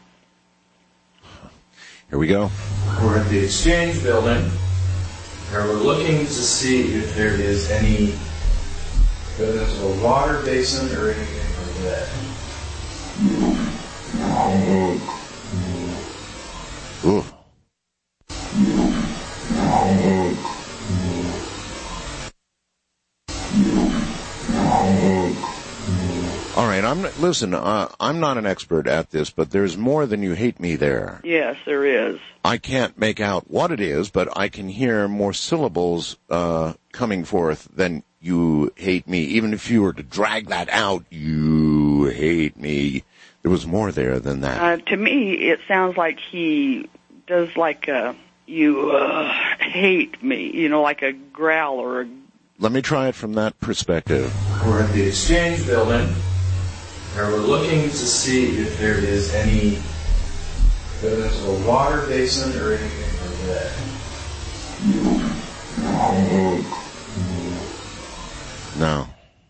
Here we go. We're at the Exchange Building, and we're looking to see if there is any evidence of a water basin or anything like that. Ooh. All right, I'm not an expert at this, but there's more than "you hate me" there. Yes, there is. I can't make out what it is, but I can hear more syllables coming forth than "you hate me." Even if you were to drag that out, "you hate me," there was more there than that. To me, it sounds like he does like "you hate me," like a growl or a... Let me try it from that perspective. We're at the Exchange Building, and we're looking to see if there is any evidence of a water basin or anything like that. No.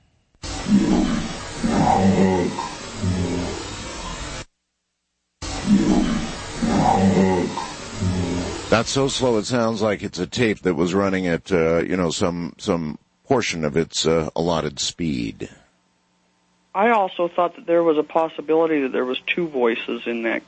That's so slow it sounds like it's a tape that was running at, some portion of its allotted speed. I also thought that there was a possibility that there was two voices in that.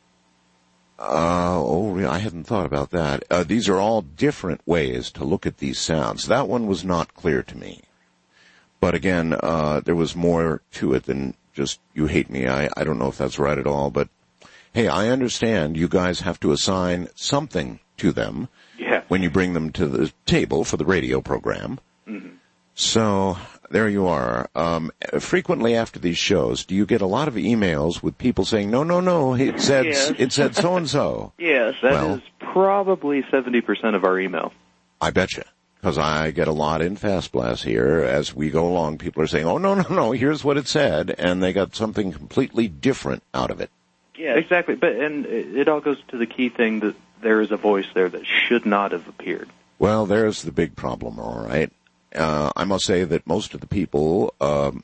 I hadn't thought about that. These are all different ways to look at these sounds. That one was not clear to me. But again, there was more to it than just "you hate me." I don't know if that's right at all, but hey, I understand you guys have to assign something to them when you bring them to the table for the radio program. Mm-hmm. So there you are. Frequently after these shows, do you get a lot of emails with people saying, no, it said so-and-so? Yes, that is probably 70% of our email. I bet you. Because I get a lot in Fast Blast here. As we go along, people are saying, oh, no, here's what it said, and they got something completely different out of it. Yeah, exactly. And it all goes to the key thing that there is a voice there that should not have appeared. Well, there's the big problem, all right. I must say that most of the people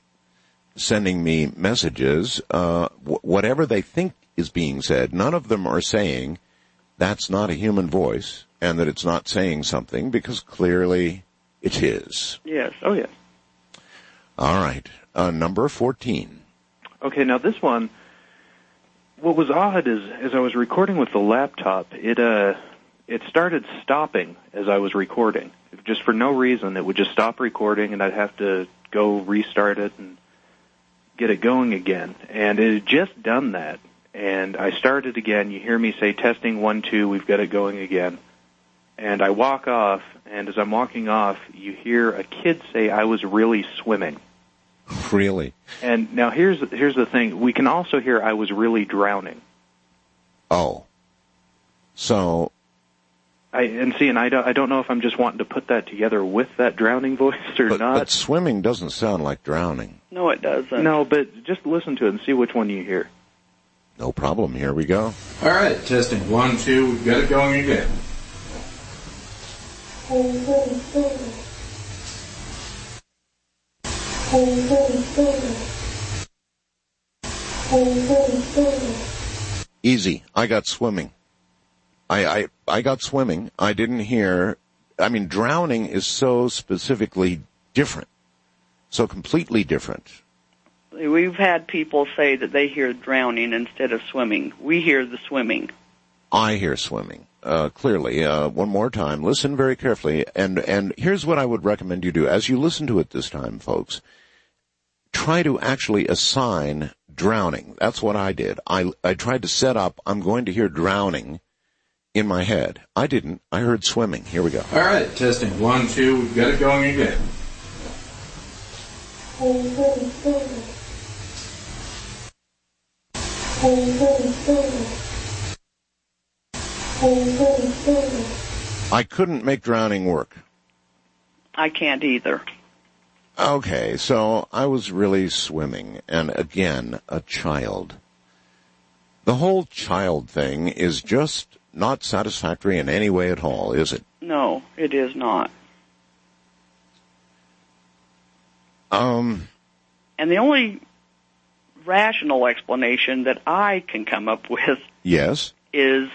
sending me messages, whatever they think is being said, none of them are saying that's not a human voice and that it's not saying something, because clearly it is. Yes. Oh, yes. All right. Number 14. Okay, now this one, what was odd is, as I was recording with the laptop, it started stopping as I was recording. Just for no reason, it would just stop recording, and I'd have to go restart it and get it going again. And it had just done that, and I started again. You hear me say, testing 1, 2, we've got it going again. And I walk off, and as I'm walking off, you hear a kid say, "I was really swimming." Really? And now here's the thing. We can also hear, "I was really drowning." Oh. So... I don't know if I'm just wanting to put that together with that drowning voice or not. But swimming doesn't sound like drowning. No, it doesn't. No, but just listen to it and see which one you hear. No problem. Here we go. All right, testing 1, 2, we've got it going again. Easy. I got swimming. I got swimming. I didn't hear... drowning is so specifically different. So completely different. We've had people say that they hear drowning instead of swimming. We hear the swimming. I hear swimming, clearly. One more time. Listen very carefully. And here's what I would recommend you do. As you listen to it this time, folks, try to actually assign drowning. That's what I did. I tried to set up, I'm going to hear drowning in my head. I didn't. I heard swimming. Here we go. All right, testing. 1, 2. We've got it going again. I couldn't make drowning work. I can't either. Okay, so I was really swimming, and again, a child. The whole child thing is just not satisfactory in any way at all, is it? No, it is not. And the only rational explanation that I can come up with yes, is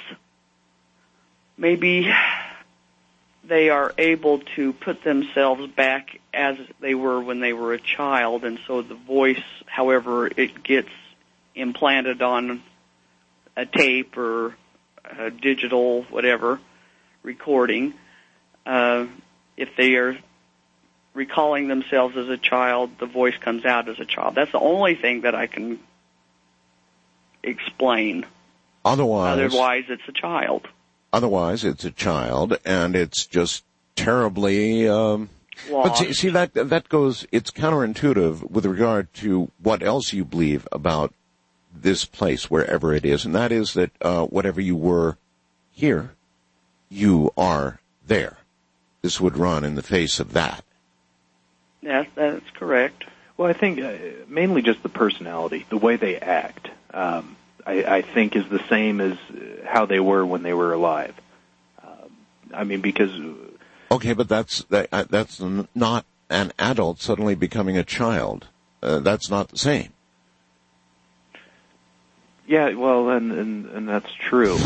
maybe they are able to put themselves back as they were when they were a child, and so the voice, however it gets implanted on a tape or a digital whatever recording, if they are recalling themselves as a child, the voice comes out as a child. That's the only thing that I can explain. Otherwise, it's a child. Otherwise, it's a child, and it's just terribly. But see that goes. It's counterintuitive with regard to what else you believe about this place, wherever it is, and that is that whatever you were here, you are there. This would run in the face of that. Yes, that's correct. Well, I think mainly just the personality, the way they act, I think is the same as how they were when they were alive. I mean, because... Okay, but that's not an adult suddenly becoming a child. That's not the same. Yeah, well, and that's true.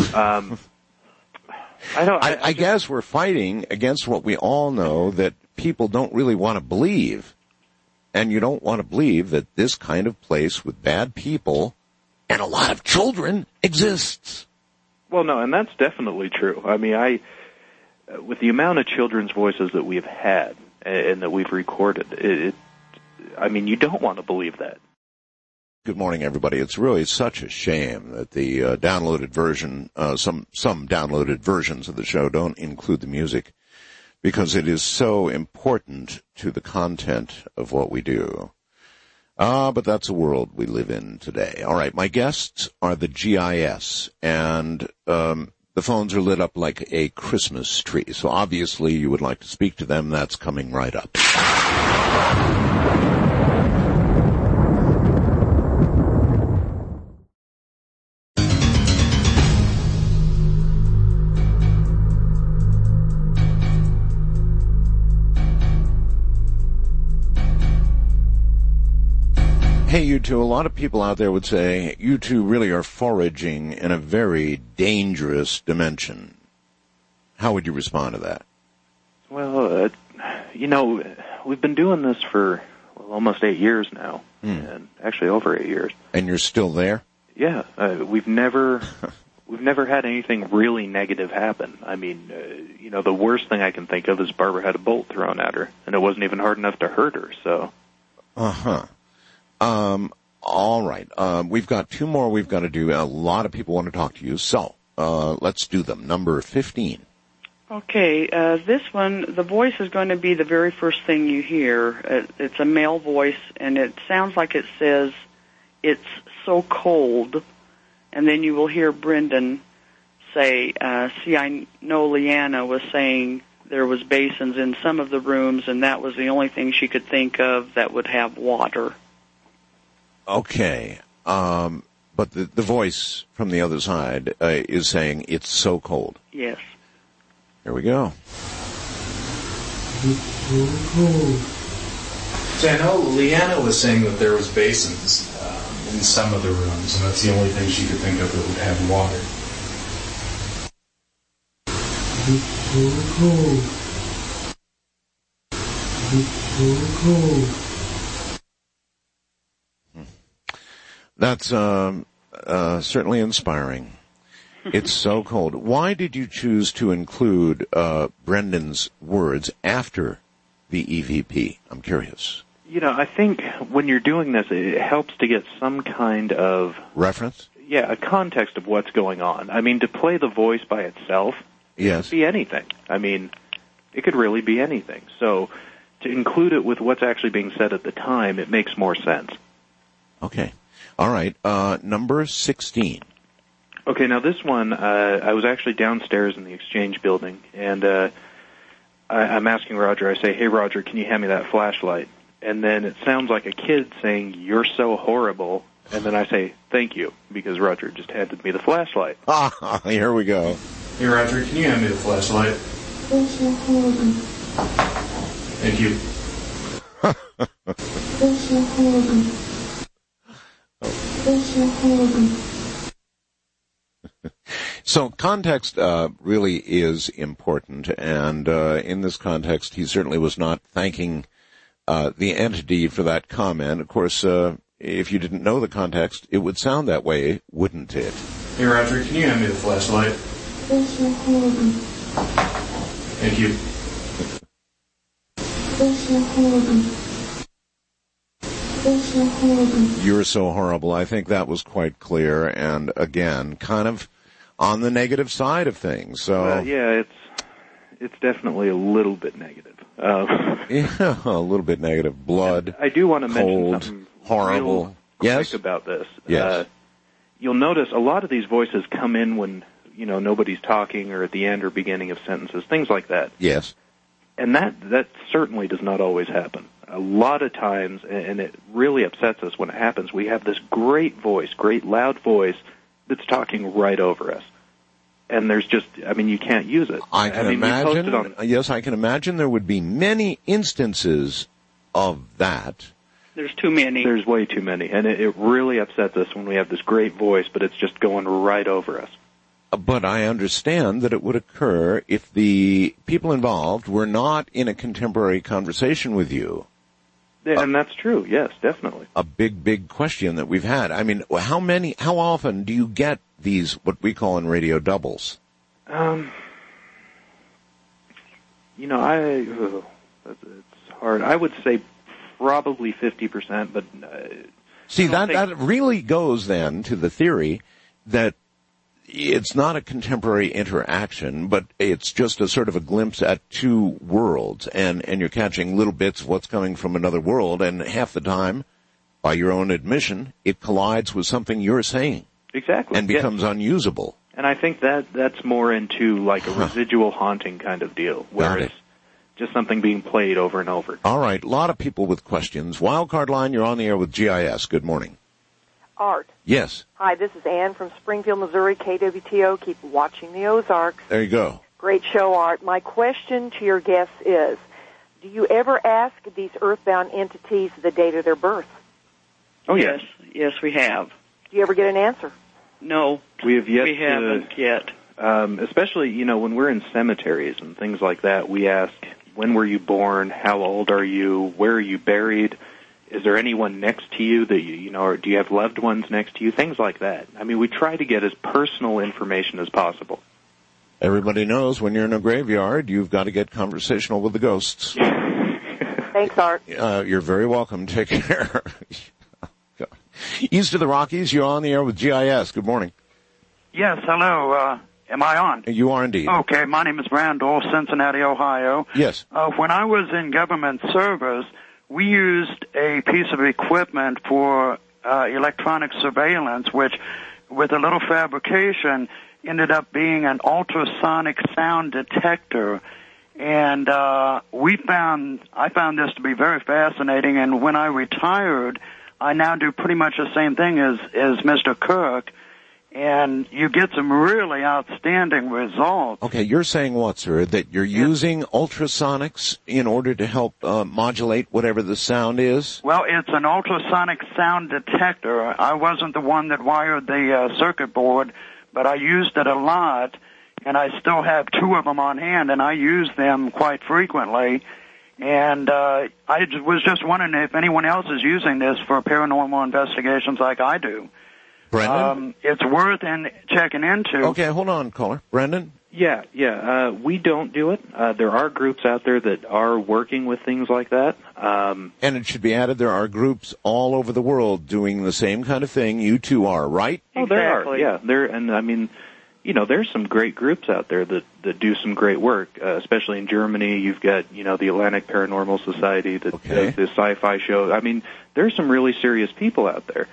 I guess we're fighting against what we all know that people don't really want to believe. And you don't want to believe that this kind of place with bad people and a lot of children exists. Well, no, and that's definitely true. I mean, with the amount of children's voices that we've had and that we've recorded, I mean, you don't want to believe that. Good morning, everybody. It's really such a shame that the downloaded version, some downloaded versions of the show don't include the music, because it is so important to the content of what we do. But that's the world we live in today. All right, my guests are the GIS, and the phones are lit up like a Christmas tree. So obviously you would like to speak to them. That's coming right up. Hey, you two, a lot of people out there would say you two really are foraging in a very dangerous dimension. How would you respond to that? Well, we've been doing this for almost 8 years now, and actually over 8 years. And you're still there? Yeah, we've never had anything really negative happen. I mean, the worst thing I can think of is Barbara had a bolt thrown at her, and it wasn't even hard enough to hurt her, so. Uh-huh. All right. We've got two more we've got to do. A lot of people want to talk to you, so let's do them. Number 15. Okay, this one, the voice is going to be the very first thing you hear. It's a male voice, and it sounds like it says, "It's so cold," and then you will hear Brendan say, I know Leanna was saying there was basins in some of the rooms, and that was the only thing she could think of that would have water. Okay, but the voice from the other side is saying it's so cold. Yes. Here we go. It's so cold. So I know Leanna was saying that there was basins in some of the rooms, and that's the only thing she could think of that would have water. It's so cold. It's so cold. That's certainly inspiring. It's so cold. Why did you choose to include Brendan's words after the EVP? I'm curious. You know, I think when you're doing this, it helps to get some kind of reference. Yeah, a context of what's going on. I mean, to play the voice by itself, yes, it could be anything. I mean, it could really be anything. So to include it with what's actually being said at the time, it makes more sense. Okay. All right. Number 16. Okay, now this one, I was actually downstairs in the Exchange building, and I'm asking Roger, I say, hey, Roger, can you hand me that flashlight? And then it sounds like a kid saying, you're so horrible. And then I say, thank you, because Roger just handed me the flashlight. Ah, here we go. Hey, Roger, can you hand me the flashlight? Thank you. So context really is important, and in this context, he certainly was not thanking the entity for that comment. Of course, if you didn't know the context, it would sound that way, wouldn't it? Hey, Roger, can you hand me the flashlight? Thank you. You're so horrible. I think that was quite clear, and again, kind of on the negative side of things. So yeah, it's definitely a little bit negative. Yeah, a little bit negative. Blood. I do want to cold, mention something horrible. real Yes, quick about this. Yes. You'll notice a lot of these voices come in when nobody's talking, or at the end or beginning of sentences, things like that. Yes. And that certainly does not always happen. A lot of times, and it really upsets us when it happens, we have this great voice, great loud voice that's talking right over us. And there's just, you can't use it. I can imagine, yes, I can imagine there would be many instances of that. There's too many. There's way too many. And it really upsets us when we have this great voice, but it's just going right over us. But I understand that it would occur if the people involved were not in a contemporary conversation with you. Yeah, and that's true, yes, definitely. A big question that we've had. How often do you get these, what we call in radio, doubles? It's hard. I would say probably 50%, but... See, that really goes then to the theory that it's not a contemporary interaction, but it's just a sort of a glimpse at two worlds, and you're catching little bits of what's coming from another world, and half the time, by your own admission, it collides with something you're saying. Exactly. And becomes unusable. And I think that's more into like a residual haunting kind of deal, where it's just something being played over and over. All right, a lot of people with questions. Wildcard line, you're on the air with GIS. Good morning. Art. Yes. Hi, this is Ann from Springfield, Missouri, KWTO. Keep watching the Ozarks. There you go. Great show, Art. My question to your guests is, do you ever ask these earthbound entities the date of their birth? Oh, yes. Yes, we have. Do you ever get an answer? No. We have yet We haven't yet. Especially, when we're in cemeteries and things like that, we ask, when were you born? How old are you? Where are you buried? Is there anyone next to you that or do you have loved ones next to you? Things like that. We try to get as personal information as possible. Everybody knows when you're in a graveyard, you've got to get conversational with the ghosts. Thanks, Art. You're very welcome. Take care. East of the Rockies, you're on the air with GIS. Good morning. Yes, hello. Am I on? You are indeed. Okay, my name is Randall, Cincinnati, Ohio. Yes. When I was in government service, we used a piece of equipment for electronic surveillance, which, with a little fabrication, ended up being an ultrasonic sound detector. And I found this to be very fascinating. And when I retired, I now do pretty much the same thing as Mr. Kirk. And you get some really outstanding results. Okay, you're saying what, sir? That you're using ultrasonics in order to help modulate whatever the sound is? Well, it's an ultrasonic sound detector. I wasn't the one that wired the circuit board, but I used it a lot, and I still have two of them on hand, and I use them quite frequently. And I was just wondering if anyone else is using this for paranormal investigations like I do. Brendan? It's worth checking into. Okay, hold on, caller. Brendan? Yeah. We don't do it. There are groups out there that are working with things like that. And it should be added, there are groups all over the world doing the same kind of thing. You two are, right? Oh, there are. Yeah, there's some great groups out there that do some great work, especially in Germany. You've got, the Atlantic Paranormal Society that does the sci-fi show. I mean, there's some really serious people out there.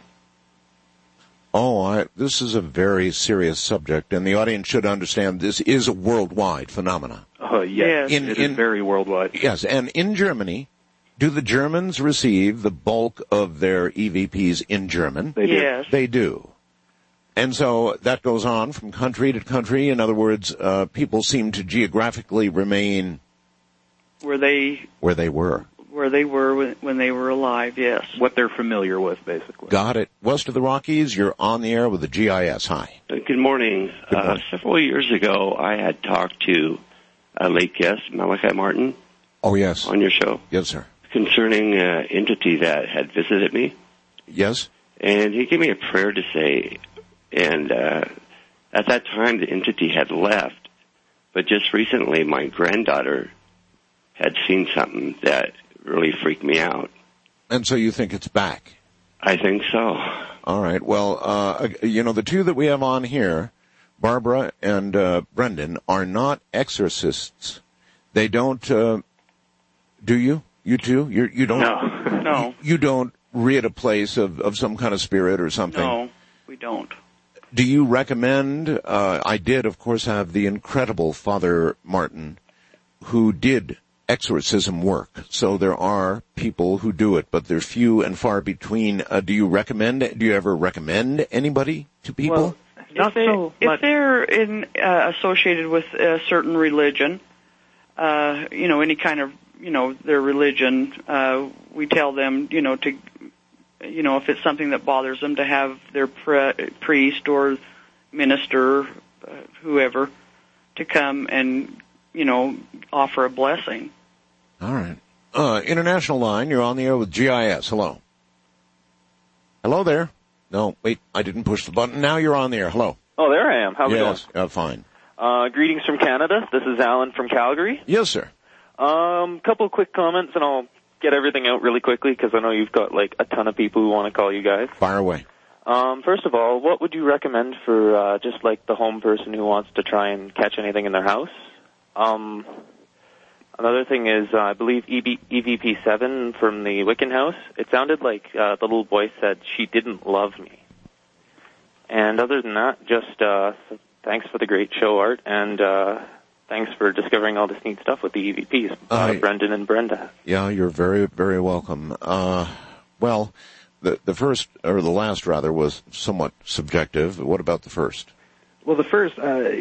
Oh, this is a very serious subject, and the audience should understand this is a worldwide phenomenon. Yes, it is very worldwide. Yes, and in Germany, do the Germans receive the bulk of their EVPs in German? They do. Yes. They do. And so that goes on from country to country. In other words, people seem to geographically remain where they were. Where they were when they were alive, yes. What they're familiar with, basically. Got it. West of the Rockies, you're on the air with the GIS. Hi. Good morning. Several years ago, I had talked to a late guest, Malachi Martin. Oh, yes. On your show. Yes, sir. Concerning an entity that had visited me. Yes. And he gave me a prayer to say, and at that time, the entity had left. But just recently, my granddaughter had seen something that really freaked me out. And so you think it's back? I think so. All right. Well, the two that we have on here, Barbara and Brendan, are not exorcists. They don't, do you? You two? You don't? No. You don't rid a place of some kind of spirit or something? No, we don't. Do you recommend, I did, of course, have the incredible Father Martin, who did exorcism work. So there are people who do it, but they're few and far between. Do you ever recommend anybody to people? Well, if they're associated with a certain religion, any kind of, their religion, we tell them, to, if it's something that bothers them, to have their priest or minister, whoever, to come and, offer a blessing. All right. International line, you're on the air with GIS. Hello. Hello there. No, wait, I didn't push the button. Now you're on the air. Hello. Oh, there I am. How's it going? Yes, fine. Greetings from Canada. This is Alan from Calgary. Yes, sir. Couple of quick comments, and I'll get everything out really quickly because I know you've got a ton of people who want to call you guys. Fire away. First of all, what would you recommend for just the home person who wants to try and catch anything in their house? Another thing is, I believe EVP7 from the Wiccan House, it sounded like the little boy said, "She didn't love me." And other than that, just thanks for the great show, Art, and thanks for discovering all this neat stuff with the EVPs, Brendan and Brenda. Yeah, you're very, very welcome. Well, the first, or the last rather, was somewhat subjective. What about the first? Well, the first,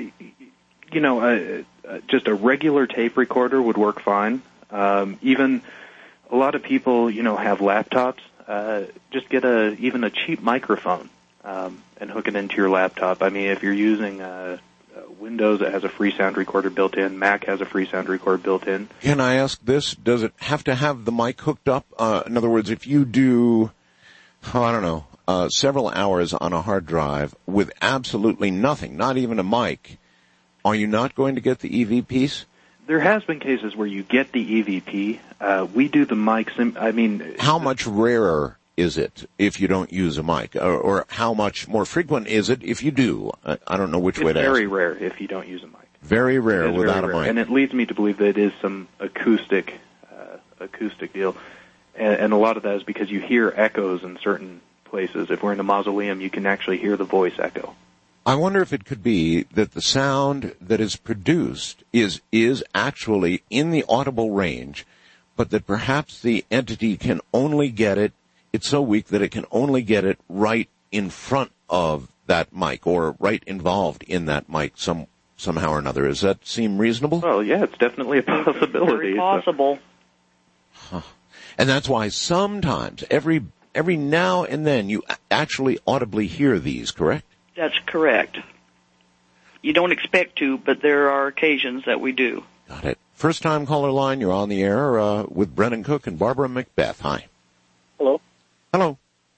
just a regular tape recorder would work fine. Even a lot of people, have laptops. Just get even a cheap microphone and hook it into your laptop. I mean, if you're using Windows, it has a free sound recorder built in. Mac has a free sound recorder built in. Can I ask this? Does it have to have the mic hooked up? In other words, if you do, several hours on a hard drive with absolutely nothing, not even a mic, are you not going to get the EVPs? There has been cases where you get the EVP. We do the mics. How much rarer is it if you don't use a mic? Or how much more frequent is it if you do? I don't know which way to ask. It's very rare if you don't use a mic. Very rare without a mic. And it leads me to believe that it is some acoustic deal. And a lot of that is because you hear echoes in certain places. If we're in a mausoleum, you can actually hear the voice echo. I wonder if it could be that the sound that is produced is actually in the audible range, but that perhaps the entity can only get it, it's so weak that it can only get it right in front of that mic or right involved in that mic somehow or another. Does that seem reasonable? Well, yeah, it's definitely a possibility. Very possible. Huh. And that's why sometimes, every now and then, you actually audibly hear these, correct? That's correct. You don't expect to, but there are occasions that we do. Got it. first-time caller line. You're on the air with Brennan Cook and Barbara Macbeth. Hi. Hello. Hello.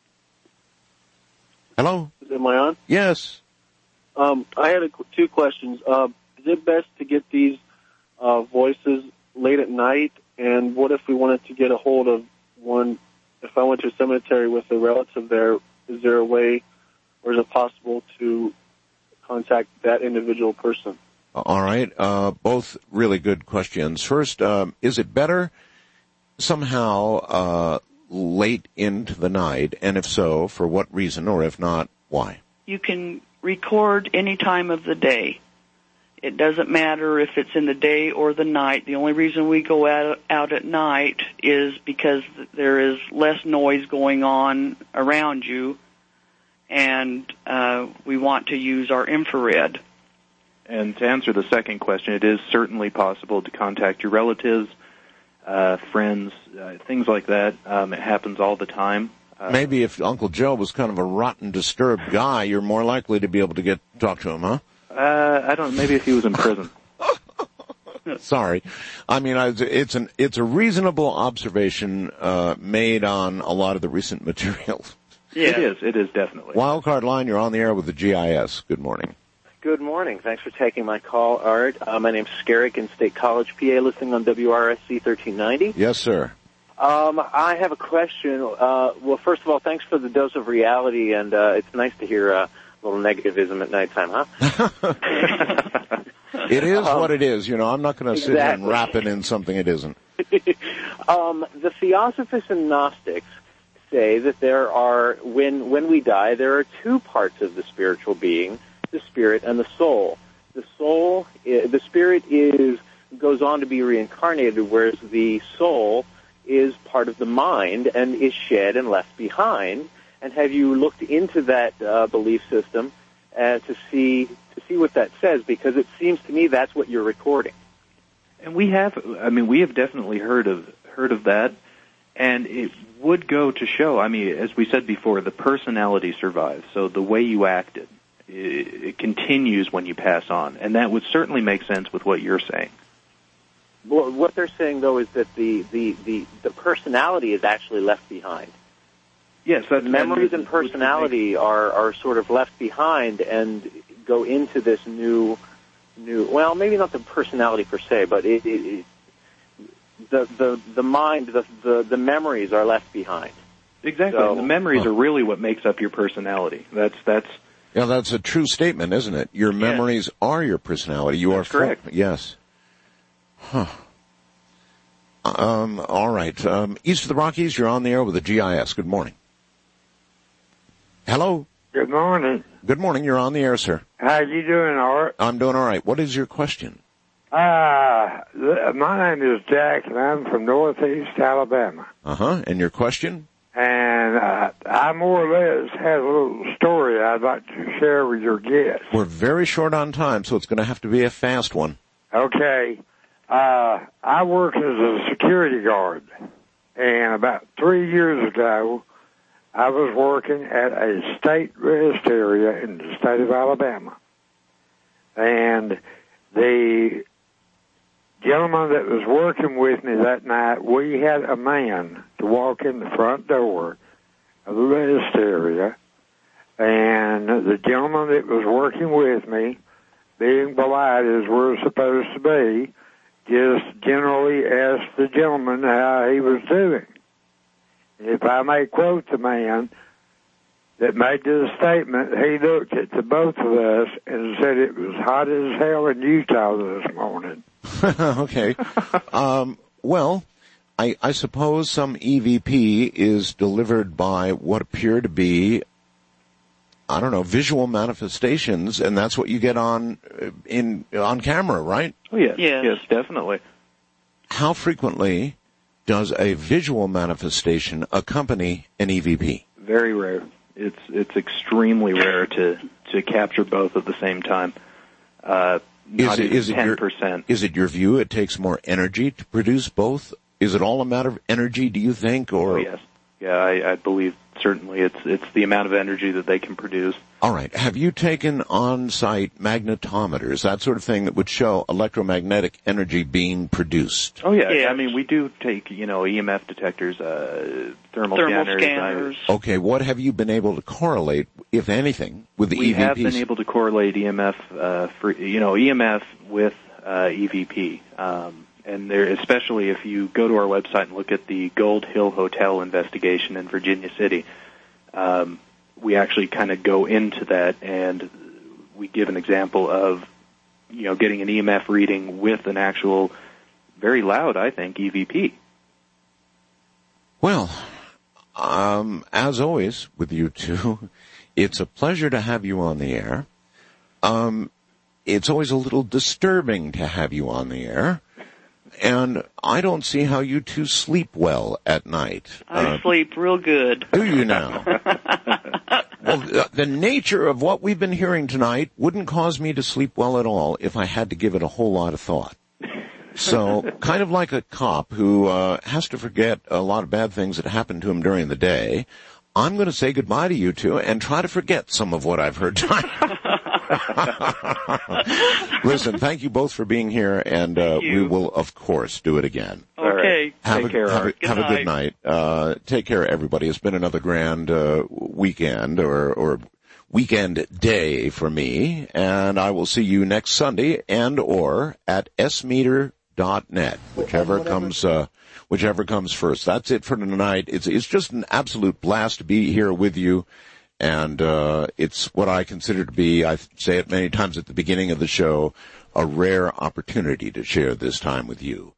Hello. Am I on? Yes. I had two questions. Is it best to get these voices late at night? And what if we wanted to get a hold of one? If I went to a cemetery with a relative there, is there a way, or is it possible to contact that individual person? All right. Both really good questions. First, is it better somehow late into the night? And if so, for what reason? Or if not, why? You can record any time of the day. It doesn't matter if it's in the day or the night. The only reason we go out at night is because there is less noise going on around you, and we want to use our infrared. And to answer the second question, it is certainly possible to contact your relatives, friends, things like that. It happens all the time. Maybe if Uncle Joe was kind of a rotten, disturbed guy, you're more likely to be able to talk to him, huh? I don't. Maybe if he was in prison. Sorry, I mean it's a reasonable observation made on a lot of the recent materials. Yeah. It is definitely. Wildcard line, you're on the air with the GIS. Good morning. Good morning. Thanks for taking my call, Art. My name's Skerrick in State College, PA, listening on WRSC 1390. Yes, sir. I have a question. Well, first of all, thanks for the dose of reality, and it's nice to hear a little negativism at nighttime, huh? It is what it is. You know, I'm not going to sit here and wrap it in something it isn't. The Theosophists and Gnostics say that there are, when we die, there are two parts of the spiritual being, the spirit and the soul. The spirit goes on to be reincarnated, whereas the soul is part of the mind and is shed and left behind. And have you looked into that belief system to see what that says? Because it seems to me that's what you're recording. And we have definitely heard of that, and it would go to show. I mean, as we said before, the personality survives. So the way you acted, it continues when you pass on, and that would certainly make sense with what you're saying. Well, what they're saying though is that the personality is actually left behind. Yes, memories and personality are sort of left behind and go into this new. Well, maybe not the personality per se, but the mind, the memories are left behind. Exactly, So, the memories are really what makes up your personality. That's a true statement, isn't it? Your memories are your personality. You That's are correct. Yes. Huh. All right. East of the Rockies, you're on the air with the GIS. Good morning. Hello. Good morning. Good morning. You're on the air, sir. How you doing, Art? I'm doing all right. What is your question? My name is Jack, and I'm from Northeast Alabama. Uh-huh. And your question? And I more or less have a little story I'd like to share with your guests. We're very short on time, so it's going to have to be a fast one. Okay. I work as a security guard, and about 3 years ago, I was working at a state rest area in the state of Alabama. And the gentleman that was working with me that night, we had a man to walk in the front door of the rest area, and the gentleman that was working with me, being polite as we're supposed to be, just generally asked the gentleman how he was doing. If I may quote the man that made this statement, he looked at the both of us and said it was hot as hell in Utah this morning. Okay. Well, I suppose some EVP is delivered by what appear to be, I don't know, visual manifestations, and that's what you get on camera, right? Oh, yes. Yes, definitely. How frequently does a visual manifestation accompany an EVP? Very rare. It's extremely rare to capture both at the same time. Not even 10%. Is it your view it takes more energy to produce both? Is it all a matter of energy, do you think? Or yes. Yeah, I believe certainly it's the amount of energy that they can produce. All right. Have you taken on-site magnetometers, that sort of thing that would show electromagnetic energy being produced? Oh, yeah. I mean, we do take, EMF detectors, thermal scanners. Okay. What have you been able to correlate, if anything, with the EVPs? We have been able to correlate EMF with EVP. And there, especially if you go to our website and look at the Gold Hill Hotel investigation in Virginia City, we actually kind of go into that, and we give an example of, getting an EMF reading with an actual, very loud, I think, EVP. Well, as always with you two, it's a pleasure to have you on the air. It's always a little disturbing to have you on the air. And I don't see how you two sleep well at night. I sleep real good. Do you now? Well, the nature of what we've been hearing tonight wouldn't cause me to sleep well at all if I had to give it a whole lot of thought. So, kind of like a cop who has to forget a lot of bad things that happened to him during the day, I'm going to say goodbye to you two and try to forget some of what I've heard tonight. Listen, thank you both for being here, and we will, of course, do it again. Okay. Take care. Have a good night. Take care, everybody. It's been another grand weekend or weekend day for me, and I will see you next Sunday and or at smeter.net, whichever comes first. That's it for tonight. It's just an absolute blast to be here with you. And it's what I consider to be, I say it many times at the beginning of the show, a rare opportunity to share this time with you.